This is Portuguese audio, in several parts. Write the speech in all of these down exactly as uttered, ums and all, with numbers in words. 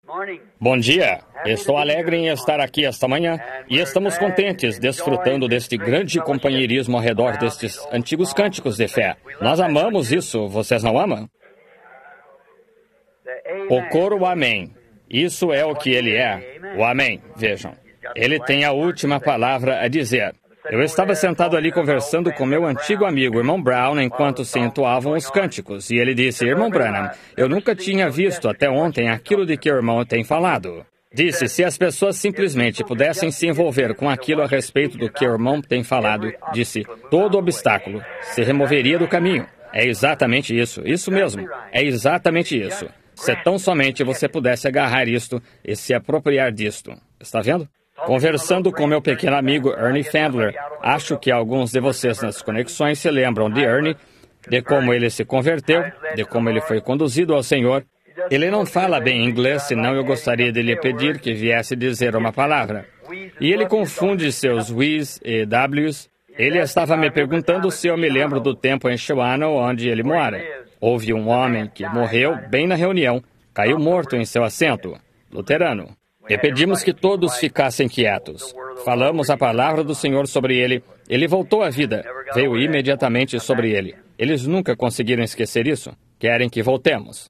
Bom dia. Estou alegre em estar aqui esta manhã e estamos contentes desfrutando deste grande companheirismo ao redor destes antigos cânticos de fé. Nós amamos isso, vocês não amam? O coro Amém. Isso é o que ele é. O Amém. Vejam. Ele tem a última palavra a dizer. Eu estava sentado ali conversando com meu antigo amigo, irmão Brown, enquanto se entoavam os cânticos, e ele disse, irmão Branham, eu nunca tinha visto até ontem aquilo de que o irmão tem falado. Disse, se as pessoas simplesmente pudessem se envolver com aquilo a respeito do que o irmão tem falado, disse, todo obstáculo se removeria do caminho. É exatamente isso, isso mesmo, é exatamente isso. Se tão somente você pudesse agarrar isto e se apropriar disto. Está vendo? Conversando com meu pequeno amigo Ernie Fandler, acho que alguns de vocês nas conexões se lembram de Ernie, de como ele se converteu, de como ele foi conduzido ao Senhor. Ele não fala bem inglês, senão eu gostaria de lhe pedir que viesse dizer uma palavra. E ele confunde seus we's e w's. Ele estava me perguntando se eu me lembro do tempo em Shawano, onde ele mora. Houve um homem que morreu bem na reunião, caiu morto em seu assento, luterano. E pedimos que todos ficassem quietos. Falamos a palavra do Senhor sobre ele. Ele voltou à vida. Veio imediatamente sobre ele. Eles nunca conseguiram esquecer isso. Querem que voltemos.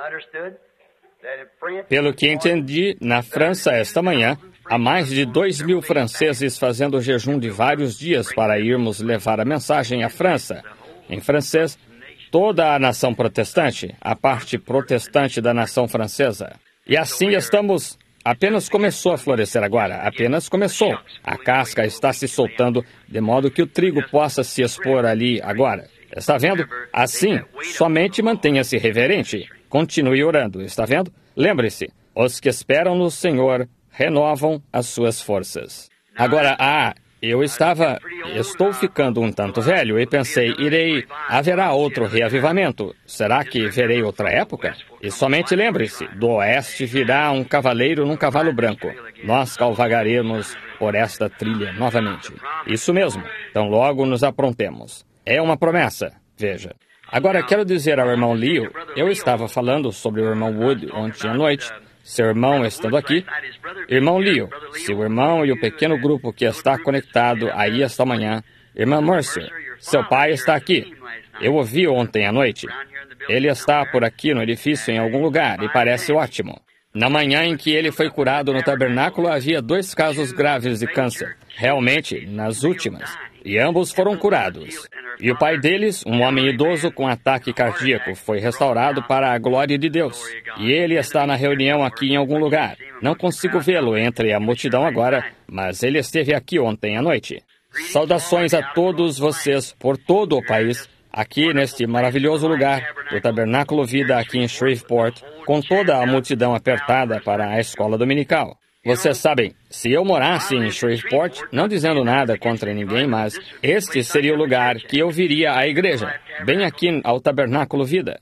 Pelo que entendi, na França esta manhã, há mais de dois mil franceses fazendo jejum de vários dias para irmos levar a mensagem à França. Em francês, toda a nação protestante, a parte protestante da nação francesa. E assim estamos... Apenas começou a florescer agora, apenas começou. A casca está se soltando, de modo que o trigo possa se expor ali agora. Está vendo? Assim, somente mantenha-se reverente. Continue orando, está vendo? Lembre-se, os que esperam no Senhor renovam as suas forças. Agora, ah, eu estava... Estou ficando um tanto velho e pensei, irei... Haverá outro reavivamento. Será que verei outra época? E somente lembre-se, do oeste virá um cavaleiro num cavalo branco. Nós cavalgaremos por esta trilha novamente. Isso mesmo. Então logo nos aprontemos. É uma promessa. Veja. Agora, quero dizer ao irmão Leo, eu estava falando sobre o irmão Wood ontem à noite, seu irmão estando aqui. Irmão Leo, seu irmão e o pequeno grupo que está conectado aí esta manhã. Irmã Mercer, seu pai está aqui. Eu o vi ontem à noite. Ele está por aqui no edifício em algum lugar e parece ótimo. Na manhã em que ele foi curado no tabernáculo, havia dois casos graves de câncer. Realmente, nas últimas. E ambos foram curados. E o pai deles, um homem idoso com ataque cardíaco, foi restaurado para a glória de Deus. E ele está na reunião aqui em algum lugar. Não consigo vê-lo entre a multidão agora, mas ele esteve aqui ontem à noite. Saudações a todos vocês por todo o país, aqui neste maravilhoso lugar, do Tabernáculo Vida aqui em Shreveport, com toda a multidão apertada para a escola dominical. Vocês sabem, se eu morasse em Shreveport, não dizendo nada contra ninguém, mas este seria o lugar que eu viria à igreja, bem aqui ao Tabernáculo Vida.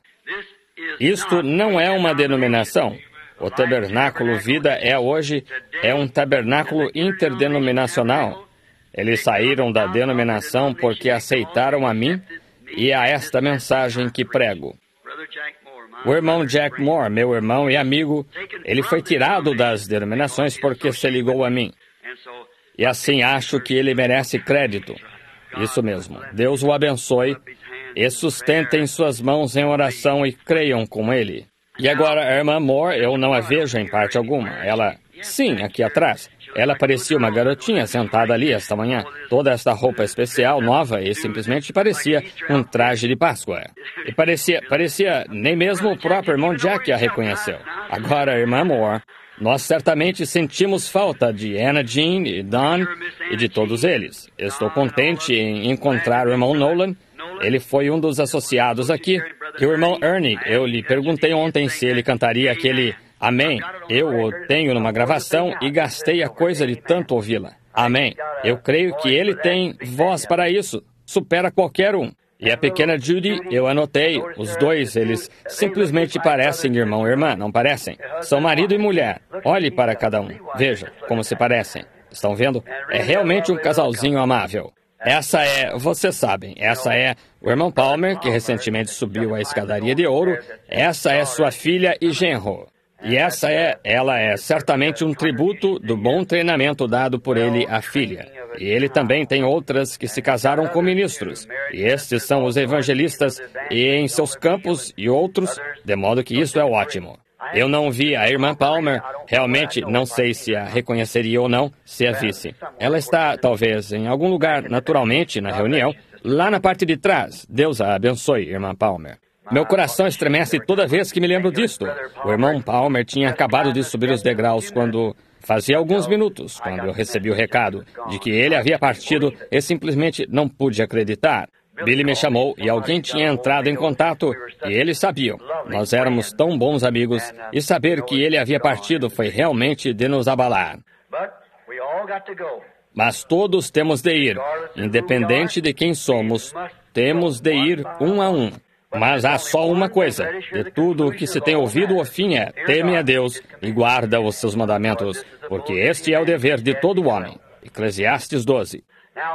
Isto não é uma denominação. O Tabernáculo Vida é hoje, é um tabernáculo interdenominacional. Eles saíram da denominação porque aceitaram a mim e a esta mensagem que prego. O irmão Jack Moore, meu irmão e amigo, ele foi tirado das denominações porque se ligou a mim. E assim acho que ele merece crédito. Isso mesmo. Deus o abençoe e sustentem suas mãos em oração e creiam com ele. E agora, a irmã Moore, eu não a vejo em parte alguma. Ela, sim, aqui atrás. Ela parecia uma garotinha sentada ali esta manhã. Toda esta roupa especial, nova, e simplesmente parecia um traje de Páscoa. E parecia, parecia, nem mesmo o próprio irmão Jack a reconheceu. Agora, a irmã Moore, nós certamente sentimos falta de Anna Jean e Don e de todos eles. Estou contente em encontrar o irmão Nolan. Ele foi um dos associados aqui. E o irmão Ernie, eu lhe perguntei ontem se ele cantaria aquele... Amém. Eu o tenho numa gravação e gastei a coisa de tanto ouvi-la. Amém. Eu creio que ele tem voz para isso. Supera qualquer um. E a pequena Judy, eu anotei. Os dois, eles simplesmente parecem irmão e irmã, não parecem? São marido e mulher. Olhe para cada um. Veja como se parecem. Estão vendo? É realmente um casalzinho amável. Essa é, vocês sabem, essa é o irmão Palmer, que recentemente subiu a escadaria de ouro. Essa é sua filha e genro. E essa é, ela é certamente um tributo do bom treinamento dado por ele à filha. E ele também tem outras que se casaram com ministros. E estes são os evangelistas e em seus campos e outros, de modo que isso é ótimo. Eu não vi a irmã Palmer, realmente não sei se a reconheceria ou não, se a visse. Ela está, talvez, em algum lugar, naturalmente, na reunião, lá na parte de trás. Deus a abençoe, irmã Palmer. Meu coração estremece toda vez que me lembro disto. O irmão Palmer tinha acabado de subir os degraus quando... Fazia alguns minutos, quando eu recebi o recado de que ele havia partido e simplesmente não pude acreditar. Billy me chamou e alguém tinha entrado em contato e eles sabiam. Nós éramos tão bons amigos e saber que ele havia partido foi realmente de nos abalar. Mas todos temos de ir, independente de quem somos, temos de ir um a um. Mas há só uma coisa, de tudo o que se tem ouvido, o fim é, teme a Deus e guarda os seus mandamentos, porque este é o dever de todo homem. Eclesiastes doze.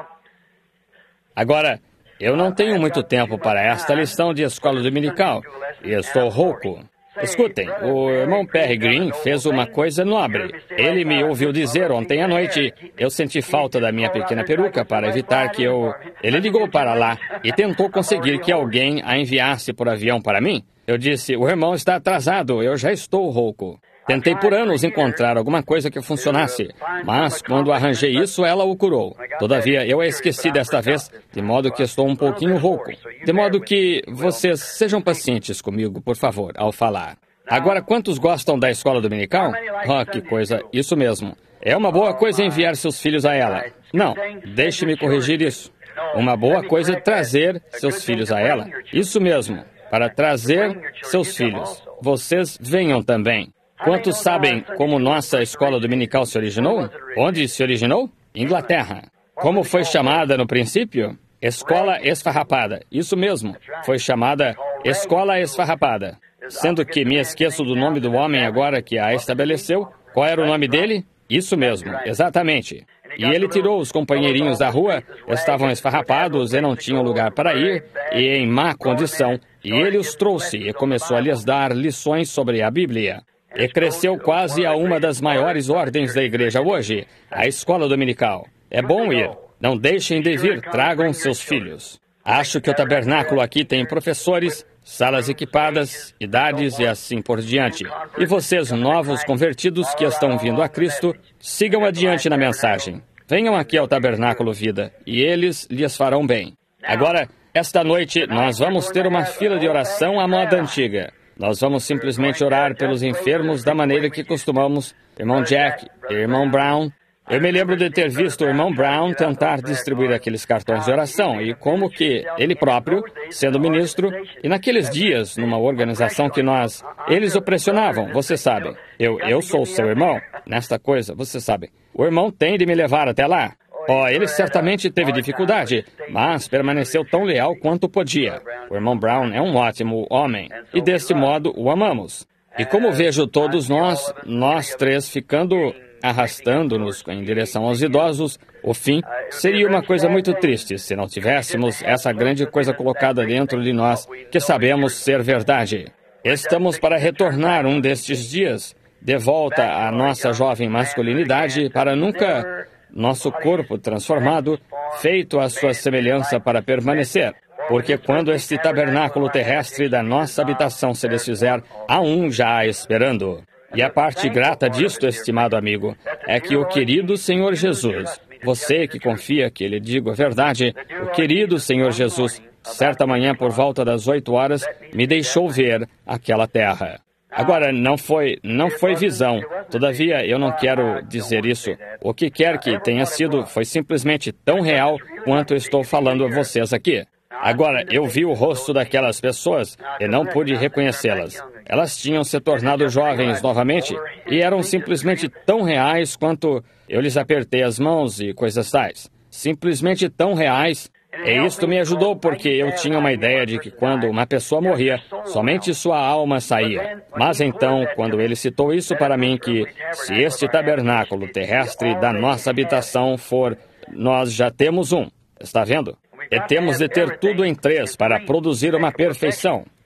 Agora, eu não tenho muito tempo para esta lição de escola dominical, e estou rouco. Escutem, o irmão Perry Green fez uma coisa nobre. Ele me ouviu dizer ontem à noite, eu senti falta da minha pequena peruca para evitar que eu... Ele ligou para lá e tentou conseguir que alguém a enviasse por avião para mim. Eu disse, o irmão está atrasado, eu já estou rouco. Tentei por anos encontrar alguma coisa que funcionasse, mas quando arranjei isso, ela o curou. Todavia, eu a esqueci desta vez, de modo que estou um pouquinho rouco. De modo que vocês sejam pacientes comigo, por favor, ao falar. Agora, quantos gostam da escola dominical? Oh, que coisa, isso mesmo. É uma boa coisa enviar seus filhos a ela. Não, deixe-me corrigir isso. Uma boa coisa é trazer seus filhos a ela. Isso mesmo, para trazer seus filhos. Vocês venham também. Quantos sabem como nossa escola dominical se originou? Onde se originou? Inglaterra. Como foi chamada no princípio? Escola Esfarrapada. Isso mesmo, foi chamada Escola Esfarrapada. Sendo que me esqueço do nome do homem agora que a estabeleceu. Qual era o nome dele? Isso mesmo, exatamente. E ele tirou os companheirinhos da rua, estavam esfarrapados e não tinham lugar para ir, e em má condição, e ele os trouxe e começou a lhes dar lições sobre a Bíblia. E cresceu quase a uma das maiores ordens da igreja hoje, a escola dominical. É bom ir. Não deixem de vir, tragam seus filhos. Acho que o tabernáculo aqui tem professores, salas equipadas, idades e assim por diante. E vocês, novos convertidos que estão vindo a Cristo, sigam adiante na mensagem. Venham aqui ao Tabernáculo Vida, e eles lhes farão bem. Agora, esta noite, nós vamos ter uma fila de oração à moda antiga. Nós vamos simplesmente orar pelos enfermos da maneira que costumamos. Irmão Jack, irmão Brown. Eu me lembro de ter visto o irmão Brown tentar distribuir aqueles cartões de oração e como que ele próprio, sendo ministro, e naqueles dias, numa organização que nós... Eles o pressionavam, você sabe. Eu, eu sou seu irmão, nesta coisa, você sabe. O irmão tem de me levar até lá. Oh, ele certamente teve dificuldade, mas permaneceu tão leal quanto podia. O irmão Brown é um ótimo homem, e deste modo o amamos. E como vejo todos nós, nós três ficando arrastando-nos em direção aos idosos, o fim seria uma coisa muito triste se não tivéssemos essa grande coisa colocada dentro de nós, que sabemos ser verdade. Estamos para retornar um destes dias, de volta à nossa jovem masculinidade, para nunca... Nosso corpo transformado, feito à sua semelhança para permanecer. Porque quando este tabernáculo terrestre da nossa habitação se desfizer, há um já esperando. E a parte grata disto, estimado amigo, é que o querido Senhor Jesus, você que confia que Ele diga a verdade, o querido Senhor Jesus, certa manhã por volta das oito horas, me deixou ver aquela terra. Agora, não foi, não foi visão. Todavia, eu não quero dizer isso. O que quer que tenha sido foi simplesmente tão real quanto estou falando a vocês aqui. Agora, eu vi o rosto daquelas pessoas e não pude reconhecê-las. Elas tinham se tornado jovens novamente e eram simplesmente tão reais quanto eu lhes apertei as mãos e coisas tais. Simplesmente tão reais. E isto me ajudou porque eu tinha uma ideia de que quando uma pessoa morria, somente sua alma saía. Mas então, quando ele citou isso para mim, que se este tabernáculo terrestre da nossa habitação for, nós já temos um. Está vendo? E temos de ter tudo em três para produzir uma perfeição.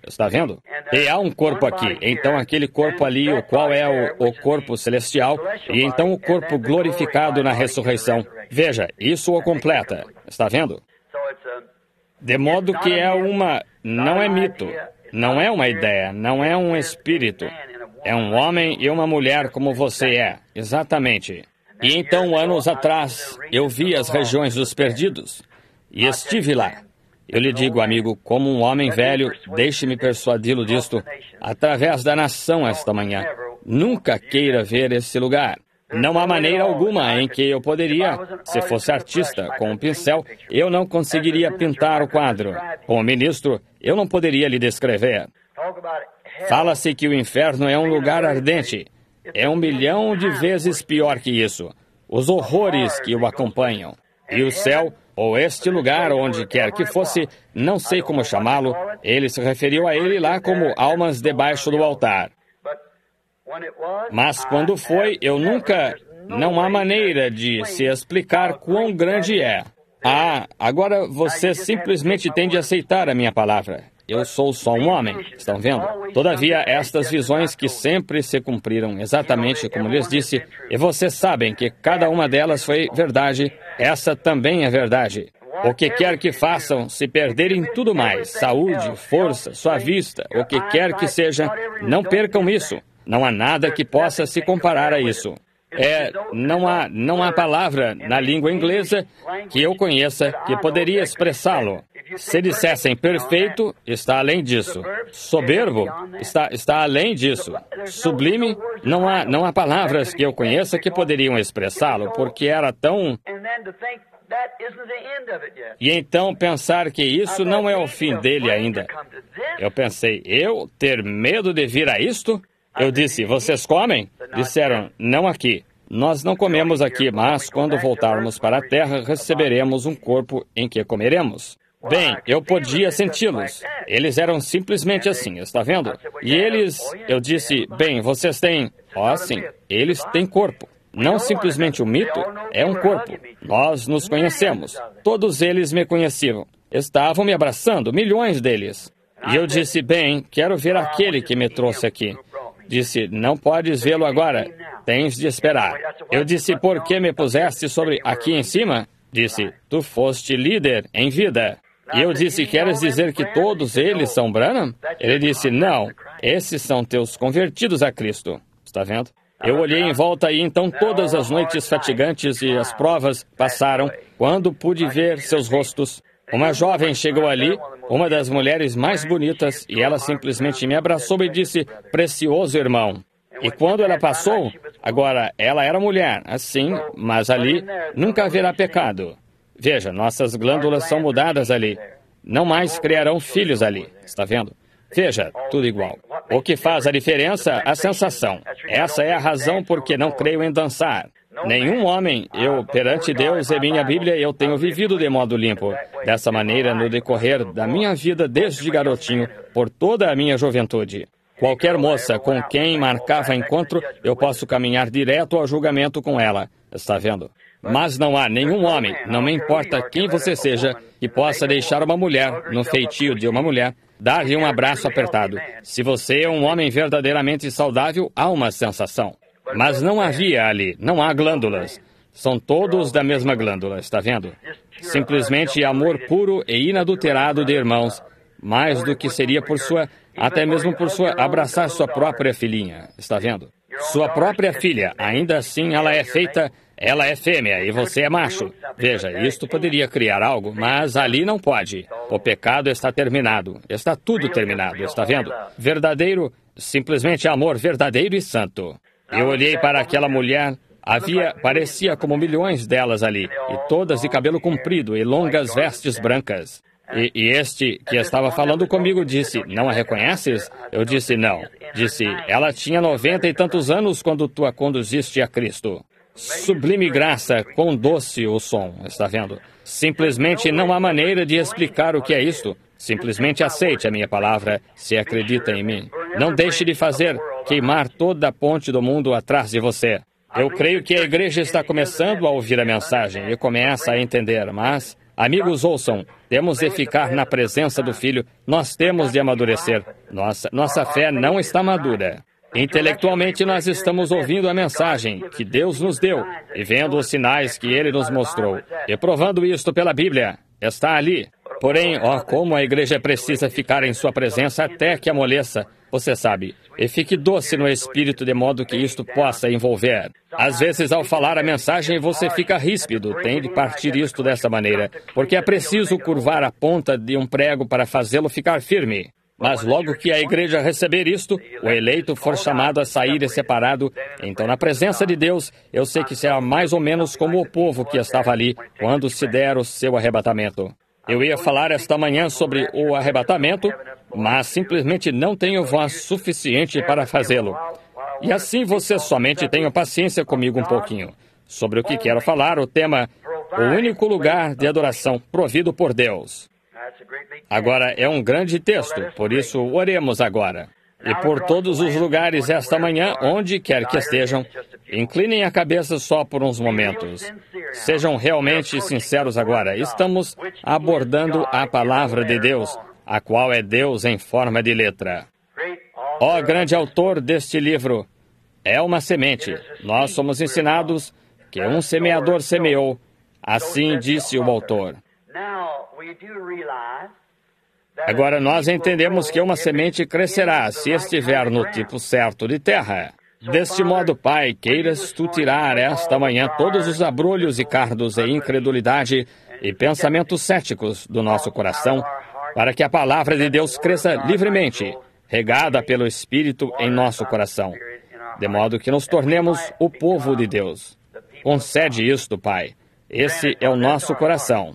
Está vendo? E há um corpo aqui. Então aquele corpo ali, o qual é o, o corpo celestial, e então o corpo glorificado na ressurreição. Veja, isso o completa. Está vendo? De modo que é uma... não é mito. Não é uma ideia. Não é um espírito. É um homem e uma mulher como você é. Exatamente. E então, anos atrás, eu vi as regiões dos perdidos. E estive lá. Eu lhe digo, amigo, como um homem velho, deixe-me persuadi-lo disto, através da nação esta manhã. Nunca queira ver esse lugar. Não há maneira alguma em que eu poderia, se fosse artista, com um pincel, eu não conseguiria pintar o quadro. Como ministro, eu não poderia lhe descrever. Fala-se que o inferno é um lugar ardente. É um milhão de vezes pior que isso. Os horrores que o acompanham. E o céu, ou este lugar, onde quer que fosse, não sei como chamá-lo, ele se referiu a ele lá como almas debaixo do altar. Mas quando foi, eu nunca... Não há maneira de se explicar quão grande é. Ah, agora você simplesmente tem de aceitar a minha palavra. Eu sou só um homem, estão vendo? Todavia, estas visões que sempre se cumpriram exatamente como lhes disse, e vocês sabem que cada uma delas foi verdade, essa também é verdade. O que quer que façam, se perderem tudo mais, saúde, força, sua vista, o que quer que seja, não percam isso. Não há nada que possa se comparar a isso. É, não há, não há palavra na língua inglesa que eu conheça que poderia expressá-lo. Se dissessem perfeito, está além disso. Soberbo, está, está além disso. Sublime, não há, não há palavras que eu conheça que poderiam expressá-lo, porque era tão... E então pensar que isso não é o fim dele ainda. Eu pensei, eu ter medo de vir a isto? Eu disse, vocês comem? Disseram, não aqui. Nós não comemos aqui, mas quando voltarmos para a terra, receberemos um corpo em que comeremos. Bem, eu podia senti-los. Eles eram simplesmente assim, está vendo? E eles, eu disse, bem, vocês têm... Ó, sim, eles têm corpo. Não simplesmente um mito, é um corpo. Nós nos conhecemos. Todos eles me conheciam. Estavam me abraçando, milhões deles. E eu disse, bem, quero ver aquele que me trouxe aqui. Disse, não podes vê-lo agora, tens de esperar. Eu disse, por que me puseste sobre aqui em cima? Disse, tu foste líder em vida. E eu disse, queres dizer que todos eles são Branham? Ele disse, não, esses são teus convertidos a Cristo. Está vendo? Eu olhei em volta e então todas as noites fatigantes e as provas passaram quando pude ver seus rostos. Uma jovem chegou ali, uma das mulheres mais bonitas, e ela simplesmente me abraçou e disse, precioso irmão. E quando ela passou, agora ela era mulher, assim, mas ali nunca haverá pecado. Veja, nossas glândulas são mudadas ali. Não mais criarão filhos ali, está vendo? Veja, tudo igual. O que faz a diferença? A sensação. Essa é a razão por que não creio em dançar. Nenhum homem, eu, perante Deus e minha Bíblia, eu tenho vivido de modo limpo. Dessa maneira, no decorrer da minha vida desde garotinho, por toda a minha juventude. Qualquer moça com quem marcava encontro, eu posso caminhar direto ao julgamento com ela. Está vendo? Mas não há nenhum homem, não me importa quem você seja, que possa deixar uma mulher, no feitio de uma mulher, dar-lhe um abraço apertado. Se você é um homem verdadeiramente saudável, há uma sensação. Mas não havia ali, não há glândulas. São todos da mesma glândula, está vendo? Simplesmente amor puro e inadulterado de irmãos, mais do que seria por sua, até mesmo por sua, abraçar sua própria filhinha, está vendo? Sua própria filha, ainda assim ela é feita, ela é fêmea e você é macho. Veja, isto poderia criar algo, mas ali não pode. O pecado está terminado, está tudo terminado, está vendo? Verdadeiro, simplesmente amor verdadeiro e santo. Eu olhei para aquela mulher, havia, parecia como milhões delas ali, e todas de cabelo comprido e longas vestes brancas. E, e este que estava falando comigo disse, não a reconheces? Eu disse, não. Disse, ela tinha noventa e tantos anos quando tu a conduziste a Cristo. Sublime graça, quão doce o som, está vendo? Simplesmente não há maneira de explicar o que é isto. Simplesmente aceite a minha palavra, se acredita em mim. Não deixe de fazer queimar toda a ponte do mundo atrás de você. Eu creio que a igreja está começando a ouvir a mensagem e começa a entender, mas Amigos, ouçam, temos de ficar na presença do Filho, nós temos de amadurecer. Nossa, nossa fé não está madura. Intelectualmente, nós estamos ouvindo a mensagem que Deus nos deu e vendo os sinais que Ele nos mostrou, e provando isto pela Bíblia. Está ali. Porém, ó, como a igreja precisa ficar em sua presença até que amoleça, você sabe, e fique doce no espírito de modo que isto possa envolver. Às vezes, ao falar a mensagem, você fica ríspido, tem de partir isto dessa maneira, porque é preciso curvar a ponta de um prego para fazê-lo ficar firme. Mas logo que a igreja receber isto, o eleito for chamado a sair e separado, então na presença de Deus, eu sei que será mais ou menos como o povo que estava ali, quando se der o seu arrebatamento. Eu ia falar esta manhã sobre o arrebatamento, mas simplesmente não tenho voz suficiente para fazê-lo. E assim você somente tenha paciência comigo um pouquinho. Sobre o que quero falar, o tema, o único lugar de adoração provido por Deus. Agora, é um grande texto, por isso oremos agora. E por todos os lugares esta manhã, onde quer que estejam, inclinem a cabeça só por uns momentos. Sejam realmente sinceros agora. Estamos abordando a palavra de Deus, a qual é Deus em forma de letra. Ó grande autor deste livro, é uma semente. Nós somos ensinados que um semeador semeou. Assim disse o autor. Agora, nós entendemos que uma semente crescerá se estiver no tipo certo de terra. Deste modo, Pai, queiras tu tirar esta manhã todos os abrolhos e cardos e incredulidade e pensamentos céticos do nosso coração, para que a palavra de Deus cresça livremente, regada pelo Espírito em nosso coração, de modo que nos tornemos o povo de Deus. Concede isto, Pai. Esse é o nosso coração.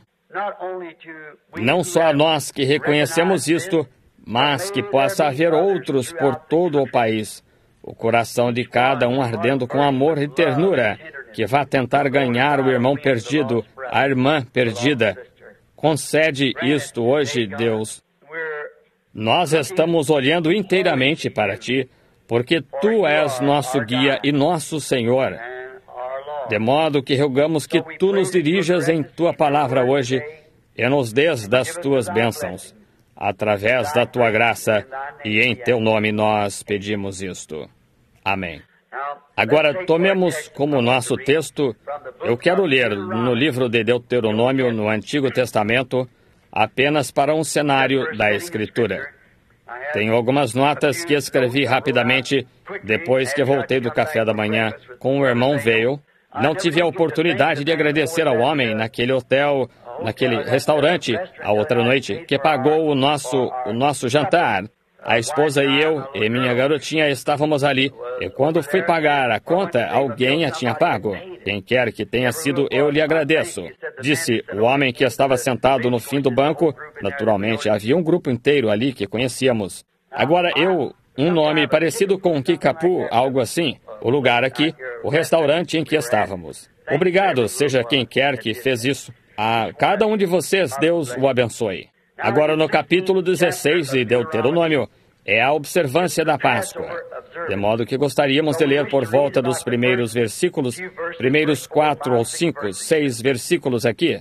Não só nós que reconhecemos isto, mas que possa haver outros por todo o país. O coração de cada um ardendo com amor e ternura, que vá tentar ganhar o irmão perdido, a irmã perdida. Concede isto hoje, Deus. Nós estamos olhando inteiramente para Ti, porque Tu és nosso guia e nosso Senhor. De modo que rogamos que Tu nos dirijas em Tua palavra hoje e nos dês das Tuas bênçãos. Através da Tua graça e em Teu nome nós pedimos isto. Amém. Agora, tomemos como nosso texto, eu quero ler no livro de Deuteronômio, no Antigo Testamento, apenas para um cenário da Escritura. Tenho algumas notas que escrevi rapidamente depois que voltei do café da manhã com o irmão Veio. Não tive a oportunidade de agradecer ao homem naquele hotel, naquele restaurante, a outra noite, que pagou o nosso, o nosso jantar. A esposa e eu e minha garotinha estávamos ali, e quando fui pagar a conta, alguém a tinha pago. Quem quer que tenha sido, eu lhe agradeço. Disse o homem que estava sentado no fim do banco. Naturalmente, havia um grupo inteiro ali que conhecíamos. Agora, eu, um nome parecido com Kickapoo, algo assim, o lugar aqui, o restaurante em que estávamos. Obrigado, seja quem quer que fez isso. A cada um de vocês, Deus o abençoe. Agora, no capítulo dezesseis de Deuteronômio, é a observância da Páscoa. De modo que gostaríamos de ler por volta dos primeiros versículos, primeiros quatro ou cinco, seis versículos aqui.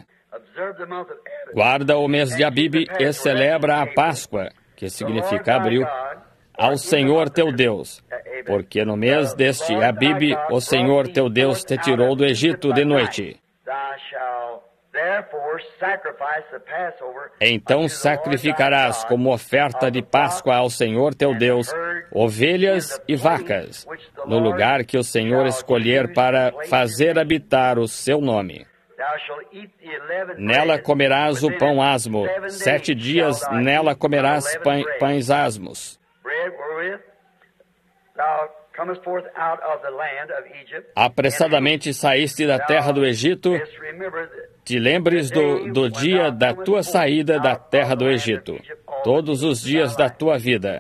Guarda o mês de Abibe e celebra a Páscoa, que significa abril, ao Senhor teu Deus, porque no mês deste Abibe, o Senhor teu Deus te tirou do Egito de noite. Então sacrificarás como oferta de Páscoa ao Senhor teu Deus ovelhas e vacas, no lugar que o Senhor escolher para fazer habitar o seu nome. Nela comerás o pão asmo, sete dias nela comerás pãe, pães asmos. Apressadamente saíste da terra do Egito. Te lembres do, do dia da tua saída da terra do Egito, todos os dias da tua vida.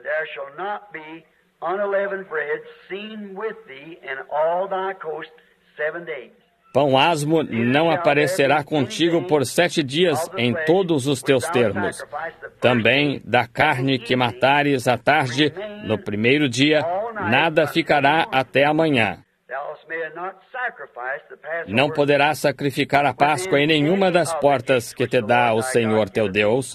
Pão asmo não aparecerá contigo por sete dias em todos os teus termos. Também da carne que matares à tarde, no primeiro dia, nada ficará até amanhã. Não poderás sacrificar a Páscoa em nenhuma das portas que te dá o Senhor teu Deus,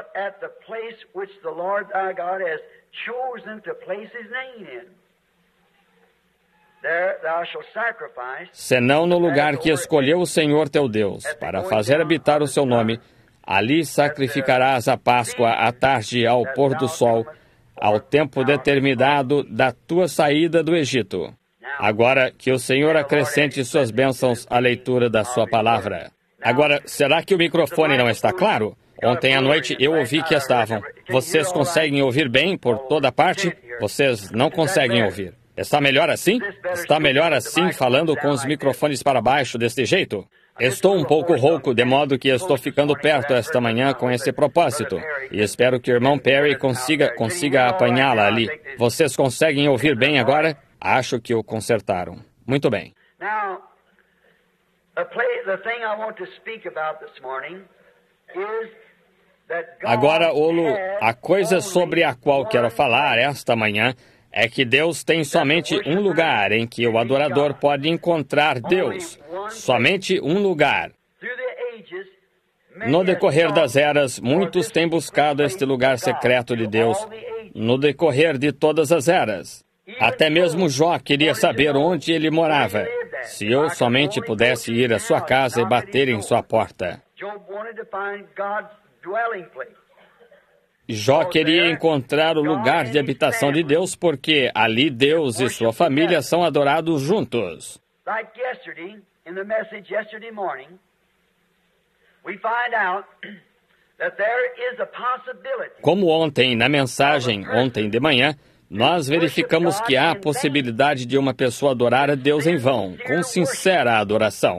senão no lugar que escolheu o Senhor teu Deus para fazer habitar o seu nome. Ali sacrificarás a Páscoa à tarde ao pôr do sol, ao tempo determinado da tua saída do Egito. Agora, que o Senhor acrescente suas bênçãos à leitura da sua palavra. Agora, será que o microfone não está claro? Ontem à noite eu ouvi que estavam. Vocês conseguem ouvir bem por toda parte? Vocês não conseguem ouvir. Está melhor assim? Está melhor assim, falando com os microfones para baixo deste jeito? Estou um pouco rouco, de modo que estou ficando perto esta manhã com esse propósito. E espero que o irmão Perry consiga, consiga apanhá-la ali. Vocês conseguem ouvir bem agora? Acho que o consertaram. Muito bem. Agora, Olo, a coisa sobre a qual quero falar esta manhã é que Deus tem somente um lugar em que o adorador pode encontrar Deus. Somente um lugar. No decorrer das eras, muitos têm buscado este lugar secreto de Deus. No decorrer de todas as eras. Até mesmo Jó queria saber onde ele morava. Se eu somente pudesse ir à sua casa e bater em sua porta. Jó queria encontrar o lugar de habitação de Deus porque ali Deus e sua família são adorados juntos. Como ontem, na mensagem, ontem de manhã, nós verificamos que há a possibilidade de uma pessoa adorar a Deus em vão, com sincera adoração.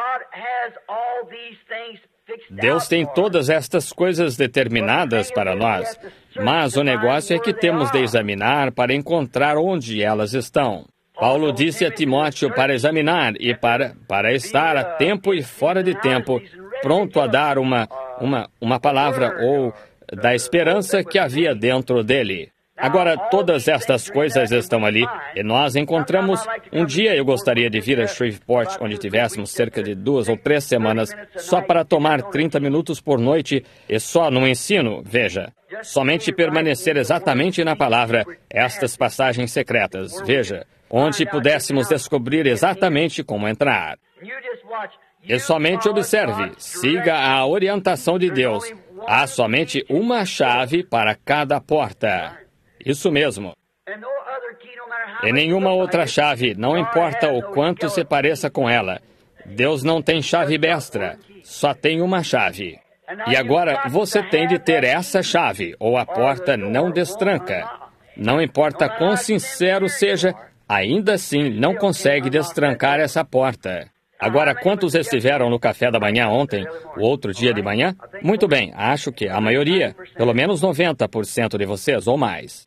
Deus tem todas estas coisas determinadas para nós, mas o negócio é que temos de examinar para encontrar onde elas estão. Paulo disse a Timóteo para examinar e para, para estar a tempo e fora de tempo, pronto a dar uma, uma, uma palavra ou da esperança que havia dentro dele. Agora, todas estas coisas estão ali, e nós encontramos... Um dia eu gostaria de vir a Shreveport, onde tivéssemos cerca de duas ou três semanas, só para tomar trinta minutos por noite, e só no ensino, veja, somente permanecer exatamente na palavra, estas passagens secretas, veja, onde pudéssemos descobrir exatamente como entrar. E somente observe, siga a orientação de Deus. Há somente uma chave para cada porta. Isso mesmo. E nenhuma outra chave, não importa o quanto se pareça com ela. Deus não tem chave extra, só tem uma chave. E agora você tem de ter essa chave, ou a porta não destranca. Não importa quão sincero seja, ainda assim não consegue destrancar essa porta. Agora, quantos estiveram no café da manhã ontem, o outro dia de manhã? Muito bem, acho que a maioria, pelo menos noventa por cento de vocês ou mais.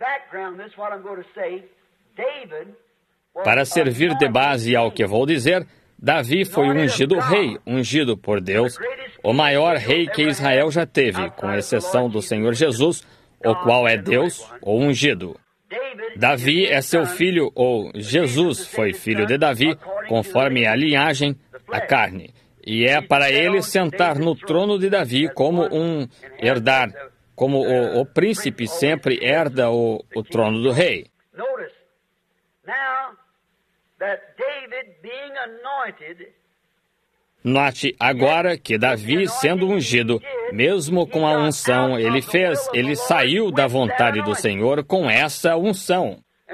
Para servir de base ao que vou dizer, Davi foi ungido rei, ungido por Deus, o maior rei que Israel já teve, com exceção do Senhor Jesus, o qual é Deus, o ungido. Davi é seu filho, ou Jesus foi filho de Davi, conforme a linhagem, a carne. E é para ele sentar no trono de Davi como um herdar, como o, o príncipe sempre herda o, o trono do rei. Note agora que Davi, sendo ungido, mesmo com a unção, ele fez, ele saiu da vontade do Senhor com essa unção.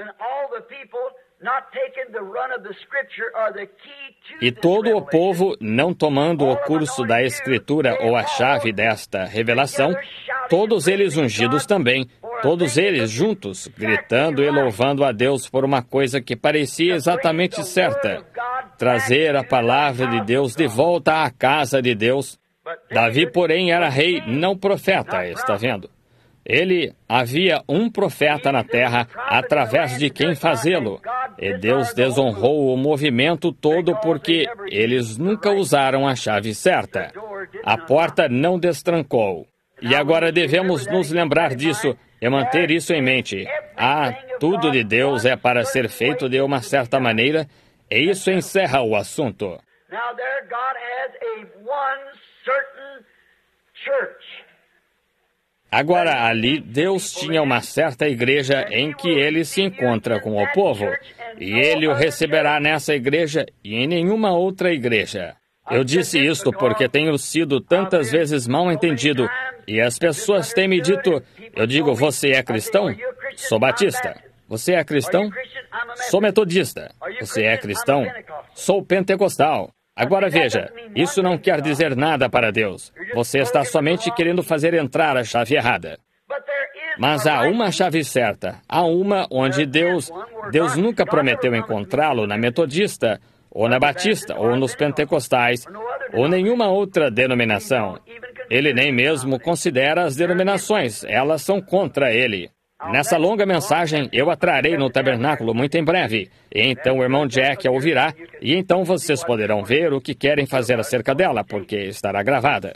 E todo o povo, não tomando o curso da Escritura ou a chave desta revelação, todos eles ungidos também, todos eles juntos, gritando e louvando a Deus por uma coisa que parecia exatamente certa, trazer a palavra de Deus de volta à casa de Deus. Davi, porém, era rei, não profeta, está vendo? Ele havia um profeta na terra, através de quem fazê-lo. E Deus desonrou o movimento todo porque eles nunca usaram a chave certa. A porta não destrancou. E agora devemos nos lembrar disso e manter isso em mente. Ah, tudo de Deus é para ser feito de uma certa maneira, E isso encerra o assunto. Now there God has a one certain church. Agora, ali, Deus tinha uma certa igreja em que ele se encontra com o povo, e ele o receberá nessa igreja e em nenhuma outra igreja. Eu disse isto porque tenho sido tantas vezes mal entendido, e as pessoas têm me dito, eu digo, você é cristão? Sou batista. Você é cristão? Sou metodista. Você é cristão? Sou pentecostal. Agora veja, isso não quer dizer nada para Deus. Você está somente querendo fazer entrar a chave errada. Mas há uma chave certa. Há uma onde Deus, Deus nunca prometeu encontrá-lo na metodista, ou na batista, ou nos pentecostais, ou nenhuma outra denominação. Ele nem mesmo considera as denominações. Elas são contra ele. Nessa longa mensagem, eu a trarei no tabernáculo muito em breve. E então o irmão Jack a ouvirá, e então vocês poderão ver o que querem fazer acerca dela, porque estará gravada.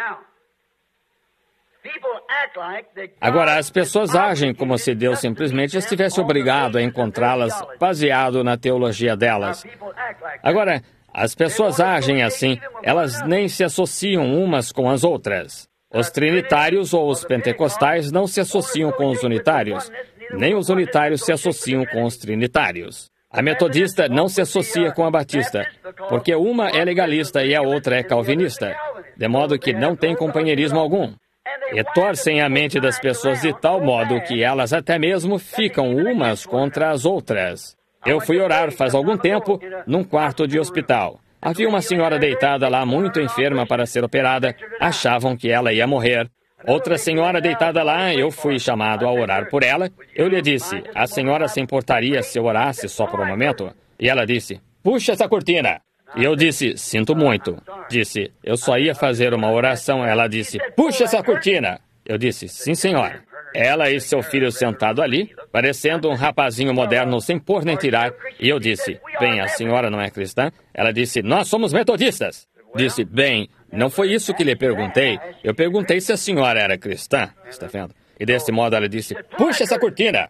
Agora, as pessoas agem como se Deus simplesmente estivesse obrigado a encontrá-las baseado na teologia delas. Agora, as pessoas agem assim, elas nem se associam umas com as outras. Os trinitários ou os pentecostais não se associam com os unitários, nem os unitários se associam com os trinitários. A metodista não se associa com a batista, porque uma é legalista e a outra é calvinista, de modo que não tem companheirismo algum. E torcem a mente das pessoas de tal modo que elas até mesmo ficam umas contra as outras. Eu fui orar faz algum tempo num quarto de hospital. Havia uma senhora deitada lá, muito enferma para ser operada. Achavam que ela ia morrer. Outra senhora deitada lá, eu fui chamado a orar por ela. Eu lhe disse, a senhora se importaria se eu orasse só por um momento? E ela disse, puxa essa cortina. E eu disse, sinto muito. Disse, eu só ia fazer uma oração. Ela disse, puxa essa cortina. Eu disse, sim, senhora. Ela e seu filho sentado ali, parecendo um rapazinho moderno sem pôr nem tirar. E eu disse, bem, a senhora não é cristã? Ela disse, nós somos metodistas. Disse, bem, não foi isso que lhe perguntei. Eu perguntei se a senhora era cristã. Está vendo? E desse modo ela disse, puxa essa cortina.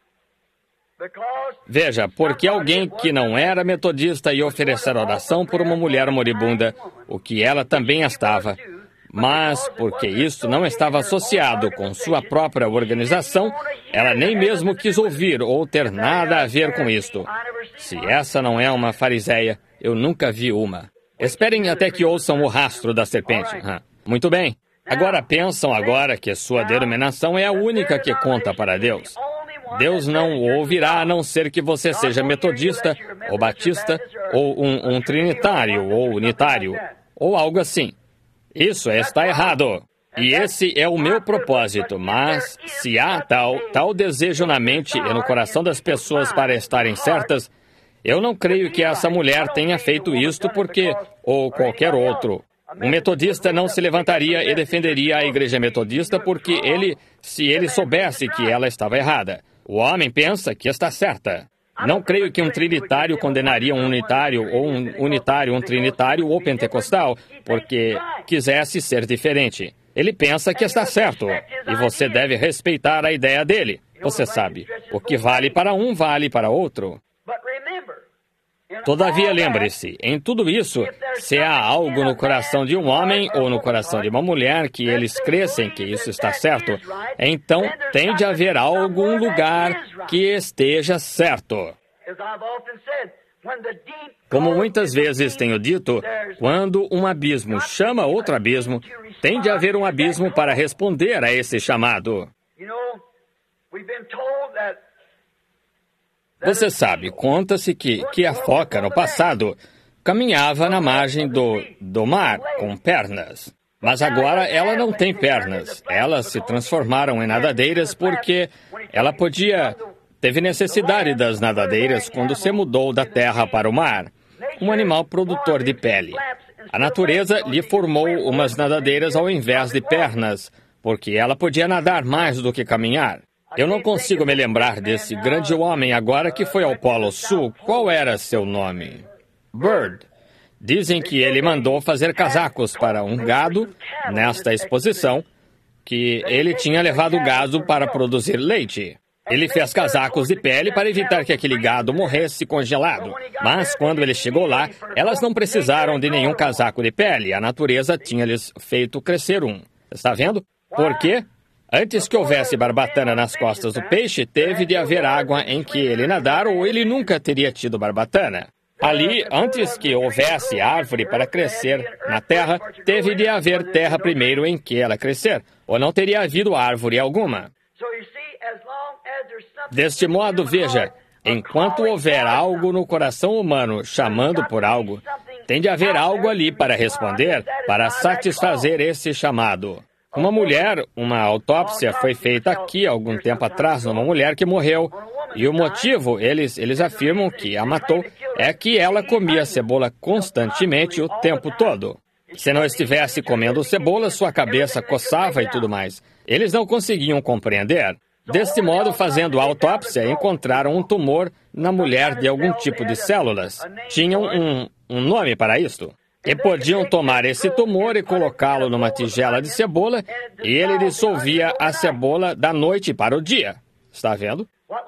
Veja, porque alguém que não era metodista ia oferecer oração por uma mulher moribunda, o que ela também estava. Mas, porque isso não estava associado com sua própria organização, ela nem mesmo quis ouvir ou ter nada a ver com isto. Se essa não é uma fariseia, eu nunca vi uma. Esperem até que ouçam o rastro da serpente. Ah, muito bem. Agora pensam agora que sua denominação é a única que conta para Deus. Deus não o ouvirá a não ser que você seja metodista, ou batista, ou um, um trinitário, ou unitário, ou algo assim. Isso está errado. E esse é o meu propósito, mas se há tal, tal desejo na mente e no coração das pessoas para estarem certas, eu não creio que essa mulher tenha feito isto porque, ou qualquer outro. Um metodista não se levantaria e defenderia a igreja metodista porque ele, se ele soubesse que ela estava errada. O homem pensa que está certa. Não creio que um trinitário condenaria um unitário, ou um unitário um trinitário ou pentecostal, porque quisesse ser diferente. Ele pensa que está certo, e você deve respeitar a ideia dele. Você sabe, o que vale para um, vale para outro. Todavia, lembre-se, em tudo isso, se há algo no coração de um homem ou no coração de uma mulher que eles crescem que isso está certo, então tem de haver algum lugar que esteja certo. Como muitas vezes tenho dito, quando um abismo chama outro abismo, tem de haver um abismo para responder a esse chamado. Você sabe, conta-se que, que a foca, no passado, caminhava na margem do, do mar com pernas. Mas agora ela não tem pernas. Elas se transformaram em nadadeiras porque ela podia... Teve necessidade das nadadeiras quando se mudou da terra para o mar. Um animal produtor de pele. A natureza lhe formou umas nadadeiras ao invés de pernas, porque ela podia nadar mais do que caminhar. Eu não consigo me lembrar desse grande homem agora que foi ao Polo Sul. Qual era seu nome? Bird. Dizem que ele mandou fazer casacos para um gado nesta exposição, que ele tinha levado gado para produzir leite. Ele fez casacos de pele para evitar que aquele gado morresse congelado. Mas quando ele chegou lá, elas não precisaram de nenhum casaco de pele. A natureza tinha-lhes feito crescer um. Está vendo? Por quê? Antes que houvesse barbatana nas costas do peixe, teve de haver água em que ele nadar ou ele nunca teria tido barbatana. Ali, antes que houvesse árvore para crescer na terra, teve de haver terra primeiro em que ela crescer, ou não teria havido árvore alguma. Deste modo, veja, enquanto houver algo no coração humano chamando por algo, tem de haver algo ali para responder, para satisfazer esse chamado. Uma mulher, uma autópsia foi feita aqui algum tempo atrás numa mulher que morreu. E o motivo, eles, eles afirmam que a matou, é que ela comia cebola constantemente o tempo todo. Se não estivesse comendo cebola, sua cabeça coçava e tudo mais. Eles não conseguiam compreender. Deste modo, fazendo a autópsia, encontraram um tumor na mulher de algum tipo de células. Tinham um, um nome para isto. E podiam tomar esse tumor e colocá-lo numa tigela de cebola, e ele dissolvia a cebola da noite para o dia. Está vendo?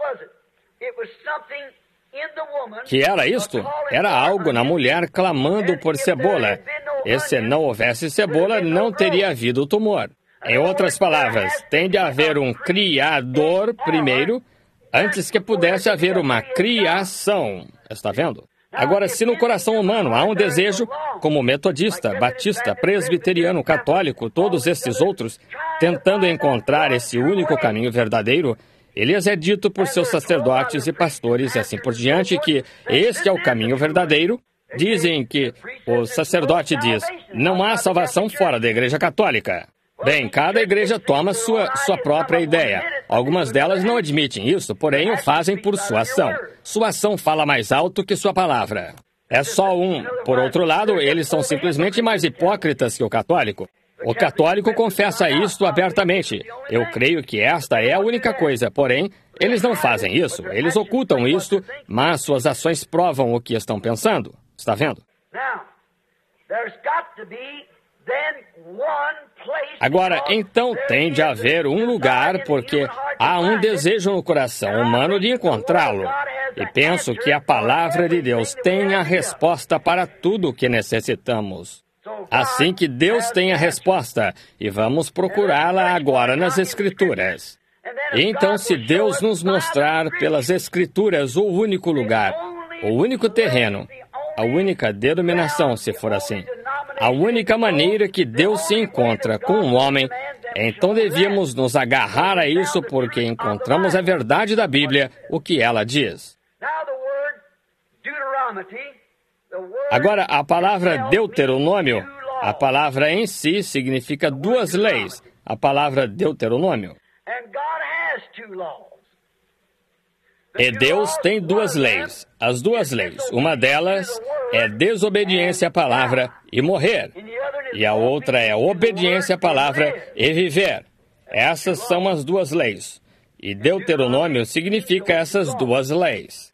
Que era isto? Era algo na mulher clamando por cebola. E se não houvesse cebola, não teria havido o tumor. Em outras palavras, tem de haver um criador primeiro, antes que pudesse haver uma criação. Está vendo? Agora, se no coração humano há um desejo, como metodista, batista, presbiteriano, católico, todos estes outros, tentando encontrar esse único caminho verdadeiro, eles é dito por seus sacerdotes e pastores e assim por diante que este é o caminho verdadeiro. Dizem que o sacerdote diz, não há salvação fora da Igreja Católica. Bem, cada igreja toma sua, sua própria ideia. Algumas delas não admitem isso, porém o fazem por sua ação. Sua ação fala mais alto que sua palavra. É só um. Por outro lado, eles são simplesmente mais hipócritas que o católico. O católico confessa isto abertamente. Eu creio que esta é a única coisa, porém, eles não fazem isso. Eles ocultam isto, mas suas ações provam o que estão pensando. Está vendo? Agora, então tem de haver um lugar, porque há um desejo no coração humano de encontrá-lo. E penso que a palavra de Deus tem a resposta para tudo o que necessitamos. Assim que Deus tem a resposta, e vamos procurá-la agora nas Escrituras. E então, se Deus nos mostrar pelas Escrituras o único lugar, o único terreno, a única denominação, se for assim, a única maneira que Deus se encontra com um homem, então devíamos nos agarrar a isso porque encontramos a verdade da Bíblia, o que ela diz. Agora, a palavra Deuteronômio, a palavra em si significa duas leis. A palavra Deuteronômio. E Deus tem duas leis. As duas leis. Uma delas é desobediência à palavra e morrer. E a outra é obediência à palavra e viver. Essas são as duas leis. E Deuteronômio significa essas duas leis.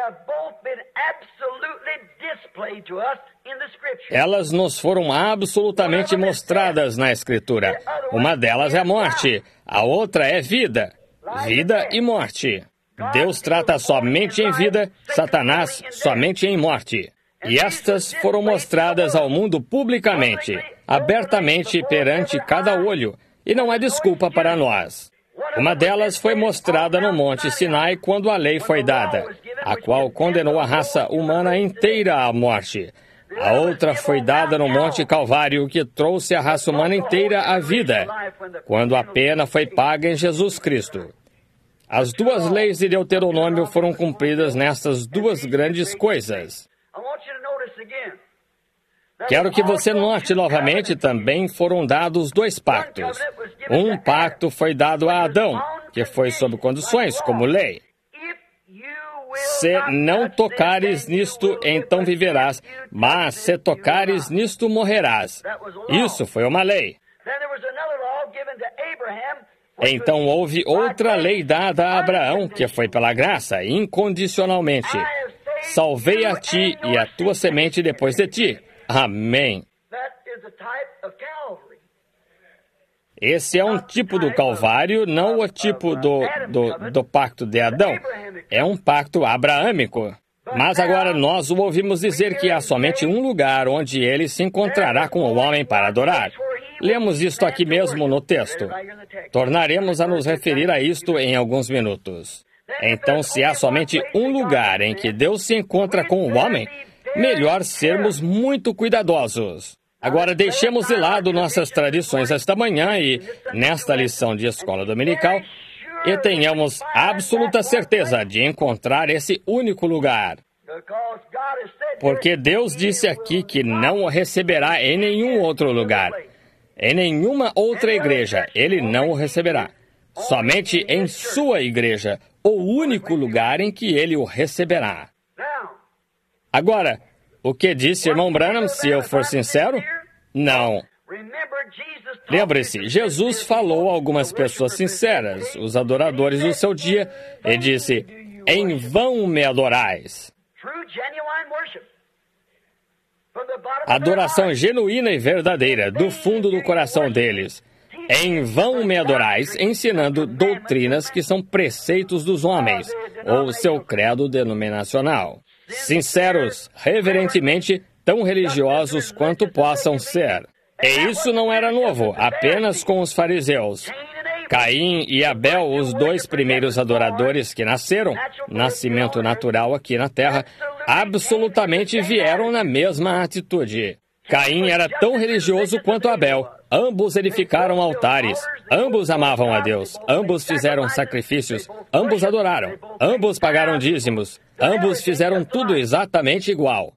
Elas nos foram absolutamente mostradas na Escritura. Uma delas é a morte, a outra é vida. Vida e morte. Deus trata somente em vida, Satanás somente em morte. E estas foram mostradas ao mundo publicamente, abertamente perante cada olho, e não há desculpa para nós. Uma delas foi mostrada no Monte Sinai quando a lei foi dada, a qual condenou a raça humana inteira à morte. A outra foi dada no Monte Calvário, que trouxe a raça humana inteira à vida, quando a pena foi paga em Jesus Cristo. As duas leis de Deuteronômio foram cumpridas nestas duas grandes coisas. Quero que você note novamente, também foram dados dois pactos. Um pacto foi dado a Adão, que foi sob condições, como lei. Se não tocares nisto, então viverás, mas se tocares nisto, morrerás. Isso foi uma lei. Então houve outra lei dada a Abraão, que foi pela graça, incondicionalmente. Salvei a ti e a tua semente depois de ti. Amém. Esse é um tipo do Calvário, não o tipo do, do, do pacto de Adão. É um pacto abraâmico. Mas agora nós o ouvimos dizer que há somente um lugar onde ele se encontrará com o homem para adorar. Lemos isto aqui mesmo no texto. Tornaremos a nos referir a isto em alguns minutos. Então, se há somente um lugar em que Deus se encontra com o homem, melhor sermos muito cuidadosos. Agora, deixemos de lado nossas tradições esta manhã e, nesta lição de escola dominical, e tenhamos absoluta certeza de encontrar esse único lugar. Porque Deus disse aqui que não o receberá em nenhum outro lugar. Em nenhuma outra igreja Ele não o receberá. Somente em sua igreja, o único lugar em que Ele o receberá. Agora, o que disse irmão Branham, se eu for sincero? Não. Lembre-se, Jesus falou a algumas pessoas sinceras, os adoradores do seu dia, e disse, em vão me adorais. Adoração genuína e verdadeira, do fundo do coração deles. Em vão me adorais, ensinando doutrinas que são preceitos dos homens, ou seu credo denominacional. Sinceros, reverentemente, tão religiosos quanto possam ser. E isso não era novo, apenas com os fariseus. Caim e Abel, os dois primeiros adoradores que nasceram, nascimento natural aqui na terra, absolutamente vieram na mesma atitude. Caim era tão religioso quanto Abel. Ambos edificaram altares. Ambos amavam a Deus. Ambos fizeram sacrifícios. Ambos adoraram. Ambos pagaram dízimos. Ambos fizeram tudo exatamente igual.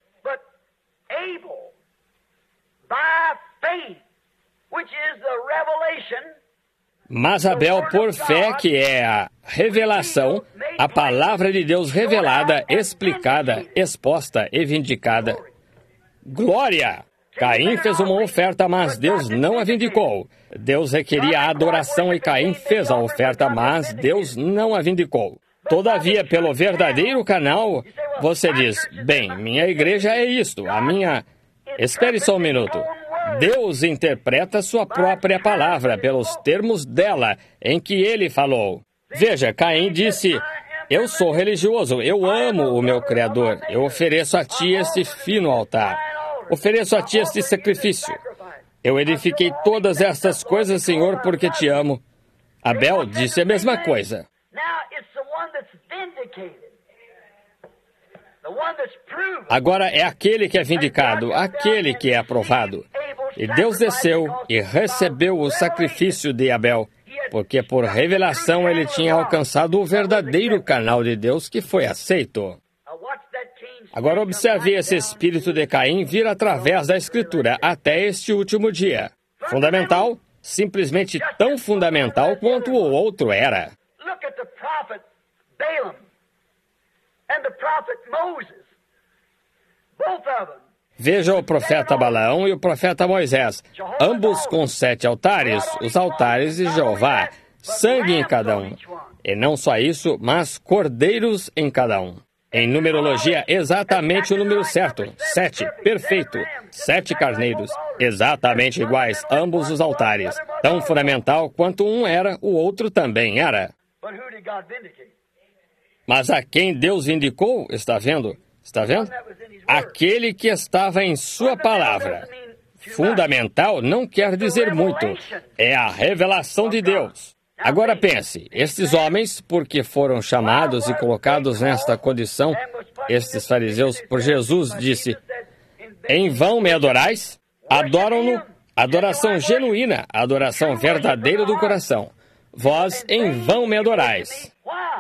Mas Abel, por fé, que é a revelação, a palavra de Deus revelada, explicada, exposta e vindicada. Glória! Caim fez uma oferta, mas Deus não a vindicou. Deus requeria a adoração e Caim fez a oferta, mas Deus não a vindicou. Todavia, pelo verdadeiro canal, você diz, bem, minha igreja é isto, a minha... Espere só um minuto. Deus interpreta sua própria palavra pelos termos dela, em que ele falou. Veja, Caim disse, eu sou religioso, eu amo o meu Criador, eu ofereço a ti este fino altar, ofereço a ti este sacrifício. Eu edifiquei todas estas coisas, Senhor, porque te amo. Abel disse a mesma coisa. Agora é aquele que é vindicado, aquele que é aprovado. E Deus desceu e recebeu o sacrifício de Abel, porque por revelação ele tinha alcançado o verdadeiro canal de Deus que foi aceito. Agora observe esse espírito de Caim vir através da Escritura até este último dia. Fundamental, simplesmente tão fundamental quanto o outro era. Veja o profeta Balaão e o profeta Moisés, ambos com sete altares, os altares de Jeová, sangue em cada um. E não só isso, mas cordeiros em cada um. Em numerologia, exatamente o número certo, sete, perfeito, sete carneiros, exatamente iguais, ambos os altares. Tão fundamental quanto um era, o outro também era. Mas a quem Deus indicou, está vendo? Está vendo? Aquele que estava em sua palavra. Fundamental não quer dizer muito. É a revelação de Deus. Agora pense, estes homens, porque foram chamados e colocados nesta condição, estes fariseus, por Jesus, disse, em vão me adorais? Adoram-no, adoração genuína, adoração verdadeira do coração. Vós em vão me adorais.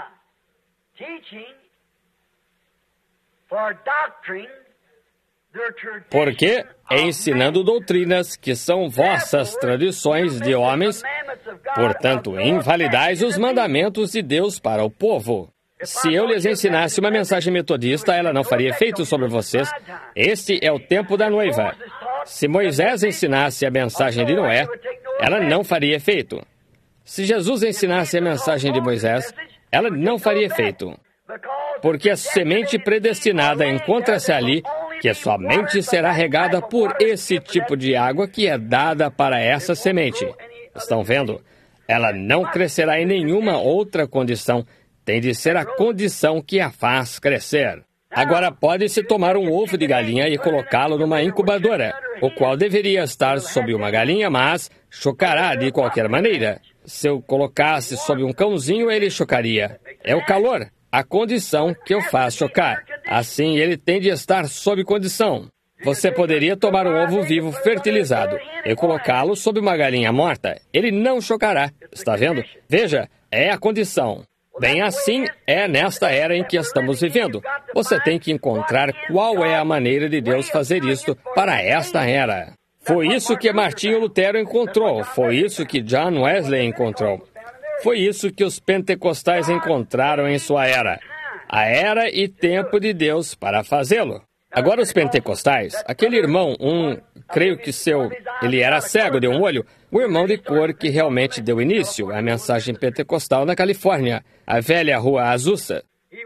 Porque, ensinando doutrinas que são vossas tradições de homens, portanto, invalidais os mandamentos de Deus para o povo. Se eu lhes ensinasse uma mensagem metodista, ela não faria efeito sobre vocês. Este é o tempo da noiva. Se Moisés ensinasse a mensagem de Noé, ela não faria efeito. Se Jesus ensinasse a mensagem de Moisés, ela não faria efeito. Porque a semente predestinada encontra-se ali, que somente será regada por esse tipo de água que é dada para essa semente. Estão vendo? Ela não crescerá em nenhuma outra condição. Tem de ser a condição que a faz crescer. Agora, pode-se tomar um ovo de galinha e colocá-lo numa incubadora, o qual deveria estar sob uma galinha, mas chocará de qualquer maneira. Se eu colocasse sob um cãozinho, ele chocaria. É o calor, a condição que o faz chocar. Assim, ele tem de estar sob condição. Você poderia tomar um ovo vivo fertilizado e colocá-lo sob uma galinha morta. Ele não chocará. Está vendo? Veja, é a condição. Bem, assim é nesta era em que estamos vivendo. Você tem que encontrar qual é a maneira de Deus fazer isto para esta era. Foi isso que Martinho Lutero encontrou. Foi isso que John Wesley encontrou. Foi isso que os pentecostais encontraram em sua era. A era e tempo de Deus para fazê-lo. Agora os pentecostais, aquele irmão, um, creio que seu, ele era cego de um olho, o irmão de cor que realmente deu início à mensagem pentecostal na Califórnia, a velha rua Azusa.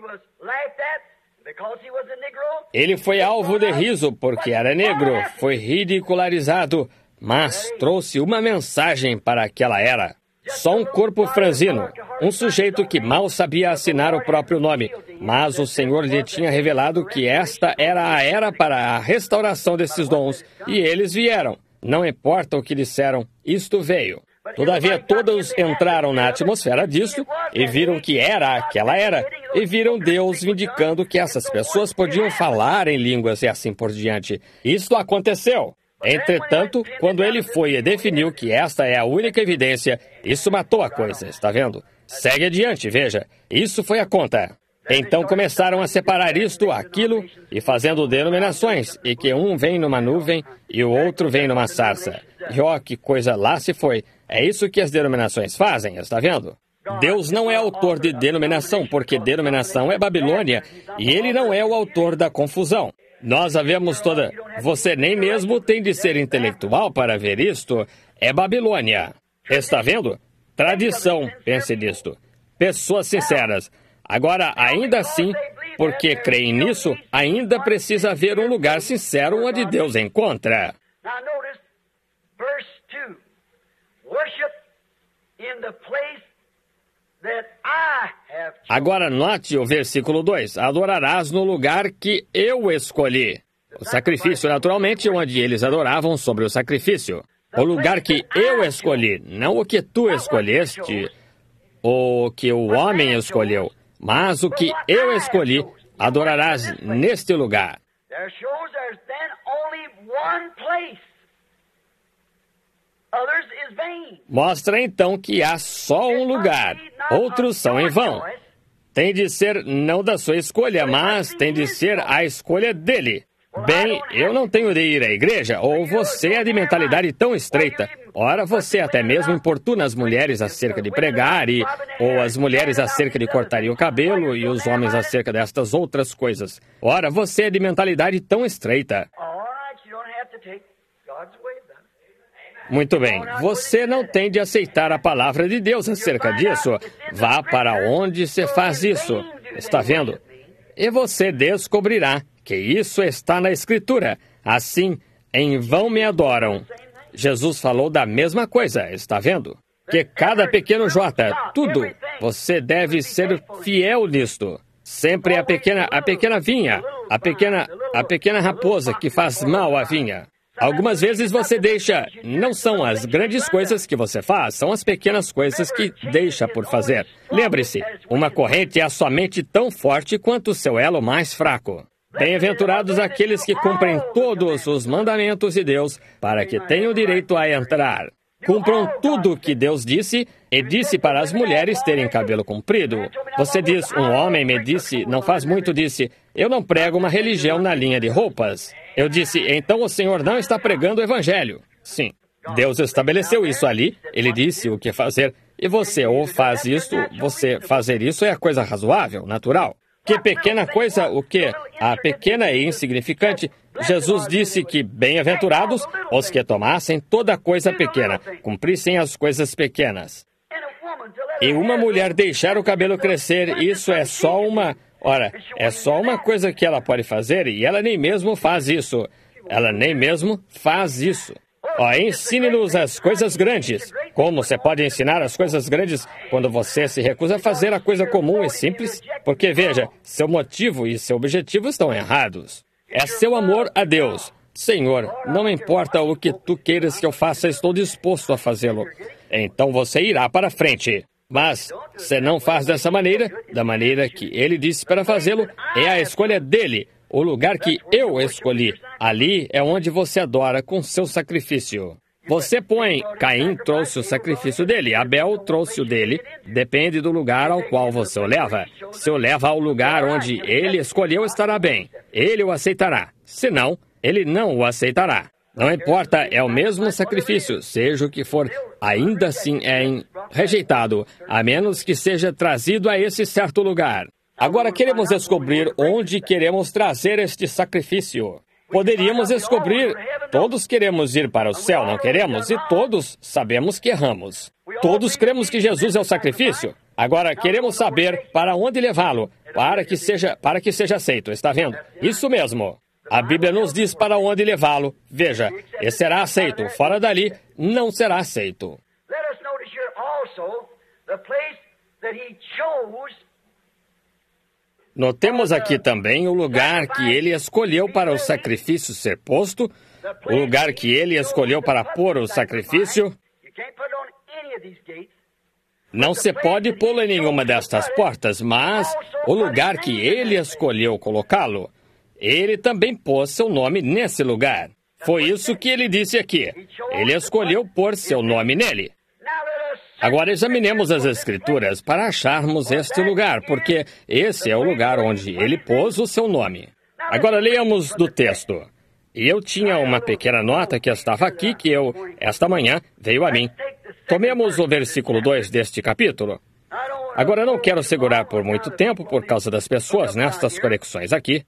Ele foi alvo de riso porque era negro, foi ridicularizado, mas trouxe uma mensagem para aquela era. Só um corpo franzino, um sujeito que mal sabia assinar o próprio nome, mas o Senhor lhe tinha revelado que esta era a era para a restauração desses dons, e eles vieram. Não importa o que disseram, isto veio. Todavia, todos entraram na atmosfera disso e viram que era aquela era, e viram Deus vindicando que essas pessoas podiam falar em línguas e assim por diante. Isto aconteceu. Entretanto, quando ele foi e definiu que esta é a única evidência, isso matou a coisa, está vendo? Segue adiante, veja. Isso foi a conta. Então começaram a separar isto, aquilo, e fazendo denominações, e que um vem numa nuvem e o outro vem numa sarça. E ó, que coisa lá se foi. É isso que as denominações fazem, está vendo? Deus não é autor de denominação, porque denominação é Babilônia, e ele não é o autor da confusão. Nós havemos toda... Você nem mesmo tem de ser intelectual para ver isto. É Babilônia. Está vendo? Tradição, pense nisto. Pessoas sinceras. Agora, ainda assim, porque creem nisso, ainda precisa haver um lugar sincero onde Deus encontra. Agora note o versículo dois. Adorarás no lugar que eu escolhi. O sacrifício, naturalmente, onde eles adoravam sobre o sacrifício. O lugar que eu escolhi, não o que tu escolheste, ou que o homem escolheu, mas o que eu escolhi, adorarás neste lugar. Mostra então que há só um lugar, outros são em vão. Tem de ser não da sua escolha, mas tem de ser a escolha dele. Bem, eu não tenho de ir à igreja, ou você é de mentalidade tão estreita. Ora, você até mesmo importuna as mulheres acerca de pregar, e, ou as mulheres acerca de cortar o cabelo, e os homens acerca destas outras coisas. Ora, você é de mentalidade tão estreita. Muito bem, você não tem de aceitar a palavra de Deus acerca disso. Vá para onde se faz isso. Está vendo? E você descobrirá que isso está na Escritura. Assim, em vão me adoram. Jesus falou da mesma coisa, está vendo? Que cada pequeno jota, tudo, você deve ser fiel nisto. Sempre a pequena, a pequena vinha, a pequena, a pequena raposa que faz mal à vinha. Algumas vezes você deixa, não são as grandes coisas que você faz, são as pequenas coisas que deixa por fazer. Lembre-se, uma corrente é somente tão forte quanto o seu elo mais fraco. Bem-aventurados aqueles que cumprem todos os mandamentos de Deus, para que tenham direito a entrar. Cumpram tudo o que Deus disse, e disse para as mulheres terem cabelo comprido. Você diz, um homem me disse, não faz muito, disse, eu não prego uma religião na linha de roupas. Eu disse, então o Senhor não está pregando o Evangelho. Sim, Deus estabeleceu isso ali, Ele disse o que fazer, e você ou faz isso, você fazer isso é a coisa razoável, natural. Que pequena coisa, o quê? A pequena e insignificante. Jesus disse que bem-aventurados os que tomassem toda coisa pequena, cumprissem as coisas pequenas. E uma mulher deixar o cabelo crescer, isso é só uma... Ora, é só uma coisa que ela pode fazer e ela nem mesmo faz isso. Ela nem mesmo faz isso. Ó, ensine-nos as coisas grandes. Como você pode ensinar as coisas grandes quando você se recusa a fazer a coisa comum e simples? Porque, veja, seu motivo e seu objetivo estão errados. É seu amor a Deus. Senhor, não importa o que tu queiras que eu faça, estou disposto a fazê-lo. Então você irá para frente. Mas, se não faz dessa maneira, da maneira que ele disse para fazê-lo, é a escolha dele, o lugar que eu escolhi. Ali é onde você adora com seu sacrifício. Você põe, Caim trouxe o sacrifício dele, Abel trouxe o dele, depende do lugar ao qual você o leva. Se o leva ao lugar onde ele escolheu, estará bem. Ele o aceitará. Se não, ele não o aceitará. Não importa, é o mesmo sacrifício, seja o que for, ainda assim é rejeitado, a menos que seja trazido a esse certo lugar. Agora queremos descobrir onde queremos trazer este sacrifício. Poderíamos descobrir, todos queremos ir para o céu, não queremos? E todos sabemos que erramos. Todos cremos que Jesus é o sacrifício. Agora queremos saber para onde levá-lo, para que seja, para que seja aceito, está vendo? Isso mesmo. A Bíblia nos diz para onde levá-lo. Veja, e será aceito. Fora dali, não será aceito. Notemos aqui também o lugar que ele escolheu para o sacrifício ser posto, o lugar que ele escolheu para pôr o sacrifício. Não se pode pô-lo em nenhuma destas portas, mas o lugar que ele escolheu colocá-lo, ele também pôs seu nome nesse lugar. Foi isso que ele disse aqui. Ele escolheu pôr seu nome nele. Agora examinemos as Escrituras para acharmos este lugar, porque esse é o lugar onde ele pôs o seu nome. Agora leamos do texto. E eu tinha uma pequena nota que estava aqui, que eu, esta manhã, veio a mim. Tomemos o versículo dois deste capítulo. Agora não quero segurar por muito tempo por causa das pessoas nestas conexões aqui.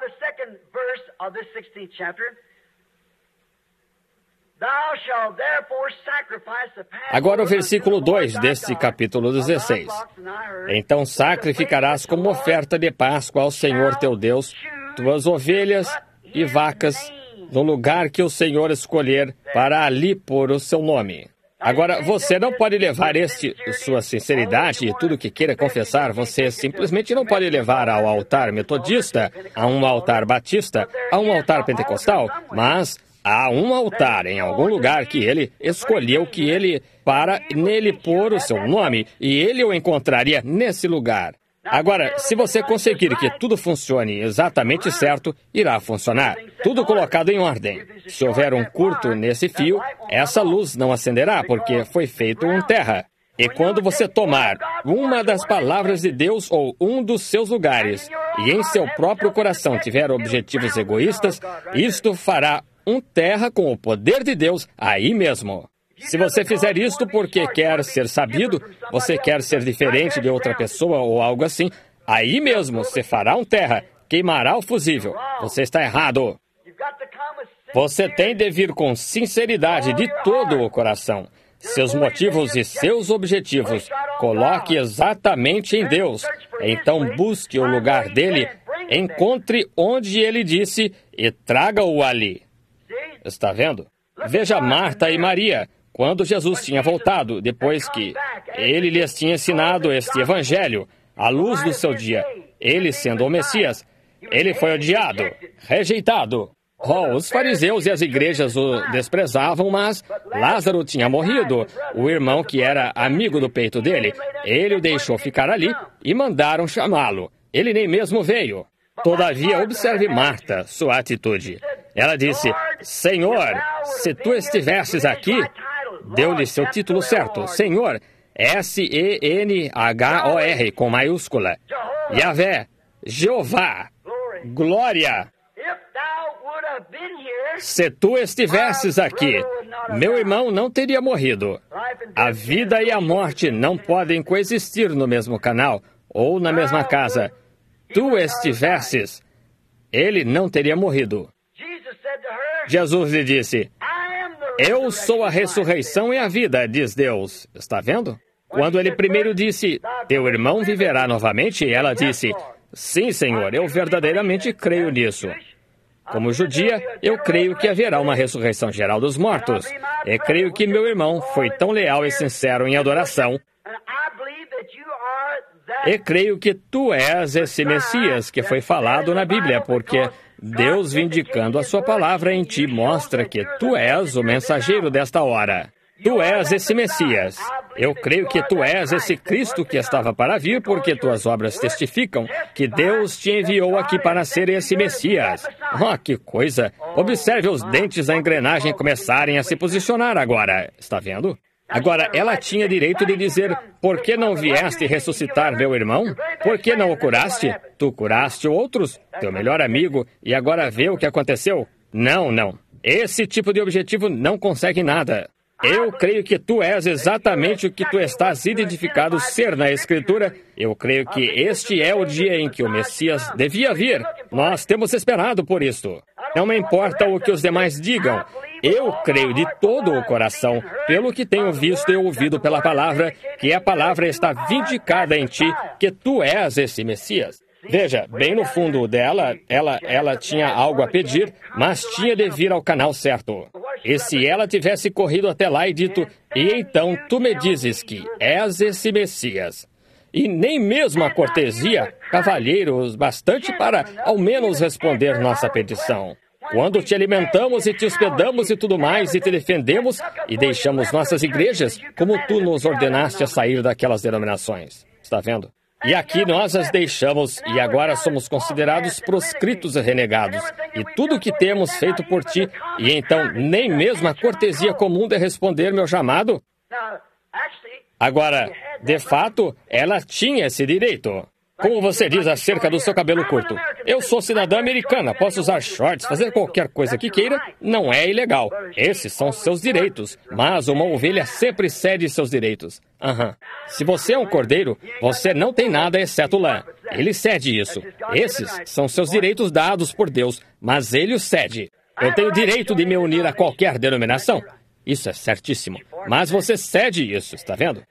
Agora o versículo dois deste capítulo dezesseis. Então sacrificarás como oferta de Páscoa ao Senhor teu Deus tuas ovelhas e vacas no lugar que o Senhor escolher para ali pôr o seu nome. Agora, você não pode levar este, sua sinceridade e tudo que queira confessar, você simplesmente não pode levar ao altar metodista, a um altar batista, a um altar pentecostal, mas há um altar em algum lugar que ele escolheu que ele, para nele pôr o seu nome, e ele o encontraria nesse lugar. Agora, se você conseguir que tudo funcione exatamente certo, irá funcionar. Tudo colocado em ordem. Se houver um curto nesse fio, essa luz não acenderá, porque foi feito em terra. E quando você tomar uma das palavras de Deus ou um dos seus lugares, e em seu próprio coração tiver objetivos egoístas, isto fará um terra com o poder de Deus aí mesmo. Se você fizer isto porque quer ser sabido, você quer ser diferente de outra pessoa ou algo assim, aí mesmo você fará um terra, queimará o fusível. Você está errado. Você tem de vir com sinceridade de todo o coração. Seus motivos e seus objetivos, coloque exatamente em Deus. Então busque o lugar dele, encontre onde ele disse e traga-o ali. Está vendo? Veja Marta e Maria. Quando Jesus tinha voltado, depois que ele lhes tinha ensinado este evangelho, à luz do seu dia, ele sendo o Messias, ele foi odiado, rejeitado. Oh, os fariseus e as igrejas o desprezavam, mas Lázaro tinha morrido, o irmão que era amigo do peito dele. Ele o deixou ficar ali e mandaram chamá-lo. Ele nem mesmo veio. Todavia, observe Marta, sua atitude. Ela disse, Senhor, se tu estivesses aqui, deu-lhe seu título certo, Senhor, S E N H O R, com maiúscula. Yahvé, Jeová, glória. Se tu estivesses aqui, meu irmão não teria morrido. A vida e a morte não podem coexistir no mesmo canal ou na mesma casa. Tu estivesses, ele não teria morrido. Jesus lhe disse, eu sou a ressurreição e a vida, diz Deus. Está vendo? Quando ele primeiro disse, teu irmão viverá novamente, ela disse, sim, Senhor, eu verdadeiramente creio nisso. Como judia, eu creio que haverá uma ressurreição geral dos mortos. E creio que meu irmão foi tão leal e sincero em adoração. E creio que tu és esse Messias que foi falado na Bíblia, porque Deus, vindicando a sua palavra em ti, mostra que tu és o mensageiro desta hora. Tu és esse Messias. Eu creio que tu és esse Cristo que estava para vir, porque tuas obras testificam que Deus te enviou aqui para ser esse Messias. Oh, que coisa! Observe os dentes da engrenagem começarem a se posicionar agora. Está vendo? Agora, ela tinha direito de dizer, por que não vieste ressuscitar meu irmão? Por que não o curaste? Tu curaste outros, teu melhor amigo, e agora vê o que aconteceu? Não, não. Esse tipo de objetivo não consegue nada. Eu creio que tu és exatamente o que tu estás identificado ser na Escritura. Eu creio que este é o dia em que o Messias devia vir. Nós temos esperado por isto. Não me importa o que os demais digam. Eu creio de todo o coração, pelo que tenho visto e ouvido pela palavra, que a palavra está vindicada em ti, que tu és esse Messias. Veja, bem no fundo dela, ela, ela tinha algo a pedir, mas tinha de vir ao canal certo. E se ela tivesse corrido até lá e dito, e então tu me dizes que és esse Messias, e nem mesmo a cortesia, cavalheiros, bastante para ao menos responder nossa petição. Quando te alimentamos e te hospedamos e tudo mais, e te defendemos e deixamos nossas igrejas, como tu nos ordenaste a sair daquelas denominações. Está vendo? E aqui nós as deixamos e agora somos considerados proscritos e renegados. E tudo o que temos feito por ti, e então nem mesmo a cortesia comum de responder meu chamado? Agora, de fato, ela tinha esse direito. Como você diz acerca do seu cabelo curto? Eu sou cidadã americana, posso usar shorts, fazer qualquer coisa que queira, não é ilegal. Esses são seus direitos, mas uma ovelha sempre cede seus direitos. Aham. Se você é um cordeiro, você não tem nada exceto lã. Ele cede isso. Esses são seus direitos dados por Deus, mas ele os cede. Eu tenho direito de me unir a qualquer denominação. Isso é certíssimo. Mas você cede isso, está vendo?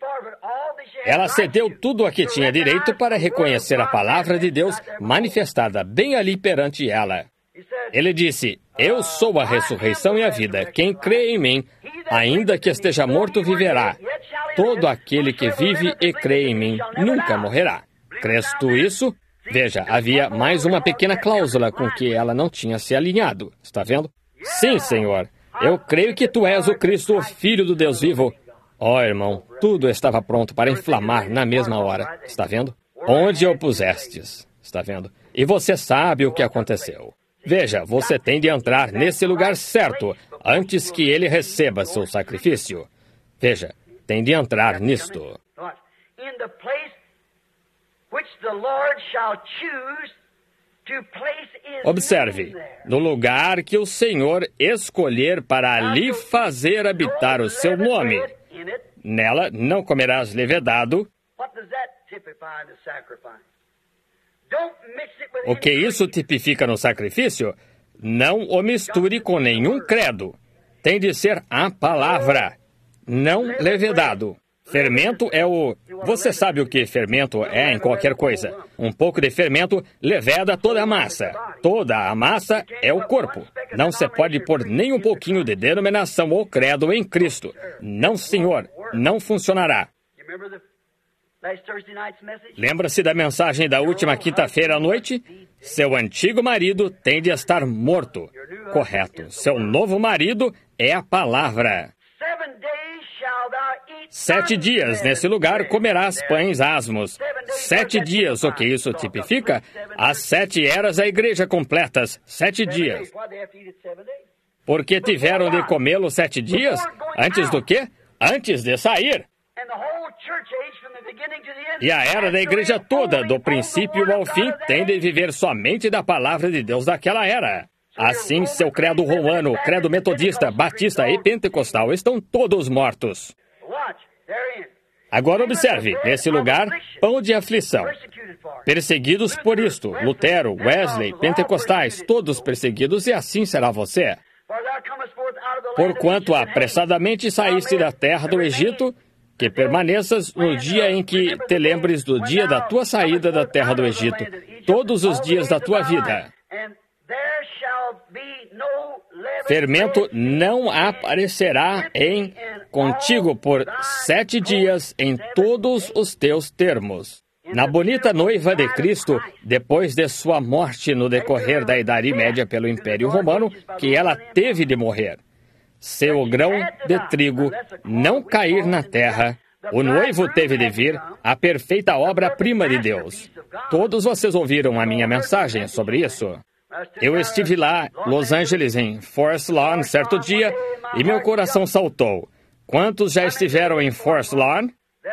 Ela cedeu tudo a que tinha direito para reconhecer a palavra de Deus manifestada bem ali perante ela. Ele disse, eu sou a ressurreição e a vida. Quem crê em mim, ainda que esteja morto, viverá. Todo aquele que vive e crê em mim nunca morrerá. Crês tu isso? Veja, havia mais uma pequena cláusula com que ela não tinha se alinhado. Está vendo? Sim, Senhor. Eu creio que tu és o Cristo, o Filho do Deus vivo. Ó, oh, irmão, tudo estava pronto para inflamar na mesma hora. Está vendo? Onde o pusestes. Está vendo? E você sabe o que aconteceu. Veja, você tem de entrar nesse lugar certo, antes que ele receba seu sacrifício. Veja, tem de entrar nisto. Observe, no lugar que o Senhor escolher para ali fazer habitar o seu nome. Nela não comerás levedado. O que isso tipifica no sacrifício? Não o misture com nenhum credo. Tem de ser a palavra, não levedado. Fermento é o... Você sabe o que fermento é em qualquer coisa. Um pouco de fermento leveda toda a massa. Toda a massa é o corpo. Não se pode pôr nem um pouquinho de denominação ou credo em Cristo. Não, senhor. Não funcionará. Lembra-se da mensagem da última quinta-feira à noite? Seu antigo marido tem de estar morto. Correto. Seu novo marido é a palavra. Sete dias nesse lugar comerás pães asmos. Sete dias, o que isso tipifica? As sete eras da igreja completas. Sete dias. Porque tiveram de comê-lo sete dias? Antes do quê? Antes de sair. E a era da igreja toda, do princípio ao fim, tem de viver somente da palavra de Deus daquela era. Assim, seu credo romano, credo metodista, batista e pentecostal estão todos mortos. Agora observe, nesse lugar, pão de aflição. Perseguidos por isto, Lutero, Wesley, pentecostais, todos perseguidos, e assim será você. Porquanto apressadamente saíste da terra do Egito, que permaneças no dia em que te lembres do dia da tua saída da terra do Egito, todos os dias da tua vida. Fermento não aparecerá em contigo por sete dias em todos os teus termos. Na bonita noiva de Cristo, depois de sua morte no decorrer da Idade Média pelo Império Romano, que ela teve de morrer. Se o grão de trigo não cair na terra, o noivo teve de vir, a perfeita obra-prima de Deus. Todos vocês ouviram a minha mensagem sobre isso. Eu estive lá, Los Angeles, em Forest Lawn, certo dia, e meu coração saltou. Quantos já estiveram em Forest Lawn?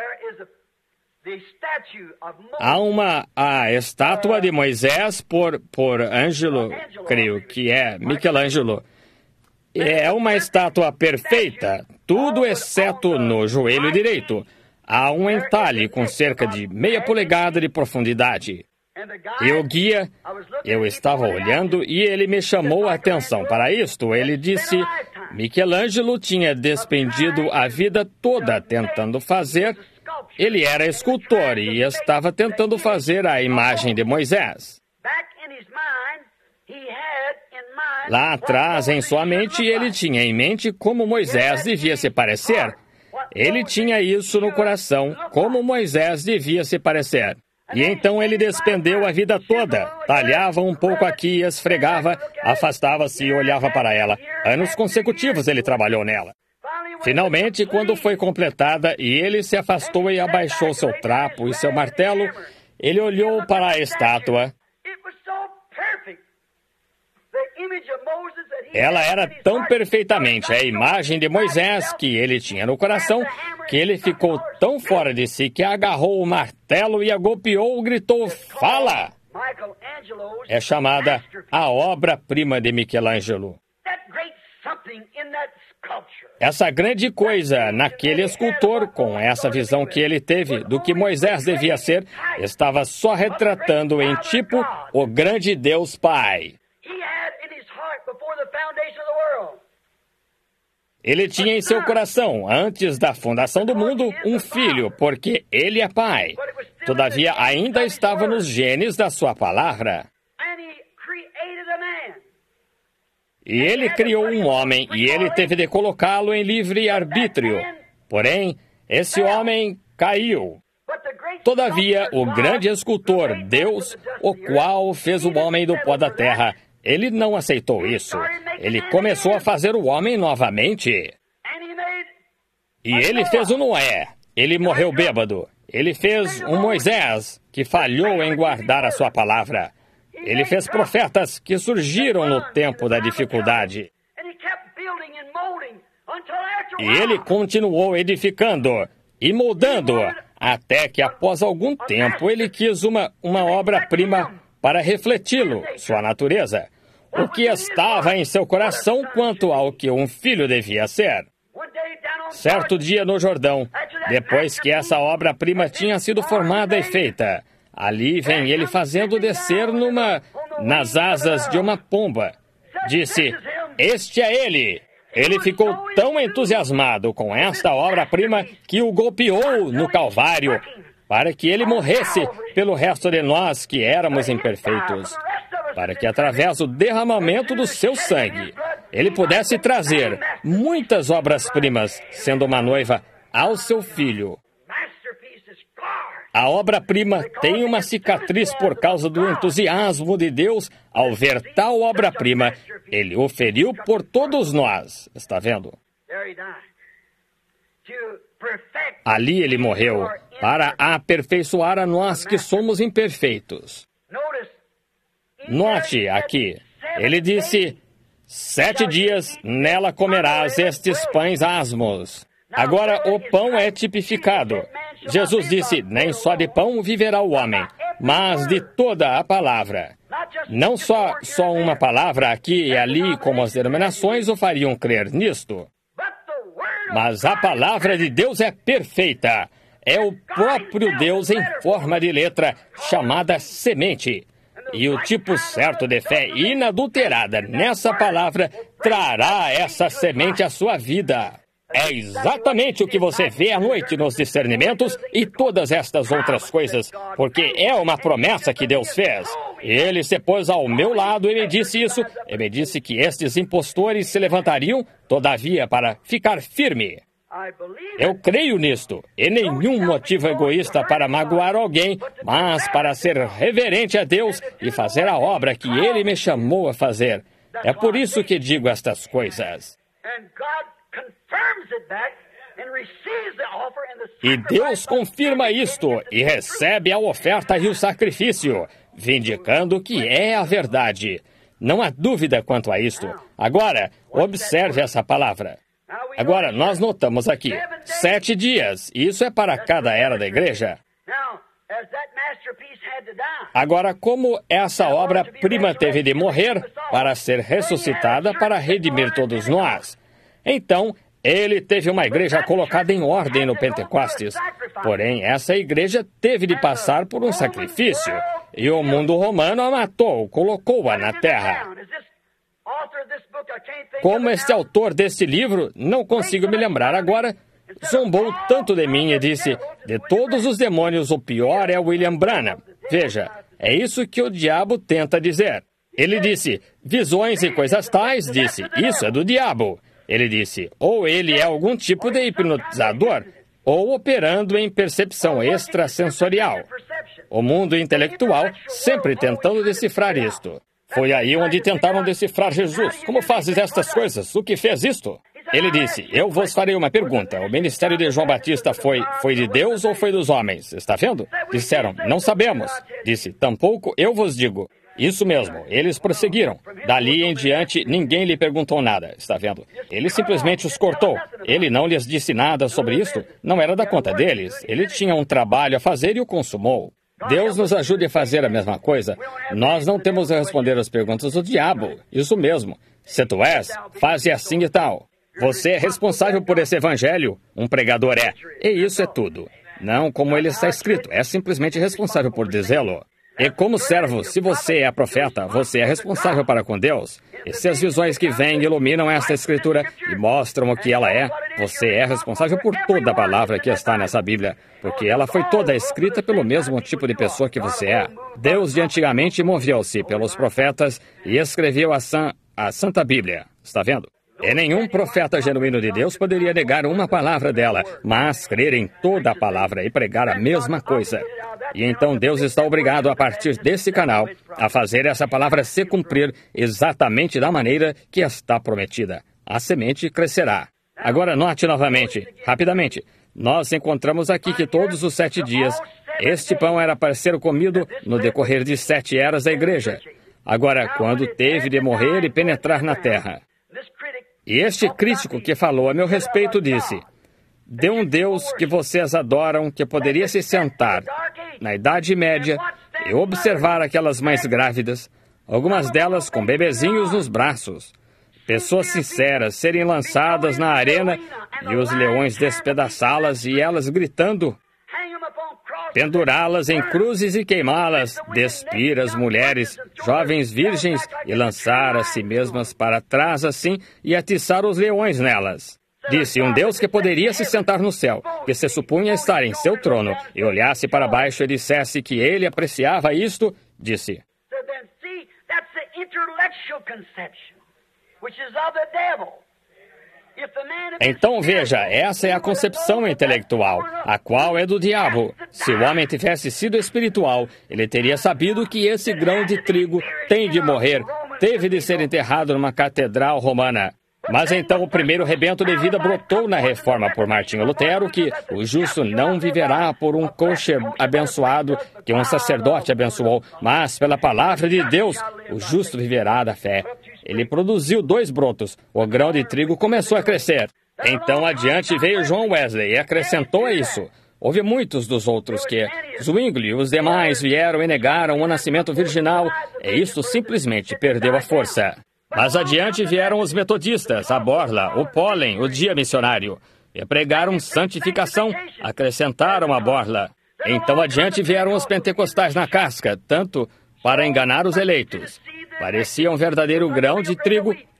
Há uma a estátua de Moisés por, por Ângelo, creio que é Michelangelo. É uma estátua perfeita, tudo exceto no joelho direito. Há um entalhe com cerca de meia polegada de profundidade. E o guia, eu estava olhando e ele me chamou a atenção para isto. Ele disse, Michelangelo tinha despendido a vida toda tentando fazer. Ele era escultor e estava tentando fazer a imagem de Moisés. Lá atrás, em sua mente, ele tinha em mente como Moisés devia se parecer. Ele tinha isso no coração, como Moisés devia se parecer. E então ele despendeu a vida toda. Talhava um pouco aqui, esfregava, afastava-se e olhava para ela. Anos consecutivos ele trabalhou nela. Finalmente, quando foi completada e ele se afastou e abaixou seu trapo e seu martelo, ele olhou para a estátua. Ela era tão perfeitamente a imagem de Moisés que ele tinha no coração, que ele ficou tão fora de si que agarrou o martelo e a golpeou e gritou, fala! É chamada a obra-prima de Michelangelo. Essa grande coisa naquele escultor, com essa visão que ele teve do que Moisés devia ser, estava só retratando em tipo o grande Deus Pai. Ele tinha em seu coração, antes da fundação do mundo, um filho, porque ele é pai. Todavia, ainda estava nos genes da sua palavra. E ele criou um homem, e ele teve de colocá-lo em livre arbítrio. Porém, esse homem caiu. Todavia, o grande escultor, Deus, o qual fez o homem do pó da terra, ele não aceitou isso. Ele começou a fazer o homem novamente. E ele fez o Noé. Ele morreu bêbado. Ele fez um Moisés, que falhou em guardar a sua palavra. Ele fez profetas que surgiram no tempo da dificuldade. E ele continuou edificando e moldando, até que após algum tempo ele quis uma, uma obra-prima para refleti-lo, sua natureza. O que estava em seu coração quanto ao que um filho devia ser. Certo dia no Jordão, depois que essa obra-prima tinha sido formada e feita, ali vem ele fazendo descer numa, nas asas de uma pomba. Disse, este é ele. Ele ficou tão entusiasmado com esta obra-prima que o golpeou no Calvário, para que ele morresse pelo resto de nós que éramos imperfeitos, para que através do derramamento do seu sangue, ele pudesse trazer muitas obras-primas, sendo uma noiva, ao seu filho. A obra-prima tem uma cicatriz por causa do entusiasmo de Deus ao ver tal obra-prima. Ele o feriu por todos nós. Está vendo? Ali ele morreu para aperfeiçoar a nós que somos imperfeitos. Note aqui, ele disse, sete dias nela comerás estes pães asmos. Agora o pão é tipificado. Jesus disse, nem só de pão viverá o homem, mas de toda a palavra. Não só, só uma palavra aqui e ali, como as denominações o fariam crer nisto. Mas a palavra de Deus é perfeita. É o próprio Deus em forma de letra, chamada semente. E o tipo certo de fé inadulterada nessa palavra trará essa semente à sua vida. É exatamente o que você vê à noite nos discernimentos e todas estas outras coisas, porque é uma promessa que Deus fez. Ele se pôs ao meu lado e me disse isso, e me disse que estes impostores se levantariam, todavia, para ficar firme. Eu creio nisto, e nenhum motivo egoísta para magoar alguém, mas para ser reverente a Deus e fazer a obra que Ele me chamou a fazer. É por isso que digo estas coisas. E Deus confirma isto e recebe a oferta e o sacrifício, vindicando que é a verdade. Não há dúvida quanto a isto. Agora, observe essa palavra. Agora, nós notamos aqui, sete dias. Isso é para cada era da igreja. Agora, como essa obra-prima teve de morrer para ser ressuscitada para redimir todos nós? Então, ele teve uma igreja colocada em ordem no Pentecostes. Porém, essa igreja teve de passar por um sacrifício. E o mundo romano a matou, colocou-a na terra. Como este autor deste livro, não consigo me lembrar agora, zombou tanto de mim e disse, de todos os demônios, o pior é William Branham. Veja, é isso que o diabo tenta dizer. Ele disse, visões e coisas tais, disse, isso é do diabo. Ele disse, ou ele é algum tipo de hipnotizador, ou operando em percepção extrasensorial. O mundo intelectual sempre tentando decifrar isto. Foi aí onde tentaram decifrar Jesus. Como fazes estas coisas? O que fez isto? Ele disse, eu vos farei uma pergunta. O ministério de João Batista foi, foi de Deus ou foi dos homens? Está vendo? Disseram, não sabemos. Disse, tampouco eu vos digo. Isso mesmo, eles prosseguiram. Dali em diante, ninguém lhe perguntou nada, está vendo? Ele simplesmente os cortou. Ele não lhes disse nada sobre isto. Não era da conta deles. Ele tinha um trabalho a fazer e o consumou. Deus nos ajude a fazer a mesma coisa. Nós não temos a responder as perguntas do diabo. Isso mesmo. Se tu és, faze assim e tal. Você é responsável por esse evangelho. Um pregador é. E isso é tudo. Não como ele está escrito. É simplesmente responsável por dizê-lo. E como servo, se você é profeta, você é responsável para com Deus. E se as visões que vêm iluminam esta escritura e mostram o que ela é, você é responsável por toda a palavra que está nessa Bíblia, porque ela foi toda escrita pelo mesmo tipo de pessoa que você é. Deus de antigamente moveu-se pelos profetas e escreveu a, san, a Santa Bíblia. Está vendo? E nenhum profeta genuíno de Deus poderia negar uma palavra dela, mas crer em toda a palavra e pregar a mesma coisa. E então Deus está obrigado, a partir desse canal, a fazer essa palavra se cumprir exatamente da maneira que está prometida. A semente crescerá. Agora note novamente, rapidamente, nós encontramos aqui que todos os sete dias, este pão era para ser comido no decorrer de sete eras da igreja. Agora, quando teve de morrer e penetrar na terra. E este crítico que falou a meu respeito disse, de um Deus que vocês adoram, que poderia se sentar na Idade Média e observar aquelas mães grávidas, algumas delas com bebezinhos nos braços, pessoas sinceras serem lançadas na arena e os leões despedaçá-las e elas gritando, pendurá-las em cruzes e queimá-las, despir as mulheres, jovens virgens, e lançar a si mesmas para trás assim e atiçar os leões nelas. Disse um Deus que poderia se sentar no céu, que se supunha estar em seu trono, e olhasse para baixo e dissesse que ele apreciava isto, disse. Então veja, essa é a concepção intelectual, a qual é do diabo. Se o homem tivesse sido espiritual, ele teria sabido que esse grão de trigo tem de morrer, teve de ser enterrado numa catedral romana. Mas então o primeiro rebento de vida brotou na reforma por Martinho Lutero, que o justo não viverá por um coche abençoado que um sacerdote abençoou, mas pela palavra de Deus, o justo viverá da fé. Ele produziu dois brotos, o grão de trigo começou a crescer. Então adiante veio John Wesley e acrescentou a isso. Houve muitos dos outros que, Zwingli e os demais vieram e negaram o nascimento virginal, e isso simplesmente perdeu a força. Mas adiante vieram os metodistas, a borla, o pólen, o dia missionário, e pregaram santificação, acrescentaram a borla. Então adiante vieram os pentecostais na casca, tanto para enganar os eleitos. Parecia um verdadeiro grão de trigo,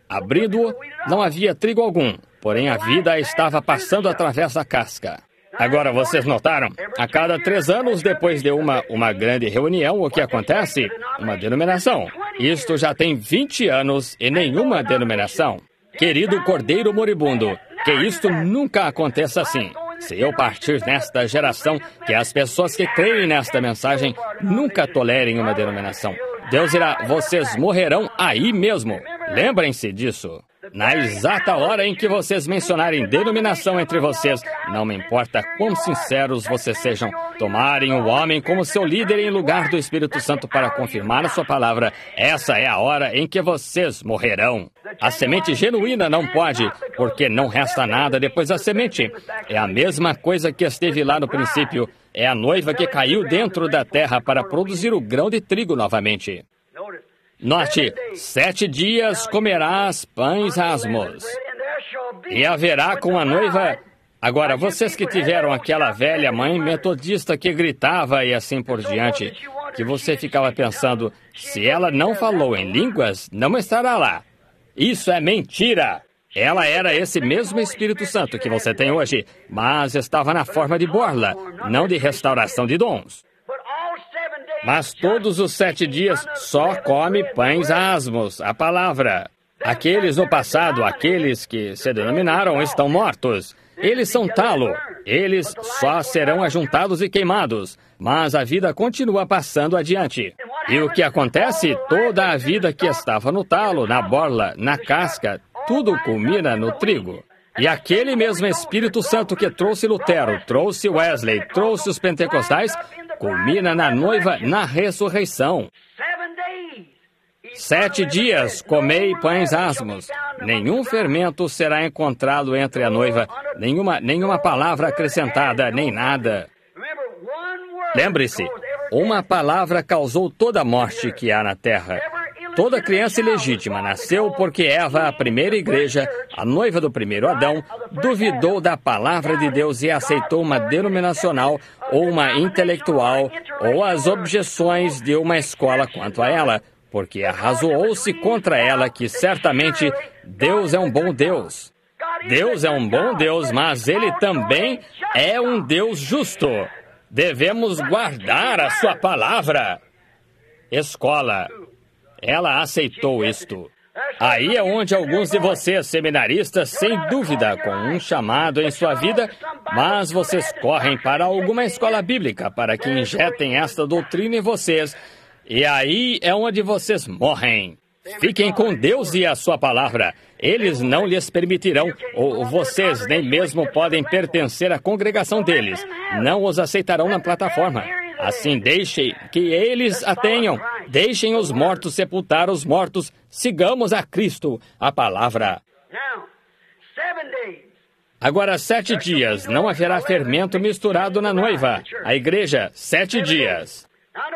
Abrindo-o, não havia trigo algum, porém a vida estava passando através da casca. Agora, vocês notaram? A cada três anos, depois de uma, uma grande reunião, o que acontece? Uma denominação. Isto já tem vinte anos e nenhuma denominação. Querido Cordeiro Moribundo, que isto nunca aconteça assim. Se eu partir nesta geração, que as pessoas que creem nesta mensagem nunca tolerem uma denominação. Deus irá, vocês morrerão aí mesmo. Lembrem-se disso. Na exata hora em que vocês mencionarem denominação entre vocês, não me importa quão sinceros vocês sejam, tomarem o homem como seu líder em lugar do Espírito Santo para confirmar a sua palavra, essa é a hora em que vocês morrerão. A semente genuína não pode, porque não resta nada depois da semente. É a mesma coisa que esteve lá no princípio. É a noiva que caiu dentro da terra para produzir o grão de trigo novamente. Note, sete dias comerás pães asmos, e haverá com a noiva... Agora, vocês que tiveram aquela velha mãe metodista que gritava e assim por diante, que você ficava pensando, se ela não falou em línguas, não estará lá. Isso é mentira! Ela era esse mesmo Espírito Santo que você tem hoje, mas estava na forma de borla, não de restauração de dons. Mas todos os sete dias só come pães asmos, a palavra. Aqueles no passado, aqueles que se denominaram, estão mortos. Eles são talo. Eles só serão ajuntados e queimados. Mas a vida continua passando adiante. E o que acontece? Toda a vida que estava no talo, na borla, na casca, tudo culmina no trigo. E aquele mesmo Espírito Santo que trouxe Lutero, trouxe Wesley, trouxe os pentecostais, culmina na noiva, na ressurreição. Sete dias comei pães asmos. Nenhum fermento será encontrado entre a noiva, nenhuma, nenhuma palavra acrescentada, nem nada. Lembre-se, uma palavra causou toda a morte que há na terra. Toda criança ilegítima nasceu porque Eva, a primeira igreja, a noiva do primeiro Adão, duvidou da palavra de Deus e aceitou uma denominacional ou uma intelectual ou as objeções de uma escola quanto a ela, porque arrazoou-se contra ela que certamente Deus é um bom Deus. Deus é um bom Deus, mas Ele também é um Deus justo. Devemos guardar a sua palavra. Escola. Ela aceitou isto. Aí é onde alguns de vocês, seminaristas, sem dúvida, com um chamado em sua vida, mas vocês correm para alguma escola bíblica para que injetem esta doutrina em vocês, e aí é onde vocês morrem. Fiquem com Deus e a sua palavra. Eles não lhes permitirão, ou vocês nem mesmo podem pertencer à congregação deles. Não os aceitarão na plataforma. Assim, deixem que eles a tenham. Deixem os mortos sepultar os mortos. Sigamos a Cristo, a palavra. Agora, sete dias. Não haverá fermento misturado na noiva. A igreja, sete dias.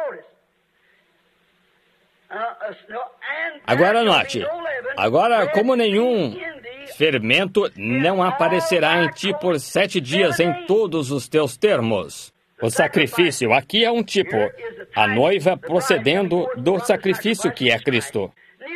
Agora note. Agora, como nenhum fermento não aparecerá em ti por sete dias em todos os teus termos. O sacrifício aqui é um tipo, a noiva procedendo do sacrifício que é Cristo.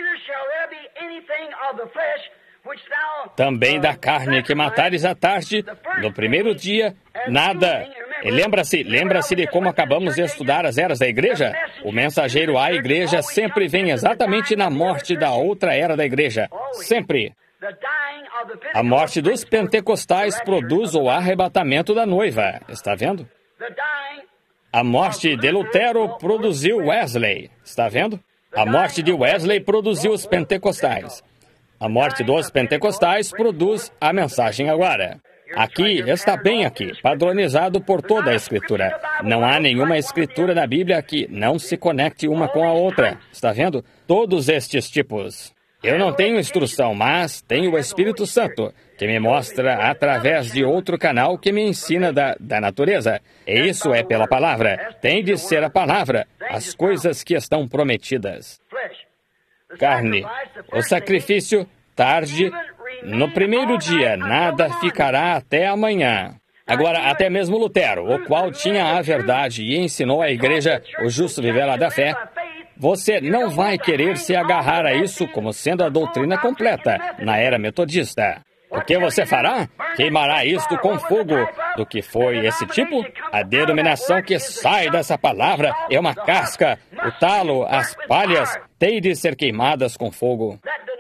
Também da carne que matares à tarde, no primeiro dia, nada. E lembra-se, lembra-se de como acabamos de estudar as eras da igreja? O mensageiro à igreja sempre vem exatamente na morte da outra era da igreja. Sempre. A morte dos pentecostais produz o arrebatamento da noiva. Está vendo? A morte de Lutero produziu Wesley. Está vendo? A morte de Wesley produziu os pentecostais. A morte dos pentecostais produz a mensagem agora. Aqui, está bem aqui, padronizado por toda a Escritura. Não há nenhuma Escritura na Bíblia que não se conecte uma com a outra. Está vendo? Todos estes tipos. Eu não tenho instrução, mas tenho o Espírito Santo, que me mostra através de outro canal que me ensina da, da natureza. E isso é pela palavra. Tem de ser a palavra, as coisas que estão prometidas. Carne. O sacrifício, tarde, no primeiro dia, nada ficará até amanhã. Agora, até mesmo Lutero, o qual tinha a verdade e ensinou à igreja, o justo viverá da fé, Você não vai querer se agarrar a isso como sendo a doutrina completa na era metodista. O que você fará? Queimará isto com fogo. Do que foi esse tipo? A denominação que sai dessa palavra é uma casca. O talo, as palhas, têm de ser queimadas com fogo.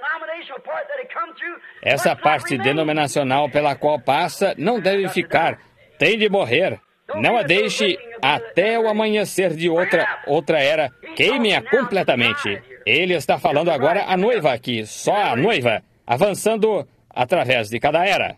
Essa parte denominacional pela qual passa não deve ficar. Tem de morrer. Não a deixe até o amanhecer de outra, outra era. Queime-a completamente. Ele está falando agora a noiva aqui, só a noiva, avançando através de cada era.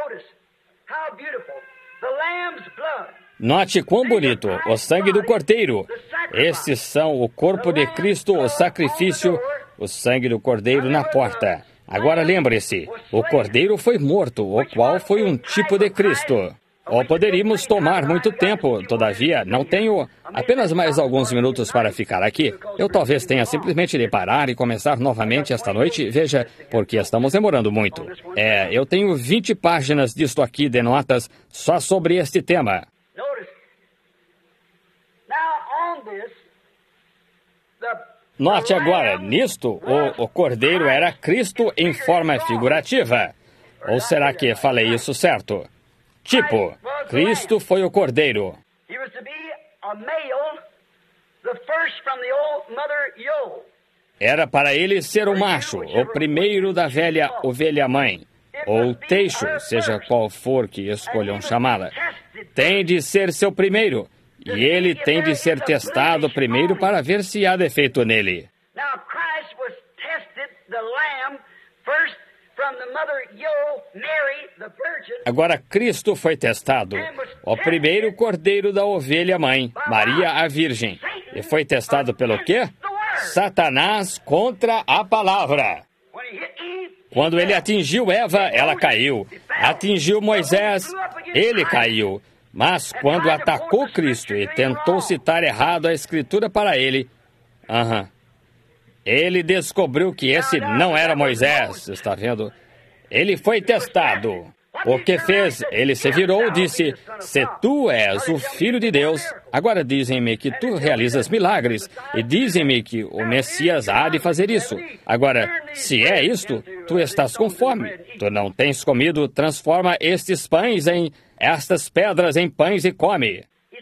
Note quão bonito, o sangue do Cordeiro. Estes são o corpo de Cristo, o sacrifício, o sangue do Cordeiro na porta. Agora lembre-se, o Cordeiro foi morto, o qual foi um tipo de Cristo. Ou poderíamos tomar muito tempo, todavia, não tenho apenas mais alguns minutos para ficar aqui. Eu talvez tenha simplesmente de parar e começar novamente esta noite, veja, porque estamos demorando muito. É, eu tenho vinte páginas disto aqui de notas só sobre este tema. Note agora, nisto, o, o Cordeiro era Cristo em forma figurativa. Ou será que falei isso certo? Tipo, Cristo foi o Cordeiro. Era para ele ser o macho, o primeiro da velha ovelha-mãe, ou teixo, seja qual for que escolham chamá-la. Tem de ser seu primeiro, e ele tem de ser testado primeiro para ver se há defeito nele. Agora Cristo foi testado, o primeiro cordeiro da ovelha-mãe, Maria a Virgem. E foi testado pelo quê? Satanás contra a palavra. Quando ele atingiu Eva, ela caiu. Atingiu Moisés, ele caiu. Mas quando atacou Cristo e tentou citar errado a Escritura para ele, aham, ele descobriu que esse não era Moisés, está vendo? Ele foi testado. O que fez? Ele se virou e disse, se tu és o Filho de Deus, agora dizem-me que tu realizas milagres, e dizem-me que o Messias há de fazer isso. Agora, se é isto, tu estás com fome. Tu não tens comido, transforma estes pães em, estas pedras em pães e come.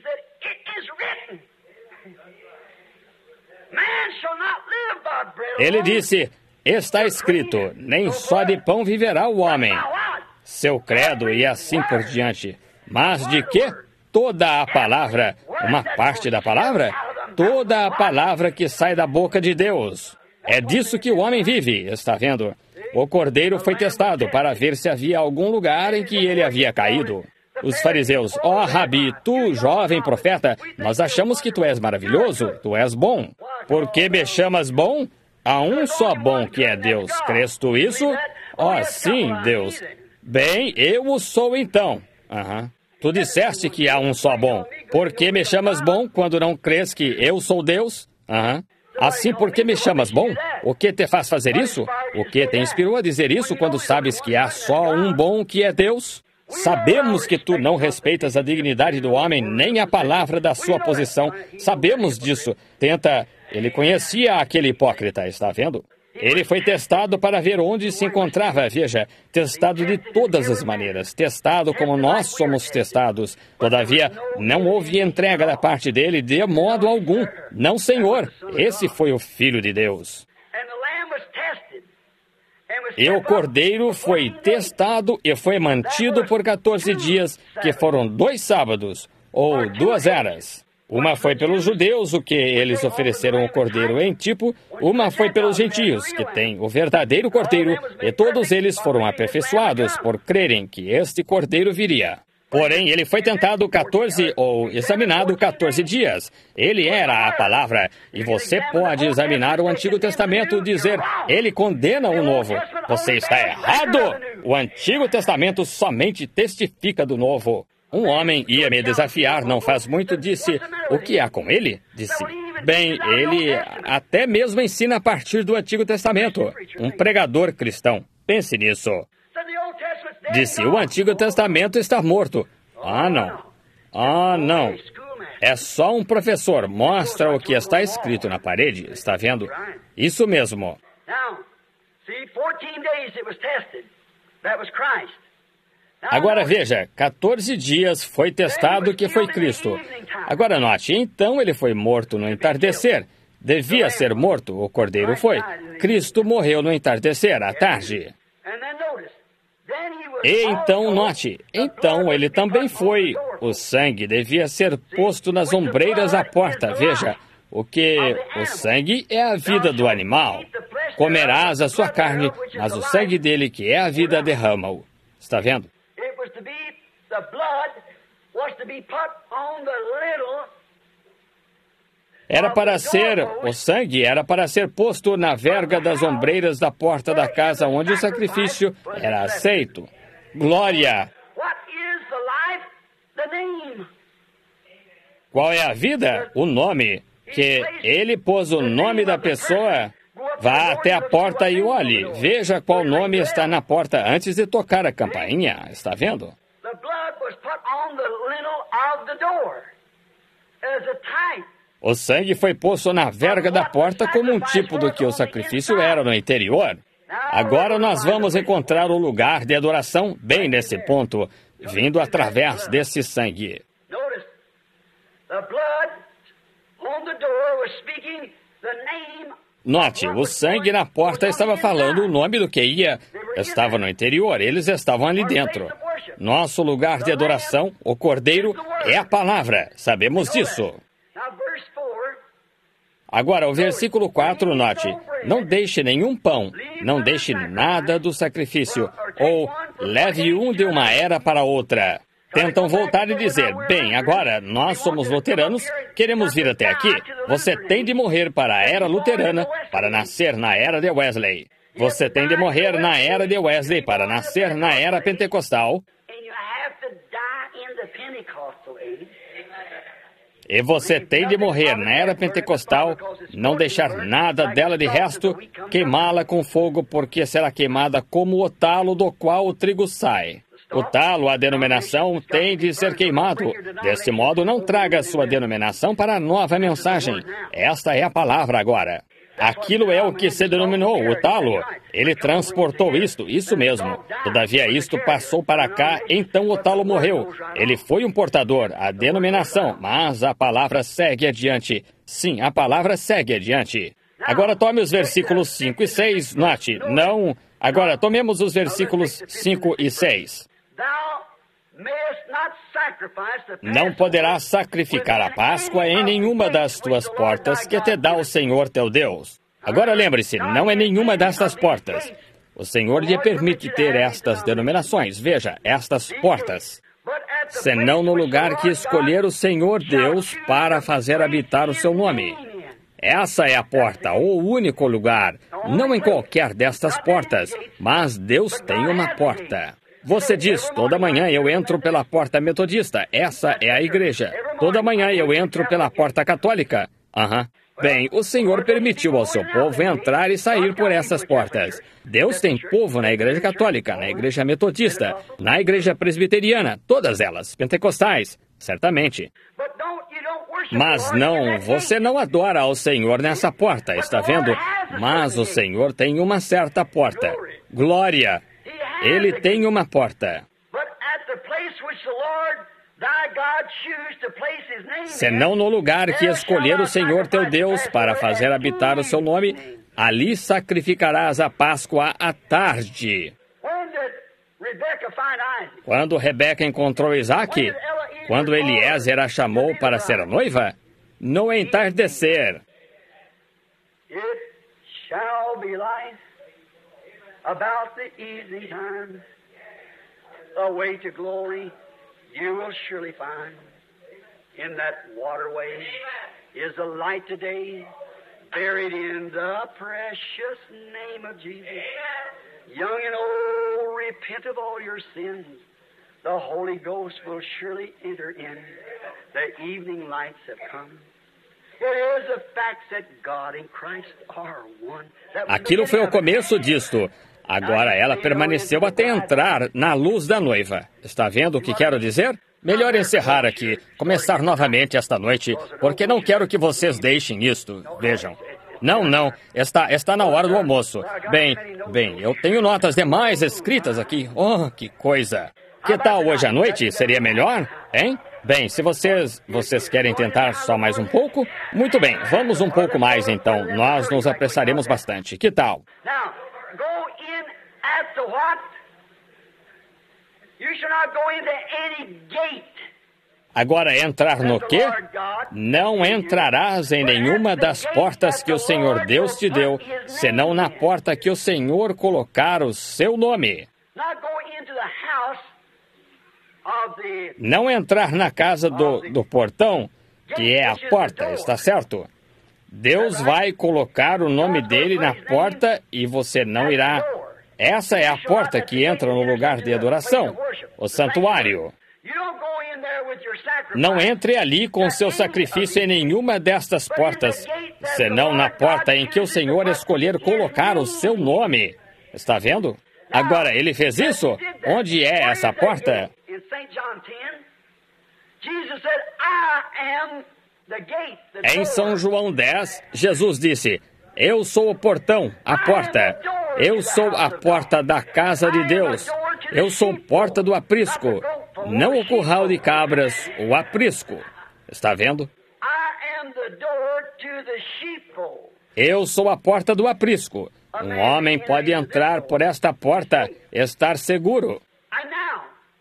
Ele disse, está escrito, nem só de pão viverá o homem. Seu credo e assim por diante. Mas de que? Toda a palavra, uma parte da palavra? Toda a palavra que sai da boca de Deus. É disso que o homem vive, está vendo? O cordeiro foi testado para ver se havia algum lugar em que ele havia caído. Os fariseus, ó oh, Rabi, tu, jovem profeta, nós achamos que tu és maravilhoso, tu és bom. Por que me chamas bom? Há um só bom que é Deus. Crês tu isso? Ó, oh, sim, Deus. Bem, eu o sou então. Uhum. Tu disseste que há um só bom. Por que me chamas bom quando não crês que eu sou Deus? Uhum. Assim, por que me chamas bom? O que te faz fazer isso? O que te inspirou a dizer isso quando sabes que há só um bom que é Deus? Sabemos que tu não respeitas a dignidade do homem, nem a palavra da sua posição. Sabemos disso. Tenta... Ele conhecia aquele hipócrita, está vendo? Ele foi testado para ver onde se encontrava, veja, testado de todas as maneiras, testado como nós somos testados. Todavia, não houve entrega da parte dele de modo algum. Não, Senhor, esse foi o Filho de Deus. E o Cordeiro foi testado e foi mantido por quatorze dias, que foram dois sábados, ou duas eras. Uma foi pelos judeus, o que eles ofereceram o cordeiro em tipo. Uma foi pelos gentios, que têm o verdadeiro cordeiro, e todos eles foram aperfeiçoados por crerem que este cordeiro viria. Porém, ele foi tentado quatorze, ou examinado quatorze dias. Ele era a palavra, e você pode examinar o Antigo Testamento e dizer, ele condena o Novo. Você está errado! O Antigo Testamento somente testifica do Novo. Um homem ia me desafiar, não faz muito, disse, o que há com ele? Disse, bem, ele até mesmo ensina a partir do Antigo Testamento. Um pregador cristão. Pense nisso. Disse, o Antigo Testamento está morto. Ah, não. Ah, não. É só um professor. Mostra o que está escrito na parede. Está vendo? Isso mesmo. Agora veja, quatorze dias foi testado que foi Cristo. Agora note, então ele foi morto no entardecer. Devia ser morto, o cordeiro foi. Cristo morreu no entardecer, à tarde. E então, note, então ele também foi. O sangue devia ser posto nas ombreiras da porta. Veja, o que o sangue é a vida do animal. Comerás a sua carne, mas o sangue dele, que é a vida, derrama-o. Está vendo? Era para ser, o sangue era para ser posto na verga das ombreiras da porta da casa onde o sacrifício era aceito. Glória! Qual é a vida? O nome. Que ele pôs o nome da pessoa. Vá até a porta e olhe. Veja qual nome está na porta antes de tocar a campainha. Está vendo? O sangue foi posto na verga da porta como um tipo do que o sacrifício era no interior. Agora nós vamos encontrar o lugar de adoração bem nesse ponto, vindo através desse sangue. Note, o sangue na porta estava falando o nome do que ia. Estava no interior, eles estavam ali dentro. Nosso lugar de adoração, o cordeiro, é a palavra. Sabemos disso. Agora, o versículo quatro, note. Não deixe nenhum pão, não deixe nada do sacrifício, ou leve um de uma era para outra. Tentam voltar e dizer, bem, agora, nós somos luteranos, queremos vir até aqui. Você tem de morrer para a era luterana para nascer na era de Wesley. Você tem de morrer na era de Wesley para nascer na era pentecostal. E você tem de morrer na era pentecostal, não deixar nada dela de resto, queimá-la com fogo, porque será queimada como o talo do qual o trigo sai. O talo, a denominação, tem de ser queimado. Desse modo, não traga sua denominação para a nova mensagem. Esta é a palavra agora. Aquilo é o que se denominou o talo. Ele transportou isto, isso mesmo. Todavia, isto passou para cá, então o talo morreu. Ele foi um portador, a denominação, mas a palavra segue adiante. Sim, a palavra segue adiante. Agora tome os versículos cinco e seis, note, não... Agora tomemos os versículos cinco e seis. Não poderás sacrificar a Páscoa em nenhuma das tuas portas que te dá o Senhor teu Deus. Agora lembre-se, não é nenhuma destas portas. O Senhor lhe permite ter estas denominações, veja, estas portas. Senão no lugar que escolher o Senhor Deus para fazer habitar o seu nome. Essa é a porta, o único lugar, não em qualquer destas portas, mas Deus tem uma porta. Você diz, toda manhã eu entro pela porta metodista, essa é a igreja. Toda manhã eu entro pela porta católica. Aham. Bem, o Senhor permitiu ao seu povo entrar e sair por essas portas. Deus tem povo na igreja católica, na igreja metodista, na igreja presbiteriana, todas elas, pentecostais, certamente. Mas não, você não adora ao Senhor nessa porta, está vendo? Mas o Senhor tem uma certa porta. Glória! Ele tem uma porta. Senão no lugar que escolher o Senhor teu Deus para fazer habitar o seu nome, ali sacrificarás a Páscoa à tarde. Quando Rebeca encontrou Isaque, quando Eliezer a chamou para ser a noiva, no entardecer. About the evening time, the way to glory you will surely find. In that waterway is a light today, buried in the precious name of Jesus. Young and old, repent of all your sins. The Holy Ghost will surely enter in. The evening lights have come. Aquilo foi o começo disto. Agora ela permaneceu até entrar na luz da noiva. Está vendo o que quero dizer? Melhor encerrar aqui, começar novamente esta noite, porque não quero que vocês deixem isto. Vejam. Não, não, está, está na hora do almoço. Bem, bem, eu tenho notas demais escritas aqui. Oh, que coisa. Que tal hoje à noite? Seria melhor? Hein? Bem, se vocês, vocês querem tentar só mais um pouco, muito bem, vamos um pouco mais então. Nós nos apressaremos bastante. Que tal? Now, go in at the what? You shall not go into any gate. Agora, entrar no quê? Não entrarás em nenhuma das portas que o Senhor Deus te deu, senão na porta que o Senhor colocar o seu nome. Not go into the house of the Não entrar na casa do, do portão, que é a porta, está certo? Deus vai colocar o nome dele na porta e você não irá. Essa é a porta que entra no lugar de adoração, o santuário. You don't go in there with your sacrifice. Não entre ali com seu sacrifício em nenhuma destas portas, senão na porta em que o Senhor escolher colocar o seu nome. Está vendo? Agora, ele fez isso? Onde é essa porta? In Saint John ten, Jesus said, I am the gate, the Em São João dez, Jesus disse: Eu sou o portão, a porta. Eu sou a porta da casa de Deus. Eu sou porta do aprisco. Não o curral de cabras, o aprisco. Está vendo? I am the door to the sheepfold. Eu sou a porta do aprisco. Um homem pode entrar por esta porta, estar seguro. And now,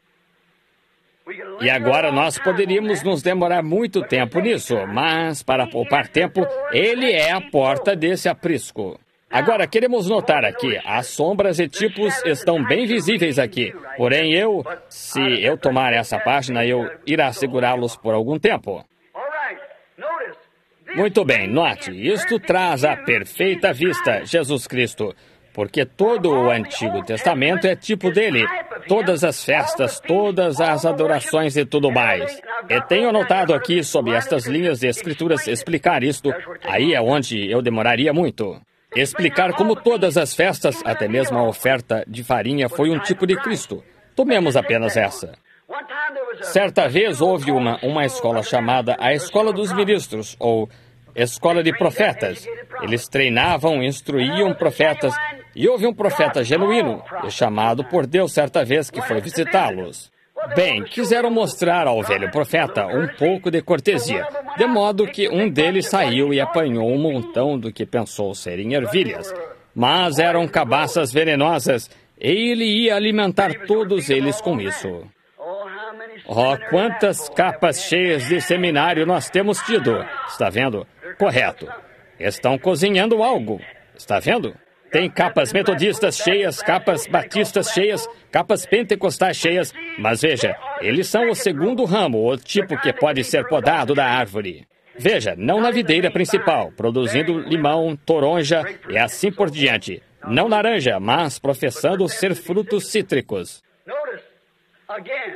we can E agora nós poderíamos nos demorar muito tempo nisso, mas para poupar tempo, ele é a porta desse aprisco. Agora, queremos notar aqui, as sombras e tipos estão bem visíveis aqui. Porém, eu, se eu tomar essa página, eu irá segurá-los por algum tempo. All right. Notice. This Muito bem, note, isto traz à perfeita vista Jesus Cristo, porque todo o Antigo Testamento é tipo dele, todas as festas, todas as adorações e tudo mais. E tenho anotado aqui, sob estas linhas de escrituras, explicar isto, aí é onde eu demoraria muito. Explicar como todas as festas, até mesmo a oferta de farinha, foi um tipo de Cristo. Tomemos apenas essa. one time there was a Certa vez houve uma, uma escola chamada a Escola dos Ministros, ou Escola de Profetas. Eles treinavam, instruíam profetas, e houve um profeta genuíno, e chamado por Deus certa vez que foi visitá-los. Bem, quiseram mostrar ao velho profeta um pouco de cortesia, de modo que um deles saiu e apanhou um montão do que pensou serem ervilhas. Mas eram cabaças venenosas, e ele ia alimentar todos eles com isso. oh, how many Oh, quantas capas cheias de seminário nós temos tido. Está vendo? Correto. Estão cozinhando algo. Está vendo? Tem capas metodistas cheias, capas batistas cheias, capas pentecostais cheias. Mas veja, eles são o segundo ramo, o tipo que pode ser podado da árvore. Veja, não na videira principal, produzindo limão, toronja e assim por diante. Não laranja, mas professando ser frutos cítricos. Notice again.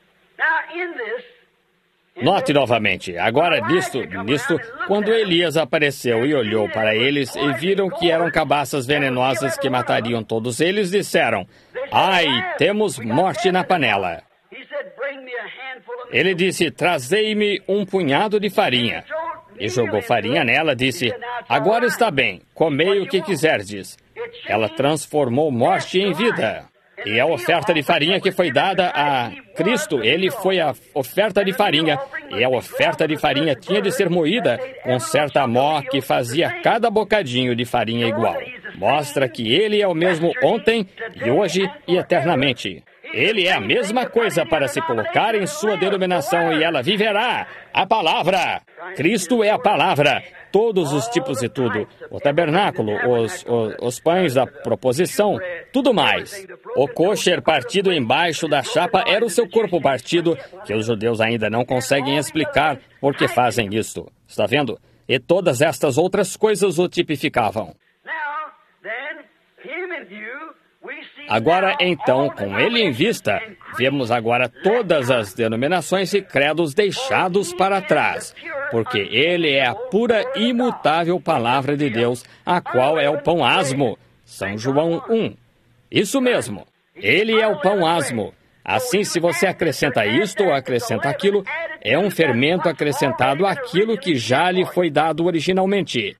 Now in this, Note novamente, agora nisto, nisto, quando Elias apareceu e olhou para eles e viram que eram cabaças venenosas que matariam todos eles, disseram: Ai, temos morte na panela. he said, bring me a handful of Ele disse: Trazei-me um punhado de farinha. E jogou farinha nela, disse: Agora está bem, comei o que quiserdes. Ela transformou morte em vida. E a oferta de farinha que foi dada a Cristo, ele foi a oferta de farinha. E a oferta de farinha tinha de ser moída com certa amó que fazia cada bocadinho de farinha igual. Mostra que ele é o mesmo ontem, e hoje e eternamente. Ele é a mesma coisa para se colocar em sua denominação e ela viverá. A palavra. Cristo é a palavra. Todos os tipos de tudo. O tabernáculo, os, os, os pães da proposição, tudo mais. O kosher partido embaixo da chapa era o seu corpo partido, que os judeus ainda não conseguem explicar por que fazem isso. Está vendo? E todas estas outras coisas o tipificavam. Now, then, him in view, we see Agora, now então, all the com ele em vista, and creeds vemos agora todas as denominações e credos deixados para trás, porque ele é a pura e imutável palavra de Deus, a qual é o pão asmo. São João um. Isso mesmo. Ele é o pão asmo. Assim, se você acrescenta isto ou acrescenta aquilo, é um fermento acrescentado àquilo que já lhe foi dado originalmente.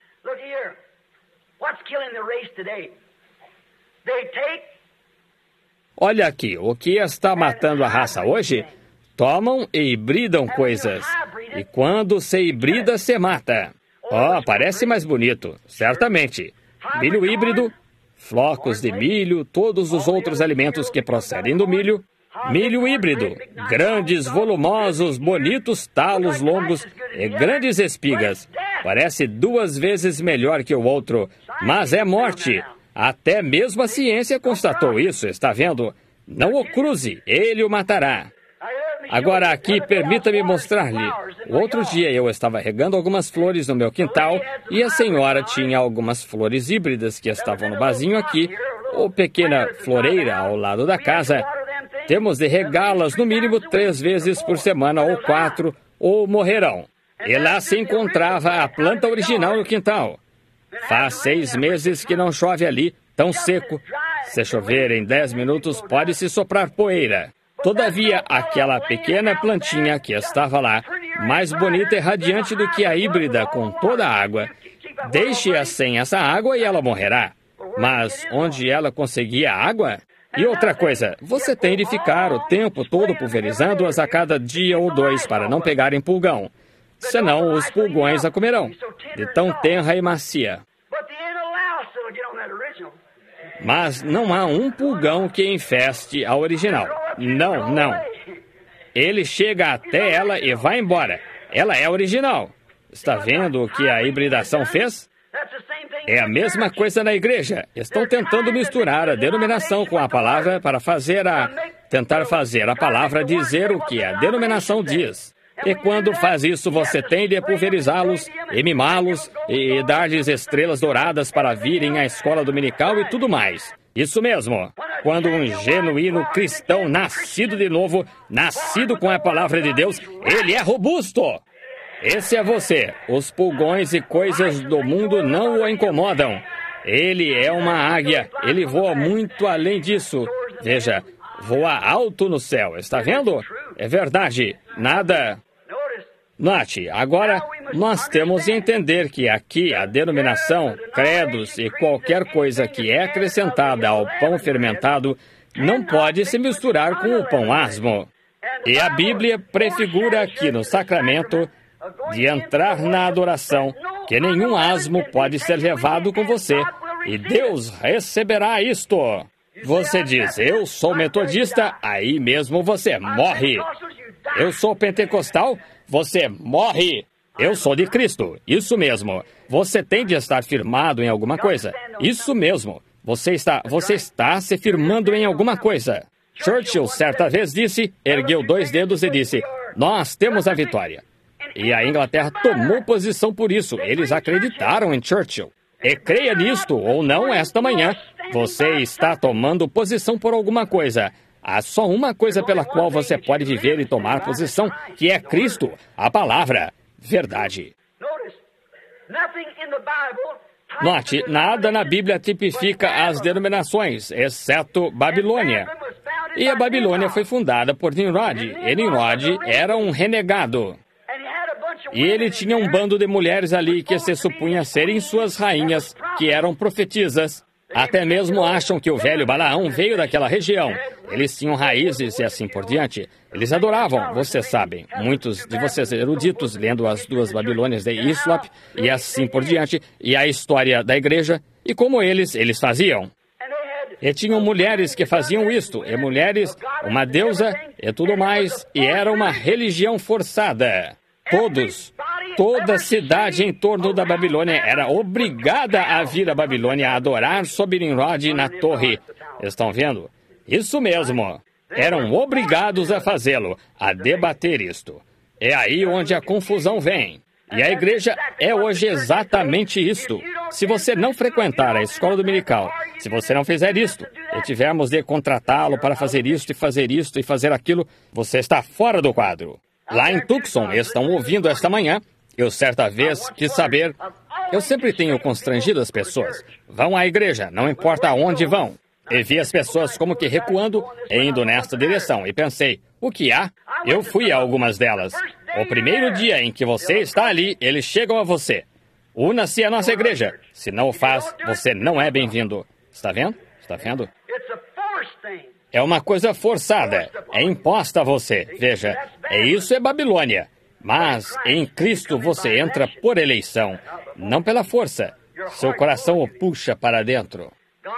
Olha aqui, o que está matando a raça hoje? Tomam e hibridam coisas. E quando se hibrida, se mata. Oh, parece mais bonito, certamente. Milho híbrido, flocos de milho, todos os outros alimentos que procedem do milho. Milho híbrido, grandes, volumosos, bonitos talos longos e grandes espigas. Parece duas vezes melhor que o outro, mas é morte. Até mesmo a ciência constatou isso, está vendo? Não o cruze, ele o matará. Agora aqui, permita-me mostrar-lhe. O outro dia eu estava regando algumas flores no meu quintal e a senhora tinha algumas flores híbridas que estavam no vasinho aqui, ou pequena floreira ao lado da casa. Temos de regá-las no mínimo três vezes por semana, ou quatro, ou morrerão. E lá se encontrava a planta original no quintal. Faz seis meses que não chove ali, tão seco. Se chover em dez minutos, pode-se soprar poeira. Todavia, aquela pequena plantinha que estava lá, mais bonita e radiante do que a híbrida com toda a água, deixe-a sem essa água e ela morrerá. Mas onde ela conseguia água? E outra coisa, você tem de ficar o tempo todo pulverizando-as a cada dia ou dois para não pegarem pulgão. Senão os pulgões a comerão, de tão tenra e macia. Mas não há um pulgão que infeste a original. Não, não. Ele chega até ela e vai embora. Ela é original. Está vendo o que a hibridação fez? É a mesma coisa na igreja. Estão tentando misturar a denominação com a palavra para fazer a... tentar fazer a palavra dizer o que a denominação diz. E quando faz isso, você tem de pulverizá-los e mimá-los e dar-lhes estrelas douradas para virem à escola dominical e tudo mais. Isso mesmo. Quando um genuíno cristão nascido de novo, nascido com a palavra de Deus, ele é robusto. Esse é você. Os pulgões e coisas do mundo não o incomodam. Ele é uma águia. Ele voa muito além disso. Veja, voa alto no céu. Está vendo? É verdade. Nada... Note, agora nós temos de entender que aqui a denominação, credos e qualquer coisa que é acrescentada ao pão fermentado não pode se misturar com o pão asmo. E a Bíblia prefigura aqui no sacramento de entrar na adoração que nenhum asmo pode ser levado com você e Deus receberá isto. Você diz, eu sou metodista, aí mesmo você morre. Eu sou pentecostal, você morre. Eu sou de Cristo, isso mesmo. Você tem de estar firmado em alguma coisa. Isso mesmo. Você está, você está se firmando em alguma coisa. Churchill certa vez disse, ergueu dois dedos e disse, nós temos a vitória. E a Inglaterra tomou posição por isso. Eles acreditaram em Churchill. E creia nisto ou não esta manhã, você está tomando posição por alguma coisa. Há só uma coisa pela qual você pode viver e tomar posição, que é Cristo, a palavra, verdade. Note, nada na Bíblia tipifica as denominações, exceto Babilônia. E a Babilônia foi fundada por Nimrod, e Nimrod era um renegado. E ele tinha um bando de mulheres ali que se supunha serem suas rainhas, que eram profetisas. Até mesmo acham que o velho Balaão veio daquela região. Eles tinham raízes e assim por diante. Eles adoravam, vocês sabem, muitos de vocês eruditos lendo as duas Babilônias de Islop e assim por diante, e a história da igreja, e como eles, eles faziam. E tinham mulheres que faziam isto, e mulheres, uma deusa e tudo mais, e era uma religião forçada. Todos, toda a cidade em torno da Babilônia era obrigada a vir à Babilônia a adorar sob Nimrod na torre. Estão vendo? Isso mesmo. Eram obrigados a fazê-lo, a debater isto. É aí onde a confusão vem. E a igreja é hoje exatamente isto. Se você não frequentar a escola dominical, se você não fizer isto, e tivermos de contratá-lo para fazer isto e fazer isto e fazer aquilo, você está fora do quadro. Lá em Tucson, estão ouvindo esta manhã, eu certa vez quis saber, eu sempre tenho constrangido as pessoas. Vão à igreja, não importa aonde vão. E vi as pessoas como que recuando e indo nesta direção. E pensei, o que há? Eu fui a algumas delas. O primeiro dia em que você está ali, eles chegam a você. Una-se à nossa igreja. Se não o faz, você não é bem-vindo. Está vendo? Está vendo? É uma coisa forçada. É imposta a você. Veja, é isso é Babilônia. Mas em Cristo você entra por eleição, não pela força. Seu coração o puxa para dentro.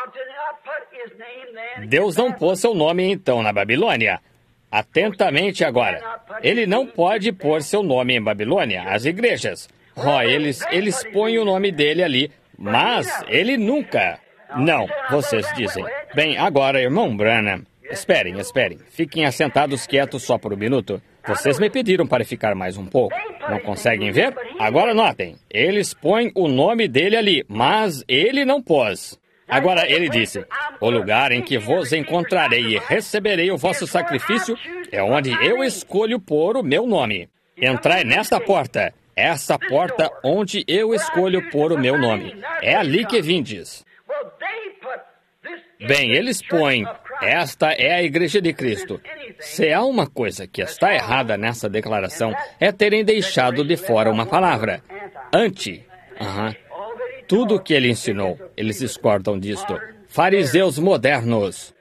Deus não pôs seu nome então na Babilônia. Atentamente agora. Ele não pode pôr seu nome em Babilônia, as igrejas. Oh, eles, eles põem o nome dele ali, mas ele nunca... Não, vocês dizem. Bem, agora, irmão Branham, esperem, esperem. Fiquem assentados quietos só por um minuto. Vocês me pediram para ficar mais um pouco. Não conseguem ver? Agora notem. Eles põem o nome dele ali, mas ele não pôs. Agora ele disse, o lugar em que vos encontrarei e receberei o vosso sacrifício é onde eu escolho pôr o meu nome. Entrai nesta porta, essa porta onde eu escolho pôr o meu nome. É ali que vindes. Bem, eles põem, esta é a igreja de Cristo. Se há uma coisa que está errada nessa declaração, é terem deixado de fora uma palavra. Anti. Aham. Tudo o que ele ensinou, eles discordam disto. Fariseus modernos.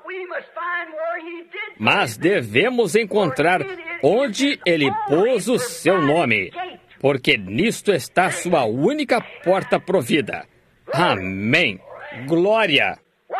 Mas devemos encontrar onde ele pôs o seu nome, porque nisto está sua única porta provida. Amém. Glória.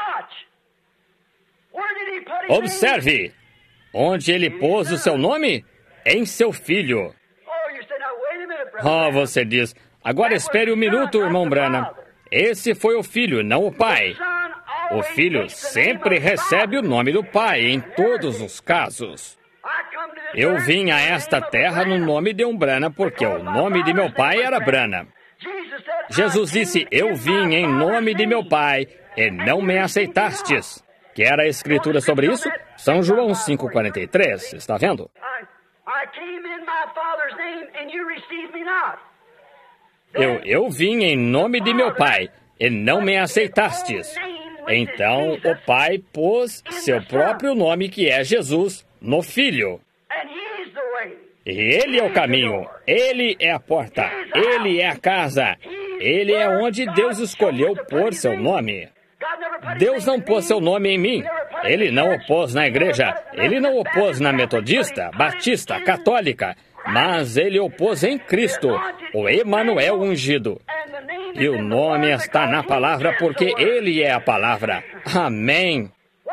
Observe. Onde ele pôs o seu nome? Em seu filho. Oh, você diz... Agora espere um minuto, irmão Branham. Esse foi o filho, não o pai. O filho sempre recebe o nome do pai, em todos os casos. Eu vim a esta terra no nome de um Branham, porque o nome de meu pai era Branham. Jesus disse, eu vim em nome de meu pai, e não me aceitastes. Quer a escritura sobre isso? São João cinco, quarenta e três, está vendo? Eu, eu vim em nome de meu pai, e não me aceitastes. Então o pai pôs seu próprio nome, que é Jesus, no filho. E ele é o caminho, ele é a porta, ele é a casa, ele é onde Deus escolheu pôr seu nome. Deus não pôs seu nome em mim. Ele não o pôs na igreja, ele não o pôs na metodista, batista, católica. Mas ele o pôs em Cristo, o Emanuel ungido. E o nome está na palavra porque ele é a palavra. Amém.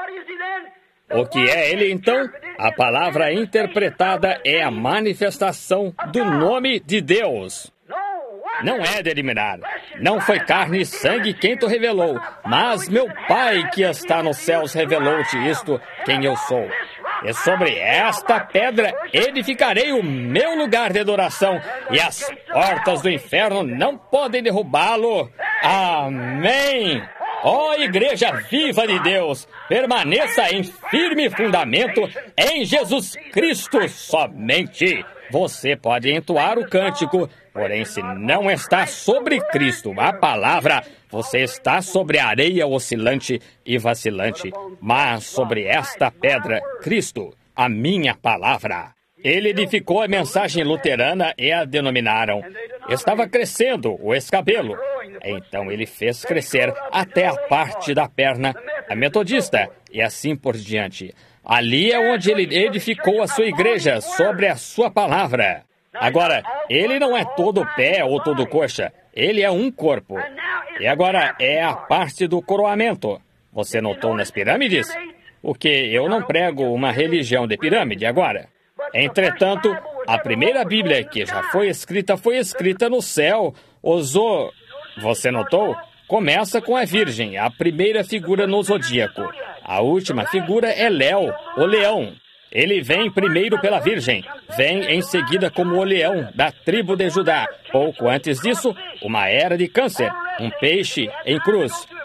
O que é ele então? A palavra interpretada é a manifestação do nome de Deus. Não é de eliminar. Não foi carne e sangue quem te revelou, mas meu Pai que está nos céus revelou-te isto, quem eu sou. E sobre esta pedra edificarei o meu lugar de adoração, e as portas do inferno não podem derrubá-lo. Amém! Ó oh, igreja viva de Deus, permaneça em firme fundamento em Jesus Cristo somente. Você pode entoar o cântico, porém se não está sobre Cristo, a palavra, você está sobre a areia oscilante e vacilante, mas sobre esta pedra, Cristo, a minha palavra. Ele edificou a mensagem luterana e a denominaram. Estava crescendo o escabelo. Então ele fez crescer até a parte da perna, a metodista, e assim por diante. Ali é onde ele edificou a sua igreja, sobre a sua palavra. Agora, ele não é todo pé ou todo coxa. Ele é um corpo. E agora é a parte do coroamento. Você notou nas pirâmides? Porque eu não prego uma religião de pirâmide agora. Entretanto, a primeira Bíblia que já foi escrita, foi escrita no céu. Usou... Você notou? Começa com a Virgem, a primeira figura no zodíaco. A última figura é Léo, o leão. Ele vem primeiro pela Virgem, vem em seguida como o leão da tribo de Judá. Pouco antes disso, uma era de câncer, um peixe em cruz.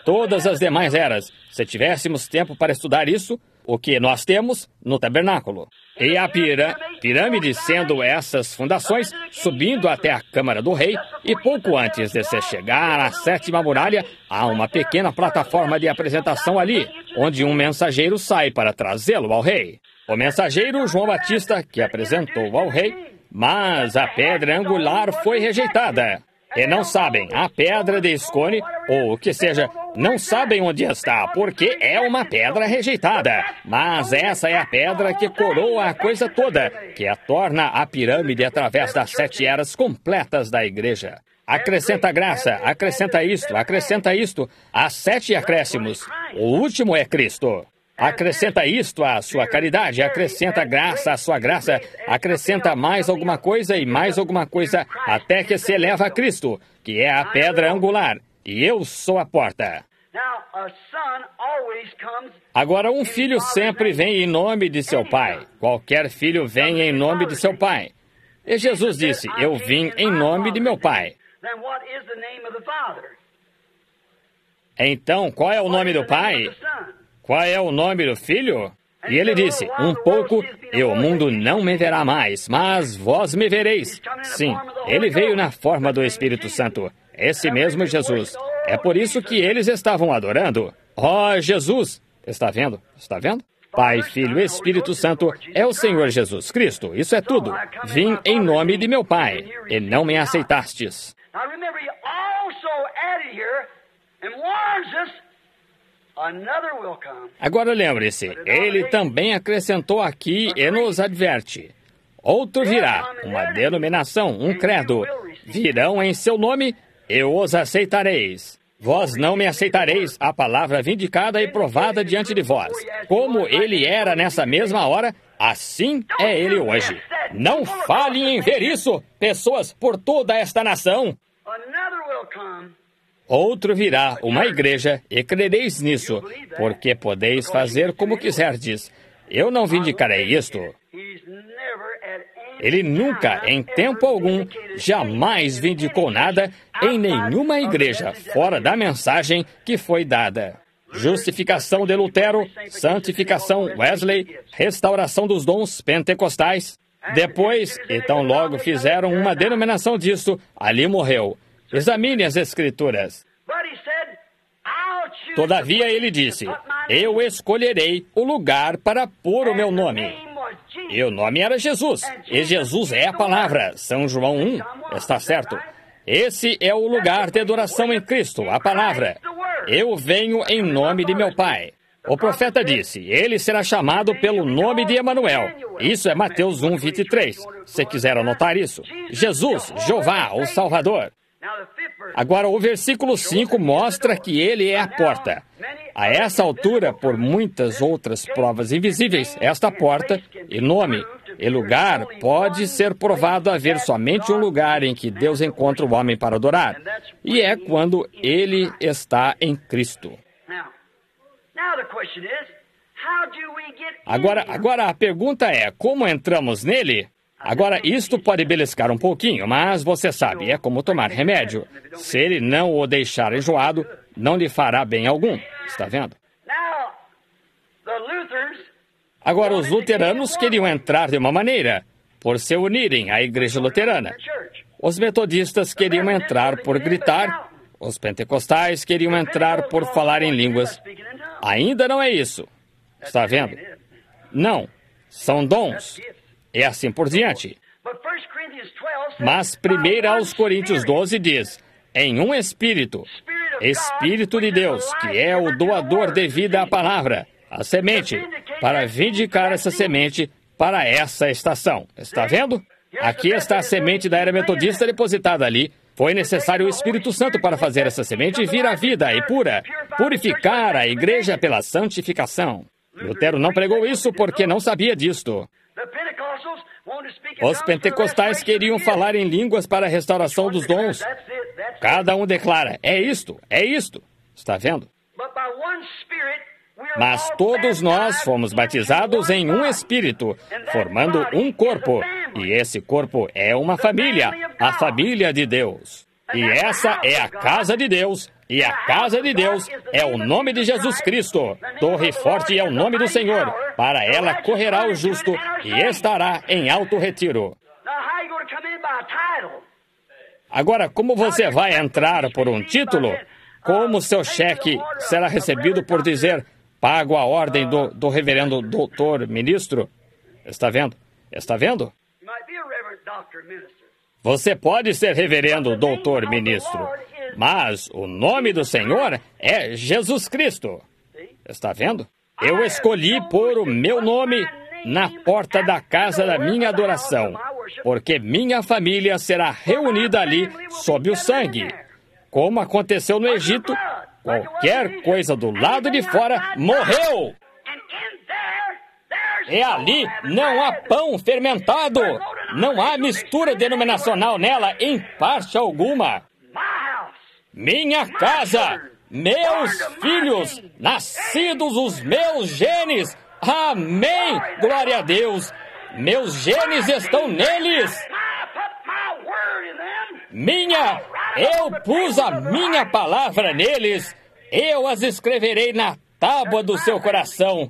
todas as demais eras. Se tivéssemos tempo para estudar isso, o que nós temos no tabernáculo. E a pirâ pirâmide sendo essas fundações, subindo até a Câmara do Rei, e pouco antes de se chegar à sétima muralha, há uma pequena plataforma de apresentação ali, onde um mensageiro sai para trazê-lo ao rei. O mensageiro João Batista, que apresentou ao rei, mas a pedra angular foi rejeitada. E não sabem, a pedra de escone, ou o que seja, não sabem onde está, porque é uma pedra rejeitada. Mas essa é a pedra que coroa a coisa toda, que a torna a pirâmide através das sete eras completas da igreja. Acrescenta graça, acrescenta isto, acrescenta isto, há sete acréscimos. O último é Cristo. Acrescenta isto à sua caridade, acrescenta graça à sua graça, acrescenta mais alguma coisa e mais alguma coisa, até que se eleva a Cristo, que é a pedra angular, e eu sou a porta. Agora, um filho sempre vem em nome de seu pai. Qualquer filho vem em nome de seu pai. E Jesus disse, eu vim em nome de meu pai. Então, qual é o nome do pai? Qual é o nome do filho? E ele disse, um pouco, e o mundo não me verá mais, mas vós me vereis. Sim, ele veio na forma do Espírito Santo, esse mesmo Jesus. É por isso que eles estavam adorando. Ó, Jesus! Está vendo? Está vendo? Pai, Filho, Espírito Santo é o Senhor Jesus Cristo. Isso é tudo. Vim em nome de meu Pai, e não me aceitastes. Agora lembre-se, ele também acrescentou aqui e nos adverte. Outro virá, uma denominação, um credo. Virão em seu nome, e os aceitareis. Vós não me aceitareis, a palavra vindicada e provada diante de vós. Como ele era nessa mesma hora, assim é ele hoje. Não falem em ver isso, pessoas por toda esta nação. Outro virá, uma igreja, e crereis nisso, porque podeis fazer como quiserdes. Eu não vindicarei isto. Ele nunca, em tempo algum, jamais vindicou nada em nenhuma igreja fora da mensagem que foi dada. Justificação de Lutero, santificação Wesley, restauração dos dons pentecostais. Depois, e tão logo fizeram uma denominação disso, ali morreu. Examine as Escrituras. Todavia ele disse, eu escolherei o lugar para pôr o meu nome. E o nome era Jesus. E Jesus é a palavra. São João um. Está certo. Esse é o lugar de adoração em Cristo, a palavra. Eu venho em nome de meu Pai. O profeta disse, ele será chamado pelo nome de Emanuel. Isso é Mateus um, vinte e três. Se quiser anotar isso. Jesus, Jeová, o Salvador. Agora, o versículo cinco mostra que ele é a porta. A essa altura, por muitas outras provas invisíveis, esta porta, e nome, e lugar, pode ser provado haver somente um lugar em que Deus encontra o homem para adorar. E é quando ele está em Cristo. Agora, agora a pergunta é, como entramos nele? Agora, isto pode beliscar um pouquinho, mas você sabe, é como tomar remédio. Se ele não o deixar enjoado, não lhe fará bem algum. Está vendo? Agora, os luteranos queriam entrar de uma maneira, por se unirem à igreja luterana. Os metodistas queriam entrar por gritar. Os pentecostais queriam entrar por falar em línguas. Ainda não é isso. Está vendo? Não. São dons. E assim por diante. Mas primeiro aos Coríntios doze diz, em um Espírito, Espírito de Deus, que é o doador de vida à palavra, a semente, para vindicar essa semente para essa estação. Está vendo? Aqui está a semente da era metodista depositada ali. Foi necessário o Espírito Santo para fazer essa semente vir à vida e pura, purificar a igreja pela santificação. Lutero não pregou isso porque não sabia disto. Os pentecostais queriam falar em línguas para a restauração dos dons. Cada um declara, é isto, é isto. Está vendo? Mas todos nós fomos batizados em um Espírito, formando um corpo. E esse corpo é uma família, a família de Deus. E essa é a casa de Deus, E a casa de Deus é o nome de Jesus Cristo. Torre forte é o nome do Senhor. Para ela correrá o justo e estará em alto retiro. Agora, como você vai entrar por um título? Como seu cheque será recebido por dizer, pago a ordem do, do reverendo doutor ministro? Está vendo? Está vendo? Você pode ser reverendo doutor ministro, mas o nome do Senhor é Jesus Cristo. Está vendo? Eu escolhi pôr o meu nome na porta da casa da minha adoração, porque minha família será reunida ali sob o sangue. Como aconteceu no Egito, qualquer coisa do lado de fora morreu. E ali não há pão fermentado. Não há mistura denominacional nela em parte alguma. Minha casa, meus filhos, nascidos os meus genes. Amém! Glória a Deus! Meus genes estão neles. Minha, eu pus a minha palavra neles. Eu as escreverei na tábua do seu coração.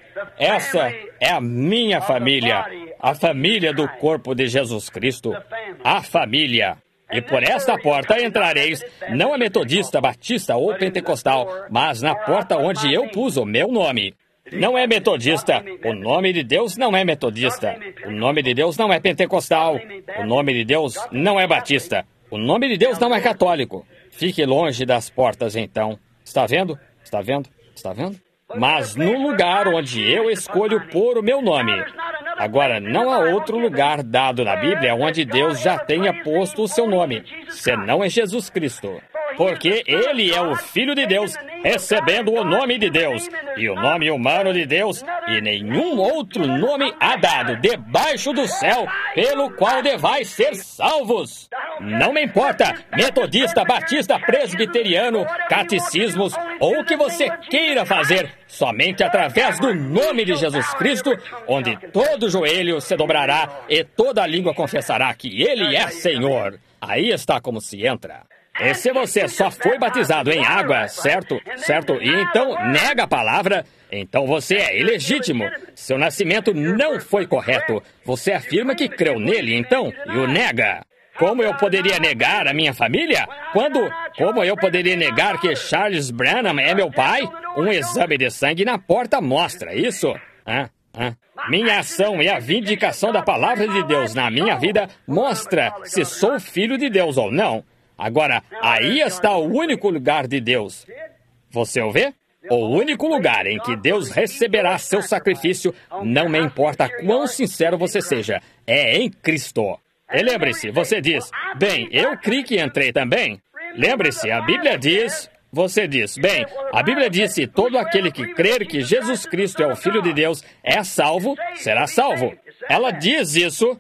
Essa é a minha família, a família do corpo de Jesus Cristo, a família. E por esta porta entrareis, não a metodista, batista ou pentecostal, mas na porta onde eu pus o meu nome. Não é metodista, o nome de Deus não é metodista, o nome de Deus não é pentecostal, o nome de Deus não é batista, o nome de Deus não é católico. Fique longe das portas então. Está vendo? Está vendo? Está vendo? Mas no lugar onde eu escolho pôr o meu nome. Agora, não há outro lugar dado na Bíblia onde Deus já tenha posto o seu nome, senão é Jesus Cristo. Porque Ele é o Filho de Deus, recebendo o nome de Deus, e o nome humano de Deus, e nenhum outro nome há dado debaixo do céu, pelo qual devais ser salvos. Não me importa, metodista, batista, presbiteriano, catecismos, ou o que você queira fazer, somente através do nome de Jesus Cristo, onde todo joelho se dobrará e toda língua confessará que Ele é Senhor. Aí está como se entra. E se você só foi batizado em água, certo? Certo? E então nega a palavra, então você é ilegítimo. Seu nascimento não foi correto. Você afirma que creu nele, então, e o nega. Como eu poderia negar a minha família? Quando? Como eu poderia negar que Charles Branham é meu pai? Um exame de sangue na porta mostra isso. Ah, ah. Minha ação e a vindicação da palavra de Deus na minha vida mostra se sou filho de Deus ou não. Agora, aí está o único lugar de Deus. Você o vê? O único lugar em que Deus receberá seu sacrifício, não me importa quão sincero você seja, é em Cristo. E lembre-se, você diz, bem, eu criei que entrei também. Lembre-se, a Bíblia diz, você diz, bem, a Bíblia disse, todo aquele que crer que Jesus Cristo é o Filho de Deus é salvo, será salvo. Ela diz isso,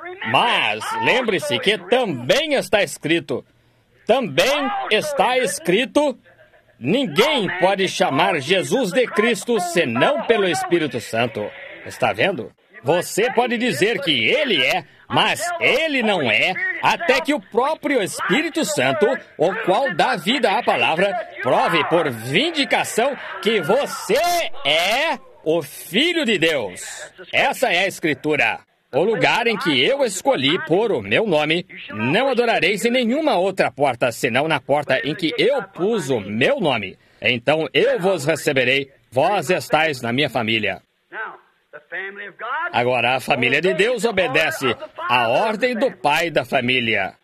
mas lembre-se que também está escrito, também está escrito, ninguém pode chamar Jesus de Cristo senão pelo Espírito Santo. Está vendo? Você pode dizer que Ele é, mas Ele não é, até que o próprio Espírito Santo, o qual dá vida à palavra, prove por vindicação que você é o Filho de Deus. Essa é a Escritura. O lugar em que eu escolhi pôr o meu nome, não adorareis em nenhuma outra porta, senão na porta em que eu pus o meu nome. Então eu vos receberei, vós estáis na minha família. Agora, a família de Deus obedece à ordem do pai da família.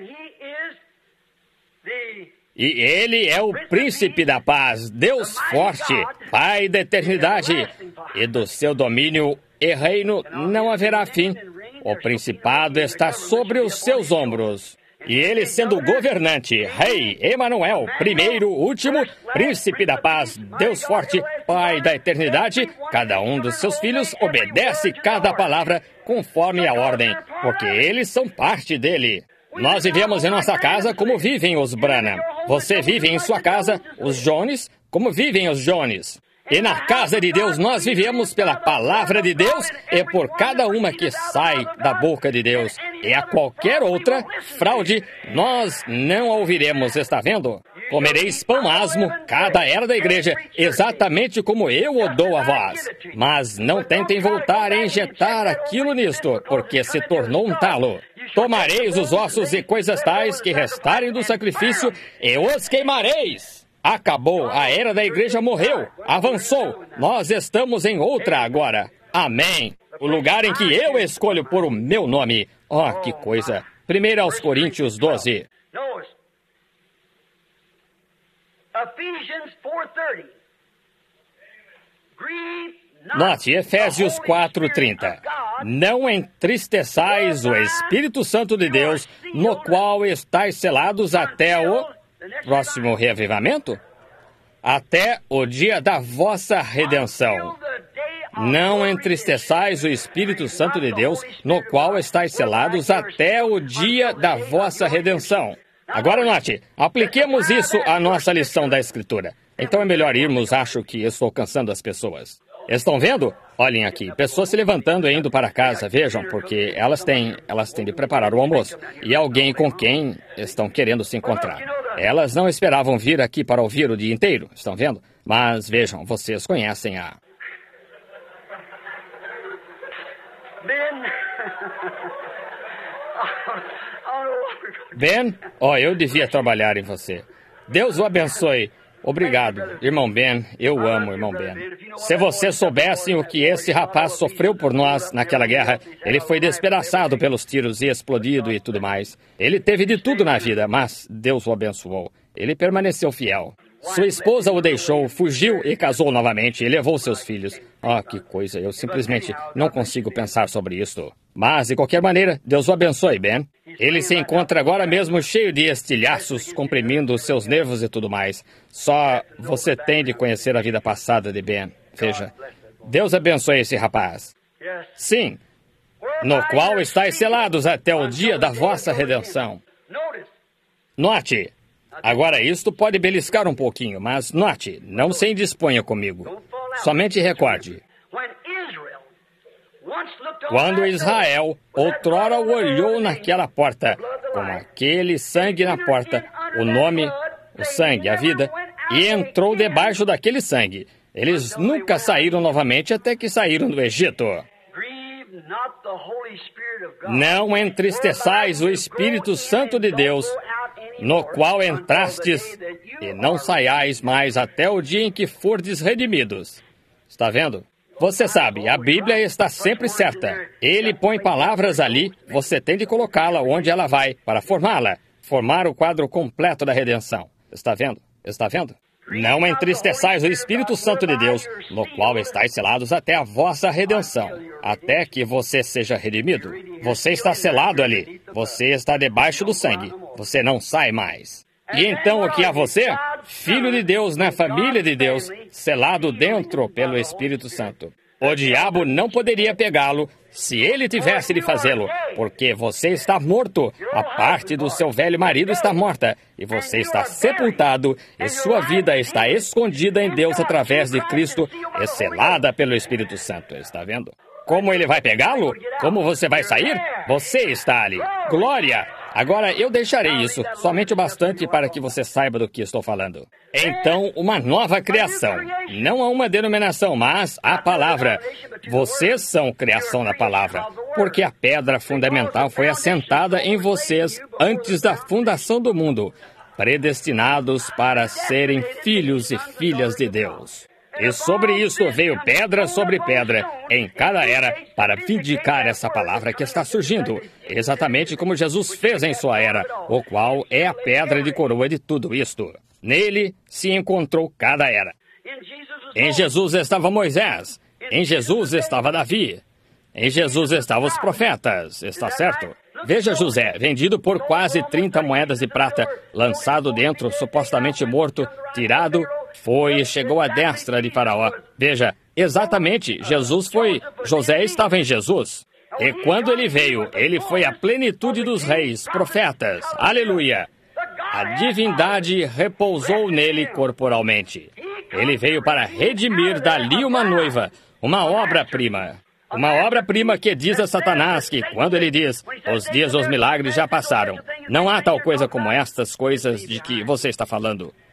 E ele é o príncipe da paz, Deus forte, Pai da eternidade, e do seu domínio e reino não haverá fim. O principado está sobre os seus ombros. E ele sendo governante, rei, Emanuel, primeiro, último, príncipe da paz, Deus forte, Pai da eternidade, cada um dos seus filhos obedece cada palavra conforme a ordem, porque eles são parte dele. Nós vivemos em nossa casa como vivem os Branham. Você vive em sua casa, os Jones, como vivem os Jones. E na casa de Deus nós vivemos pela palavra de Deus e por cada uma que sai da boca de Deus. E a qualquer outra fraude nós não a ouviremos, está vendo? Comereis pão asmo, cada era da igreja, exatamente como eu o dou a vós. Mas não tentem voltar a injetar aquilo nisto, porque se tornou um talo. Tomareis os ossos e coisas tais que restarem do sacrifício e os queimareis. Acabou, a era da igreja morreu, avançou, nós estamos em outra agora. Amém. O lugar em que eu escolho por o meu nome. Oh, que coisa. Primeiro aos Coríntios doze. Note, Efésios quatro, trinta. Não entristeçais o Espírito Santo de Deus, no qual estáis selados até o próximo reavivamento? Até o dia da vossa redenção. Não entristeçais o Espírito Santo de Deus, no qual estáis selados até o dia da vossa redenção. Agora note, apliquemos isso à nossa lição da Escritura. Então é melhor irmos, acho que estou cansando as pessoas. Estão vendo? Olhem aqui, pessoas se levantando e indo para casa, vejam, porque elas têm, elas têm de preparar o almoço. E alguém com quem estão querendo se encontrar. Elas não esperavam vir aqui para ouvir o dia inteiro, estão vendo? Mas vejam, vocês conhecem a... Ben, ó, oh, eu devia trabalhar em você. Deus o abençoe. Obrigado, irmão Ben. Eu amo, irmão Ben. Se vocês soubessem o que esse rapaz sofreu por nós naquela guerra, ele foi despedaçado pelos tiros e explodido e tudo mais. Ele teve de tudo na vida, mas Deus o abençoou. Ele permaneceu fiel. Sua esposa o deixou, fugiu e casou novamente e levou seus filhos. Ah, que coisa, eu simplesmente não consigo pensar sobre isso. Mas, de qualquer maneira, Deus o abençoe, Ben. Ele se encontra agora mesmo cheio de estilhaços, comprimindo seus nervos e tudo mais. Só você tem de conhecer a vida passada de Ben. Veja, Deus abençoe esse rapaz. Sim, no qual estáis selados até o dia da vossa redenção. Note. Agora, isto pode beliscar um pouquinho, mas note, não se indisponha comigo. Somente recorde. Quando Israel outrora olhou naquela porta, com aquele sangue na porta, o nome, o sangue, a vida, e entrou debaixo daquele sangue, eles nunca saíram novamente até que saíram do Egito. Não entristeçais o Espírito Santo de Deus, no qual entrastes, e não saiais mais até o dia em que fordes redimidos. Está vendo? Você sabe, a Bíblia está sempre certa. Ele põe palavras ali, você tem de colocá-la onde ela vai, para formá-la, formar o quadro completo da redenção. Está vendo? Está vendo? Não entristeçais o Espírito Santo de Deus, no qual estáis selados até a vossa redenção, até que você seja redimido. Você está selado ali, você está debaixo do sangue, você não sai mais. E então o que há você? Filho de Deus na família de Deus, selado dentro pelo Espírito Santo. O diabo não poderia pegá-lo se ele tivesse de fazê-lo, porque você está morto, a parte do seu velho marido está morta, e você está sepultado, e sua vida está escondida em Deus através de Cristo, e selada pelo Espírito Santo. Está vendo? Como ele vai pegá-lo? Como você vai sair? Você está ali. Glória! Agora, eu deixarei isso, somente o bastante para que você saiba do que estou falando. Então, uma nova criação. Não há uma denominação, mas a palavra. Vocês são criação da palavra, porque a pedra fundamental foi assentada em vocês antes da fundação do mundo, predestinados para serem filhos e filhas de Deus. E sobre isso veio pedra sobre pedra, em cada era, para vindicar essa palavra que está surgindo, exatamente como Jesus fez em sua era, o qual é a pedra de coroa de tudo isto. Nele se encontrou cada era. Em Jesus estava Moisés, em Jesus estava Davi, em Jesus estavam os profetas, está certo? Veja José, vendido por quase trinta moedas de prata, lançado dentro, supostamente morto, tirado, foi e chegou à destra de Faraó. Veja, exatamente, Jesus foi, José estava em Jesus. E quando ele veio, ele foi a plenitude dos reis, profetas, aleluia. A divindade repousou nele corporalmente. Ele veio para redimir dali uma noiva, uma obra-prima. Uma obra-prima que diz a Satanás que, quando ele diz, os dias dos milagres já passaram. Não há tal coisa como estas coisas de que você está falando.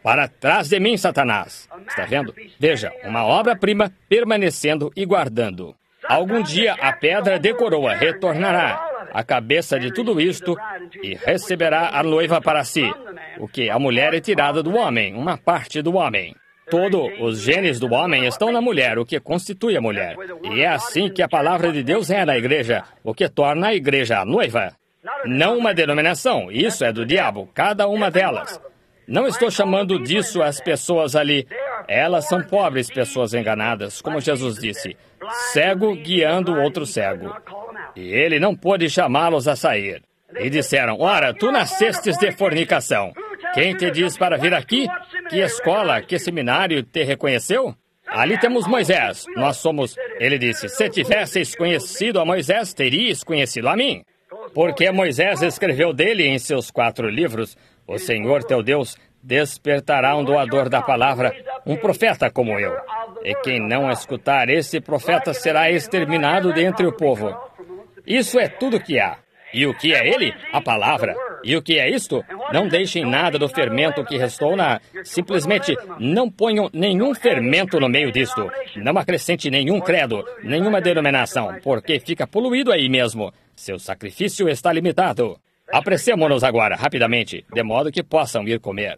Para trás de mim, Satanás. Está vendo? Veja, uma obra-prima permanecendo e guardando. Algum dia a pedra de coroa retornará à cabeça de tudo isto e receberá a noiva para si. O que? A mulher é tirada do homem, uma parte do homem. Todos os genes do homem estão na mulher, o que constitui a mulher. E é assim que a palavra de Deus é na igreja, o que torna a igreja a noiva. Não uma denominação, isso é do diabo, cada uma delas. Não estou chamando disso as pessoas ali. Elas são pobres pessoas enganadas, como Jesus disse. Cego guiando outro cego. E ele não pôde chamá-los a sair. E disseram, ora, tu nascestes de fornicação. Quem te diz para vir aqui? Que escola, que seminário te reconheceu? Ali temos Moisés. Nós somos... Ele disse, se tivesseis conhecido a Moisés, teríeis conhecido a mim. Porque Moisés escreveu dele em seus quatro livros, o Senhor teu Deus despertará um doador da palavra, um profeta como eu. E quem não escutar esse profeta será exterminado dentre o povo. Isso é tudo que há. E o que é ele? A palavra. E o que é isto? Não deixem nada do fermento que restou na... Simplesmente não ponham nenhum fermento no meio disto. Não acrescente nenhum credo, nenhuma denominação, porque fica poluído aí mesmo. Seu sacrifício está limitado. Apressemo-nos agora, rapidamente, de modo que possam ir comer.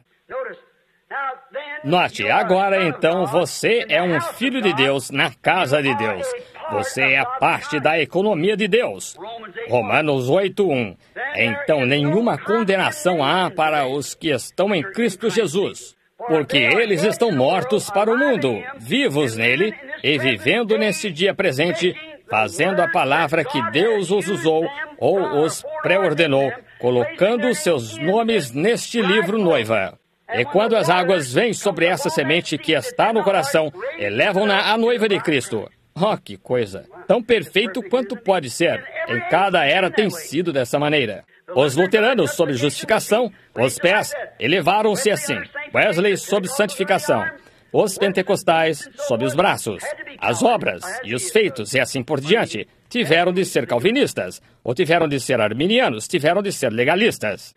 Note, agora então você é um filho de Deus na casa de Deus. Você é parte da economia de Deus. Romanos oito, um. Então nenhuma condenação há para os que estão em Cristo Jesus, porque eles estão mortos para o mundo, vivos nele e vivendo nesse dia presente, fazendo a palavra que Deus os usou ou os pré-ordenou, colocando os seus nomes neste livro noiva. E quando as águas vêm sobre essa semente que está no coração, elevam-na à noiva de Cristo. Oh, que coisa! Tão perfeito quanto pode ser. Em cada era tem sido dessa maneira. Os luteranos sob justificação, os pés elevaram-se assim. Wesley sob santificação. Os pentecostais sob os braços. As obras e os feitos e assim por diante tiveram de ser calvinistas, ou tiveram de ser arminianos, tiveram de ser legalistas.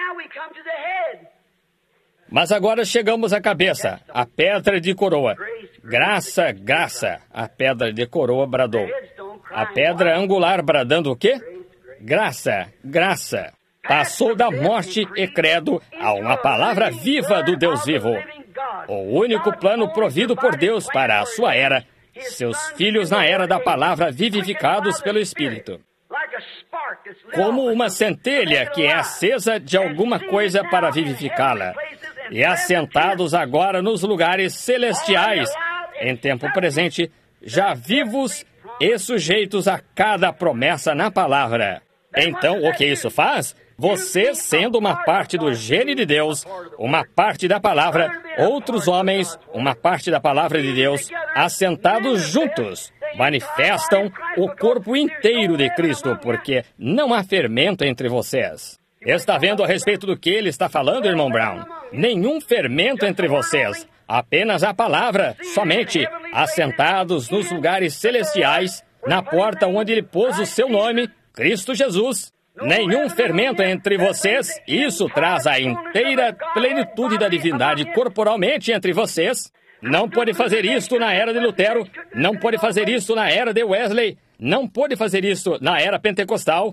Mas agora chegamos à cabeça, a pedra de coroa. Graça, graça, a pedra de coroa bradou. A pedra angular bradando o quê? Graça, graça. Passou da morte e credo a uma palavra viva do Deus vivo. O único plano provido por Deus para a sua era, seus filhos na era da palavra vivificados pelo Espírito. Como uma centelha que é acesa de alguma coisa para vivificá-la. E assentados agora nos lugares celestiais, em tempo presente, já vivos e sujeitos a cada promessa na palavra. Então, o que isso faz? Você, sendo uma parte do gene de Deus, uma parte da palavra, outros homens, uma parte da palavra de Deus, assentados juntos, manifestam o corpo inteiro de Cristo, porque não há fermento entre vocês. Está vendo a respeito do que ele está falando, irmão Brown? Nenhum fermento entre vocês, apenas a palavra, somente, assentados nos lugares celestiais, na porta onde ele pôs o seu nome, Cristo Jesus. Nenhum fermento entre vocês, isso traz a inteira plenitude da divindade corporalmente entre vocês. Não pode fazer isto na era de Lutero, não pode fazer isto na era de Wesley, não pode fazer isto na era pentecostal.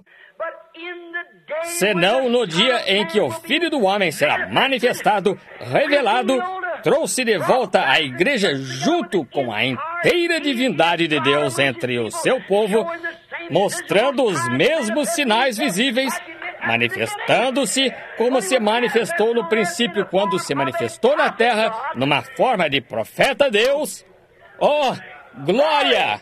Senão no dia em que o Filho do Homem será manifestado, revelado, trouxe de volta a igreja junto com a inteira divindade de Deus entre o seu povo, mostrando os mesmos sinais visíveis, manifestando-se como se manifestou no princípio quando se manifestou na terra, numa forma de profeta Deus. Oh, glória!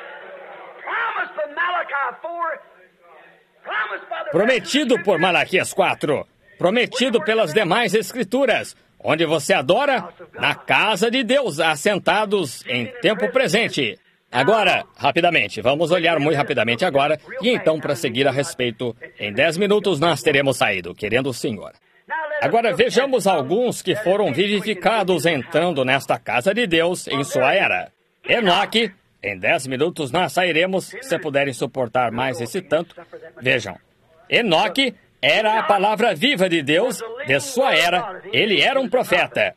Prometido por Malaquias quatro, prometido pelas demais escrituras, onde você adora na casa de Deus, assentados em tempo presente. Agora, rapidamente, vamos olhar muito rapidamente agora, e então prosseguir a respeito. Em dez minutos nós teremos saído, querendo o Senhor. Agora vejamos alguns que foram vivificados entrando nesta casa de Deus em sua era. Enoque, em dez minutos nós sairemos, se puderem suportar mais esse tanto. Vejam, Enoque Era a palavra viva de Deus, de sua era. Ele era um profeta.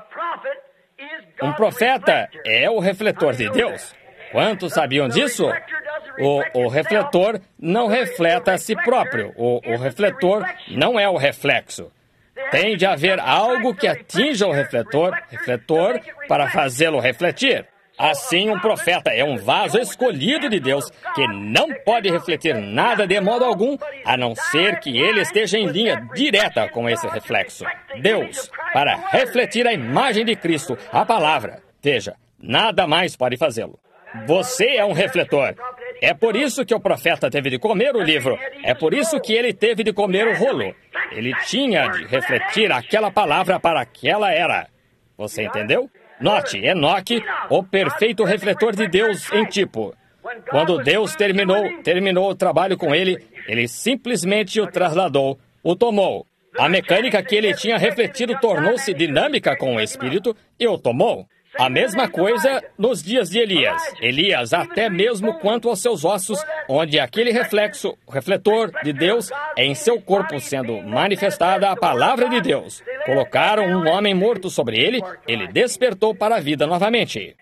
Um profeta é o refletor de Deus. Quantos sabiam disso? O, o refletor não reflete a si próprio. O, o refletor não é o reflexo. Tem de haver algo que atinja o refletor, refletor para fazê-lo refletir. Assim, um profeta é um vaso escolhido de Deus que não pode refletir nada de modo algum, a não ser que ele esteja em linha direta com esse reflexo. Deus, para refletir a imagem de Cristo, a palavra. Veja, nada mais pode fazê-lo. Você é um refletor. É por isso que o profeta teve de comer o livro. É por isso que ele teve de comer o rolo. Ele tinha de refletir aquela palavra para aquela era. Você entendeu? Note, Enoque, o perfeito refletor de Deus em tipo. Quando Deus terminou, terminou o trabalho com ele, ele simplesmente o trasladou, o tomou. A mecânica que ele tinha refletido tornou-se dinâmica com o Espírito e o tomou. A mesma coisa nos dias de Elias. Elias, até mesmo quanto aos seus ossos, onde aquele reflexo, refletor de Deus, é em seu corpo sendo manifestada a palavra de Deus. Colocaram um homem morto sobre ele, ele despertou para a vida novamente.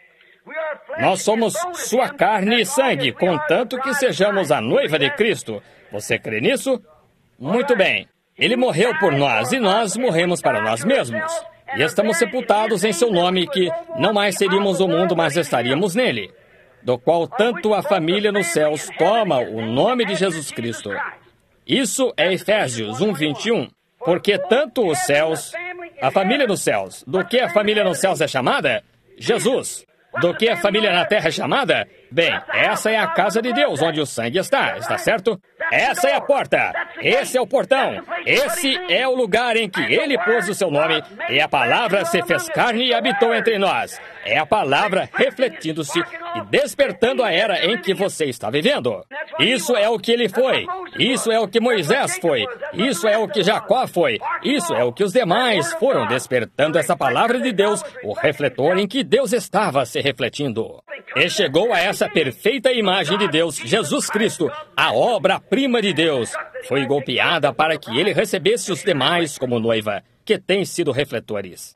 Nós somos sua carne e sangue, contanto que sejamos a noiva de Cristo. Você crê nisso? Muito bem. Ele morreu por nós e nós morremos para nós mesmos. E estamos sepultados em seu nome, que não mais seríamos do mundo, mas estaríamos nele, do qual tanto a família nos céus toma o nome de Jesus Cristo. Isso é Efésios um, vinte e um. Porque tanto os céus, a família nos céus, do que a família nos céus é chamada? Jesus. Do que a família na terra é chamada? Bem, essa é a casa de Deus, onde o sangue está, está certo? Essa é a porta, esse é o portão, esse é o lugar em que ele pôs o seu nome, e a palavra se fez carne e habitou entre nós. É a palavra refletindo-se e despertando a era em que você está vivendo. Isso é o que ele foi, isso é o que Moisés foi, isso é o que Jacó foi, isso é o que os demais foram, despertando essa palavra de Deus, o refletor em que Deus estava se refletindo. E chegou a essa perfeita imagem de Deus, Jesus Cristo, a obra-prima de Deus. Foi golpeada para que ele recebesse os demais como noiva, que têm sido refletores.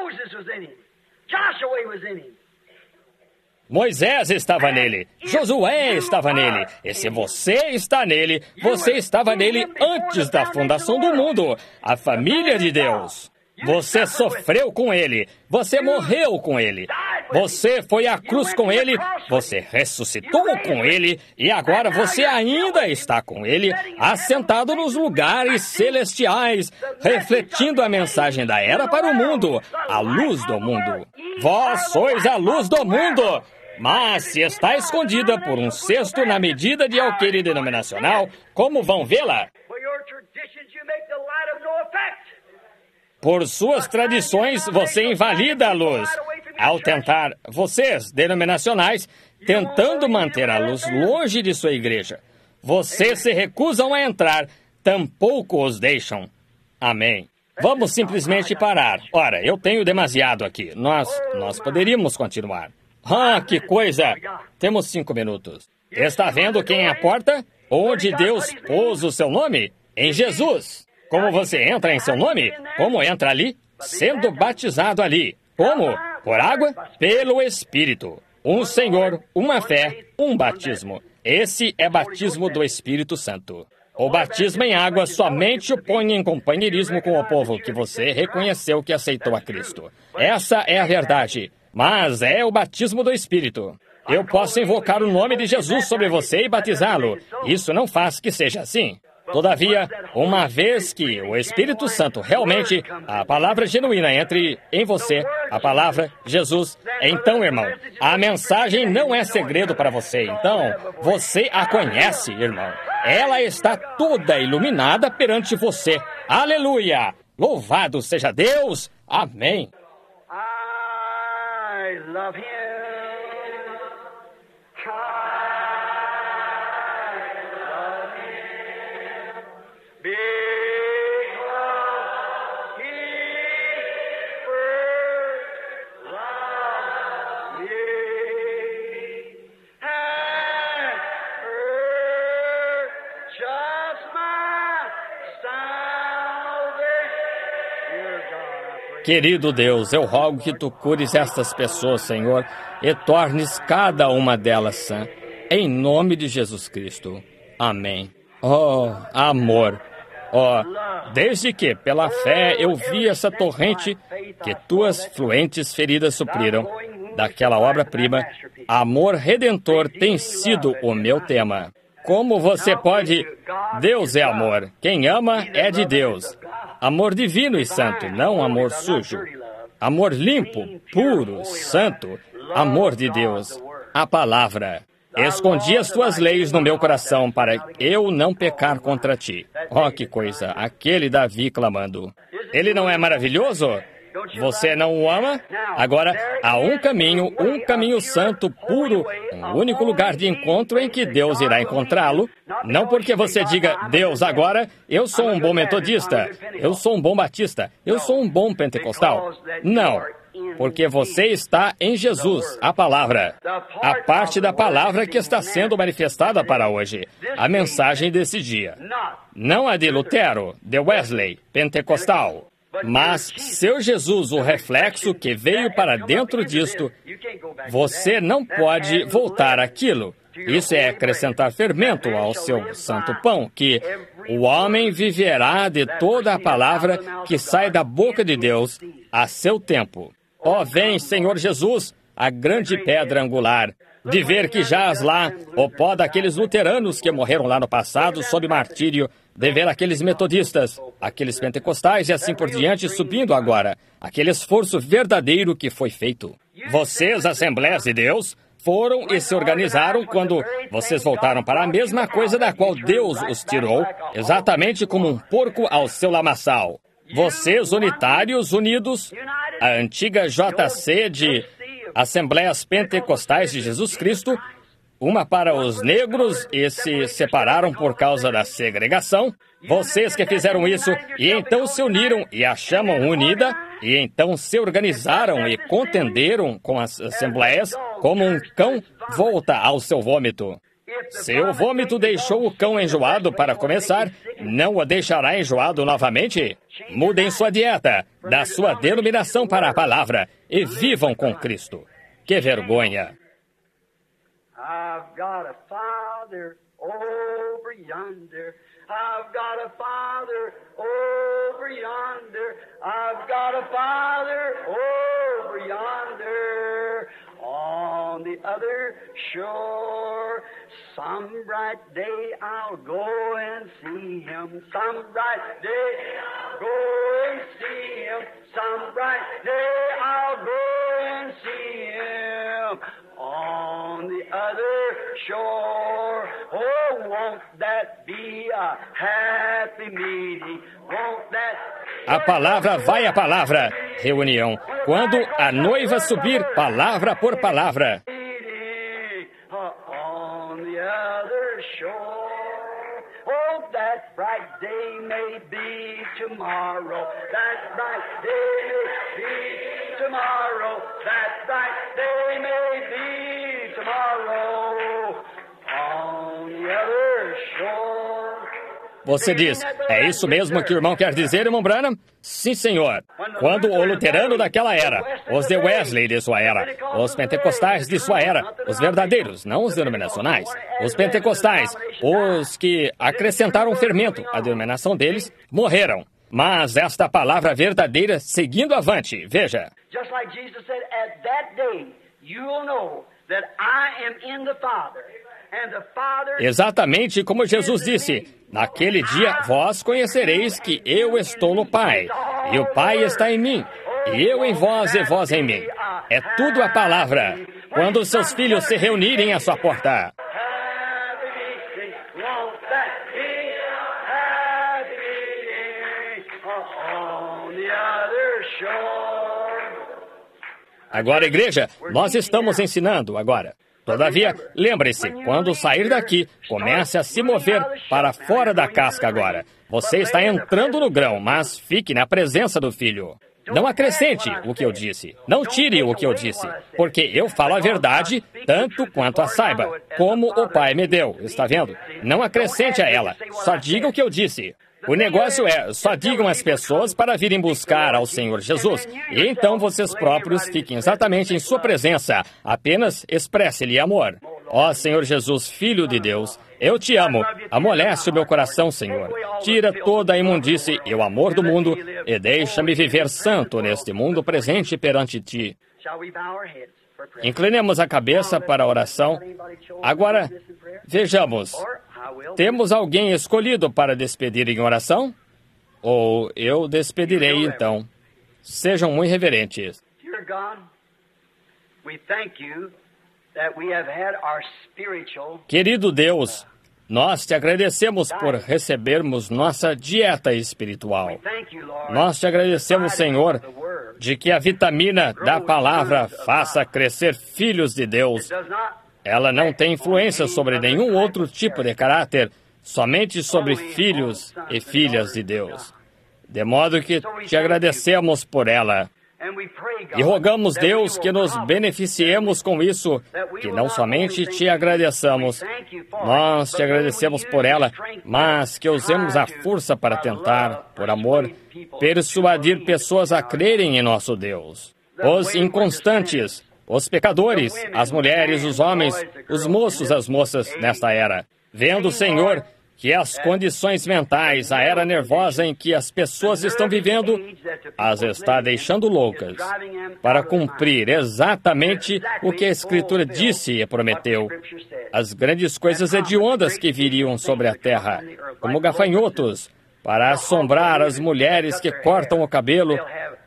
Moisés estava nele, Josué estava nele, e se você está nele, você estava nele antes da fundação do mundo, a família de Deus. Você sofreu com ele, você morreu com ele, você foi à cruz com ele, você ressuscitou com ele, e agora você ainda está com ele, assentado nos lugares celestiais, refletindo a mensagem da era para o mundo, a luz do mundo. Vós sois a luz do mundo, mas se está escondida por um cesto na medida de alqueire denominacional, como vão vê-la? Por suas tradições, você invalida a luz. Ao tentar, vocês, denominacionais, tentando manter a luz longe de sua igreja, vocês se recusam a entrar, tampouco os deixam. Amém. Vamos simplesmente parar. Ora, eu tenho demasiado aqui. Nós, nós poderíamos continuar. Ah, que coisa! Temos cinco minutos. Está vendo quem é a porta? Onde Deus pôs o seu nome? Em Jesus. Como você entra em seu nome? Como entra ali? Sendo batizado ali. Como? Por água? Pelo Espírito. Um Senhor, uma fé, um batismo. Esse é batismo do Espírito Santo. O batismo em água somente o põe em companheirismo com o povo que você reconheceu que aceitou a Cristo. Essa é a verdade. Mas é o batismo do Espírito. Eu posso invocar o nome de Jesus sobre você e batizá-lo. Isso não faz que seja assim. Todavia, uma vez que o Espírito Santo realmente, a palavra genuína entre em você, a palavra Jesus, então, irmão, a mensagem não é segredo para você. Então, você a conhece, irmão. Ela está toda iluminada perante você. Aleluia! Louvado seja Deus! Amém! I love him. Just my Querido Deus, eu rogo que tu cures estas pessoas, Senhor, e tornes cada uma delas sã, em nome de Jesus Cristo. Amém. Oh, amor. Oh, desde que, pela fé, eu vi essa torrente que tuas fluentes feridas supriram, daquela obra-prima, amor redentor tem sido o meu tema. Como você pode... Deus é amor. Quem ama é de Deus. Amor divino e santo, não amor sujo. Amor limpo, puro, santo, amor de Deus. A palavra. Escondi as tuas leis no meu coração para eu não pecar contra ti. Oh, que coisa! Aquele Davi clamando. Ele não é maravilhoso? Você não o ama? Agora, há um caminho, um caminho santo, puro, um único lugar de encontro em que Deus irá encontrá-lo. Não porque você diga, Deus, agora, eu sou um bom metodista, eu sou um bom batista, eu sou um bom pentecostal. Não, porque você está em Jesus, a palavra. A parte da palavra que está sendo manifestada para hoje. A mensagem desse dia. Não a de Lutero, de Wesley, pentecostal. Mas seu Jesus, o reflexo que veio para dentro disto, você não pode voltar àquilo. Isso é acrescentar fermento ao seu santo pão, que o homem viverá de toda a palavra que sai da boca de Deus a seu tempo. Ó, oh, vem, Senhor Jesus, a grande pedra angular, de ver que jaz lá o pó daqueles luteranos que morreram lá no passado sob martírio, de ver aqueles metodistas, aqueles pentecostais e assim por diante subindo agora, aquele esforço verdadeiro que foi feito. Vocês, Assembleias de Deus, foram e se organizaram quando vocês voltaram para a mesma coisa da qual Deus os tirou, exatamente como um porco ao seu lamaçal. Vocês, unitários, unidos, a antiga J C de Assembleias Pentecostais de Jesus Cristo, uma para os negros e se separaram por causa da segregação. Vocês que fizeram isso e então se uniram e a chamam unida, e então se organizaram e contenderam com as assembleias, como um cão volta ao seu vômito. Se o vômito deixou o cão enjoado para começar, não o deixará enjoado novamente? Mudem sua dieta, da sua denominação para a palavra, e vivam com Cristo. Que vergonha! I've got a Father over yonder. I've got a Father over yonder. I've got a Father over yonder. On the other shore, some bright day I'll go and see Him. Some bright day I'll go and see Him. Some bright day I'll go and see Him. On the other shore, oh, won't that be a happy meeting? Won't that... A palavra vai a palavra. Reunião. Quando a noiva subir, palavra por palavra. On the other shore, oh, that bright day may be tomorrow. That bright day may be tomorrow. That bright day may be tomorrow. On the other shore. Você diz, é isso mesmo que o irmão quer dizer, irmão Branham? Sim, senhor. Quando o luterano daquela era, os de Wesley de sua era, os pentecostais de sua era, os verdadeiros, não os denominacionais, os pentecostais, os que acrescentaram fermento à denominação deles, morreram. Mas esta palavra verdadeira seguindo avante, veja. Just like Jesus said, at that day you will know that I am in the Father. Exatamente como Jesus disse, naquele dia vós conhecereis que eu estou no Pai, e o Pai está em mim, e eu em vós e vós em mim. É tudo a palavra. Quando os seus filhos se reunirem à sua porta. Agora, igreja, nós estamos ensinando agora. Todavia, lembre-se, quando sair daqui, comece a se mover para fora da casca agora. Você está entrando no grão, mas fique na presença do Filho. Não acrescente o que eu disse. Não tire o que eu disse. Porque eu falo a verdade, tanto quanto a saiba, como o Pai me deu. Está vendo? Não acrescente a ela. Só diga o que eu disse. O negócio é, só digam às pessoas para virem buscar ao Senhor Jesus. E então vocês próprios fiquem exatamente em sua presença. Apenas expresse-lhe amor. Ó Senhor Jesus, Filho de Deus, eu te amo. Amolece o meu coração, Senhor. Tira toda a imundície e o amor do mundo e deixa-me viver santo neste mundo presente perante ti. Inclinemos a cabeça para a oração. Agora, vejamos. Temos alguém escolhido para despedir em oração? Ou eu despedirei então. Sejam muito reverentes. Querido Deus, nós te agradecemos por recebermos nossa dieta espiritual. Nós te agradecemos, Senhor, de que a vitamina da palavra faça crescer filhos de Deus. Ela não tem influência sobre nenhum outro tipo de caráter, somente sobre filhos e filhas de Deus. De modo que te agradecemos por ela. E rogamos, Deus, que nos beneficiemos com isso, que não somente te agradeçamos, nós te agradecemos por ela, mas que usemos a força para tentar, por amor, persuadir pessoas a crerem em nosso Deus. Os inconstantes, os pecadores, as mulheres, os homens, os moços, as moças nesta era, vendo, Senhor, que as condições mentais, a era nervosa em que as pessoas estão vivendo, as está deixando loucas, para cumprir exatamente o que a Escritura disse e prometeu. As grandes coisas hediondas que viriam sobre a terra, como gafanhotos, para assombrar as mulheres que cortam o cabelo,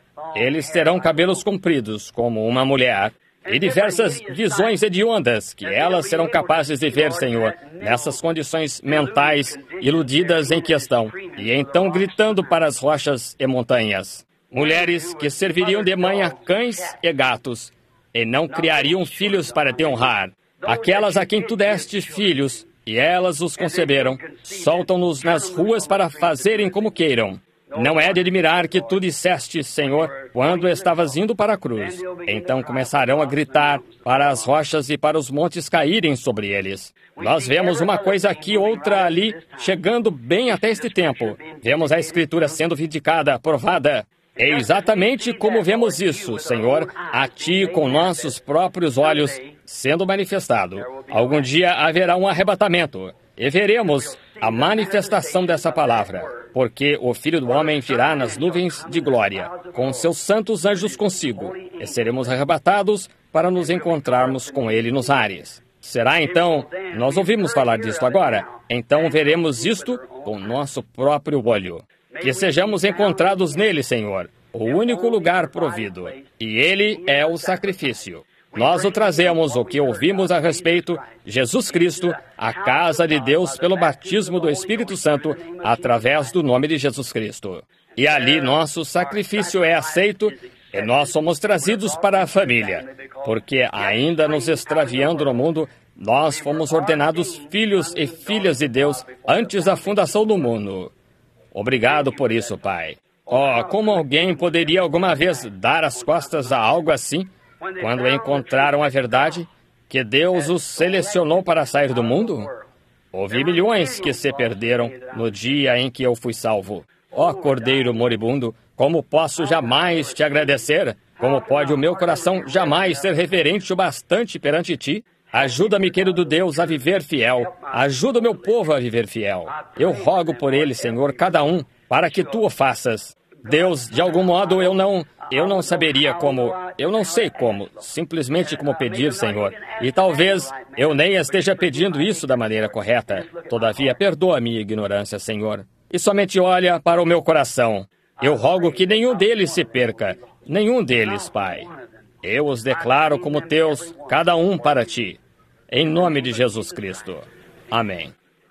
eles terão cabelos compridos, como uma mulher. E diversas visões hediondas que elas serão capazes de ver, Senhor, nessas condições mentais iludidas em que estão, e então gritando para as rochas e montanhas. Mulheres que serviriam de mãe a cães e gatos, e não criariam filhos para te honrar. Aquelas a quem tu deste filhos, e elas os conceberam, soltam-nos nas ruas para fazerem como queiram. Não é de admirar que tu disseste, Senhor, quando estavas indo para a cruz. Então começarão a gritar para as rochas e para os montes caírem sobre eles. Nós vemos uma coisa aqui, outra ali, chegando bem até este tempo. Vemos a Escritura sendo vindicada, provada. É exatamente como vemos isso, Senhor, a Ti com nossos próprios olhos sendo manifestado. Algum dia haverá um arrebatamento e veremos a manifestação dessa palavra, porque o Filho do Homem virá nas nuvens de glória, com seus santos anjos consigo, e seremos arrebatados para nos encontrarmos com Ele nos ares. Será então, nós ouvimos falar disto agora, então veremos isto com nosso próprio olho. Que sejamos encontrados nele, Senhor, o único lugar provido, e Ele é o sacrifício. Nós o trazemos o que ouvimos a respeito, Jesus Cristo, a casa de Deus pelo batismo do Espírito Santo, através do nome de Jesus Cristo. E ali nosso sacrifício é aceito e nós somos trazidos para a família, porque ainda nos extraviando no mundo, nós fomos ordenados filhos e filhas de Deus antes da fundação do mundo. Obrigado por isso, Pai. Oh, como alguém poderia alguma vez dar as costas a algo assim? Quando encontraram a verdade, que Deus os selecionou para sair do mundo? Houve milhões que se perderam no dia em que eu fui salvo. Ó Cordeiro moribundo, como posso jamais te agradecer? Como pode o meu coração jamais ser reverente o bastante perante ti? Ajuda-me, querido Deus, a viver fiel. Ajuda o meu povo a viver fiel. Eu rogo por eles, Senhor, cada um, para que tu o faças. Deus, de algum modo eu não... Eu não saberia como, eu não sei como, simplesmente como pedir, Senhor. E talvez eu nem esteja pedindo isso da maneira correta. Todavia, perdoa a minha ignorância, Senhor. E somente olha para o meu coração. Eu rogo que nenhum deles se perca, nenhum deles, Pai. Eu os declaro como teus, cada um para ti. Em nome de Jesus Cristo. Amém.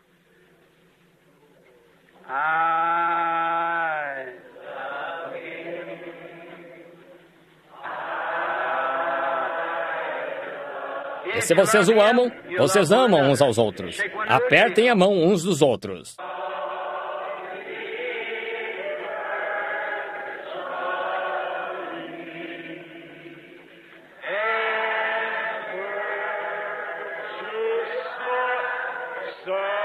E se vocês o amam, vocês amam uns aos outros. Apertem a mão uns dos outros. Ever so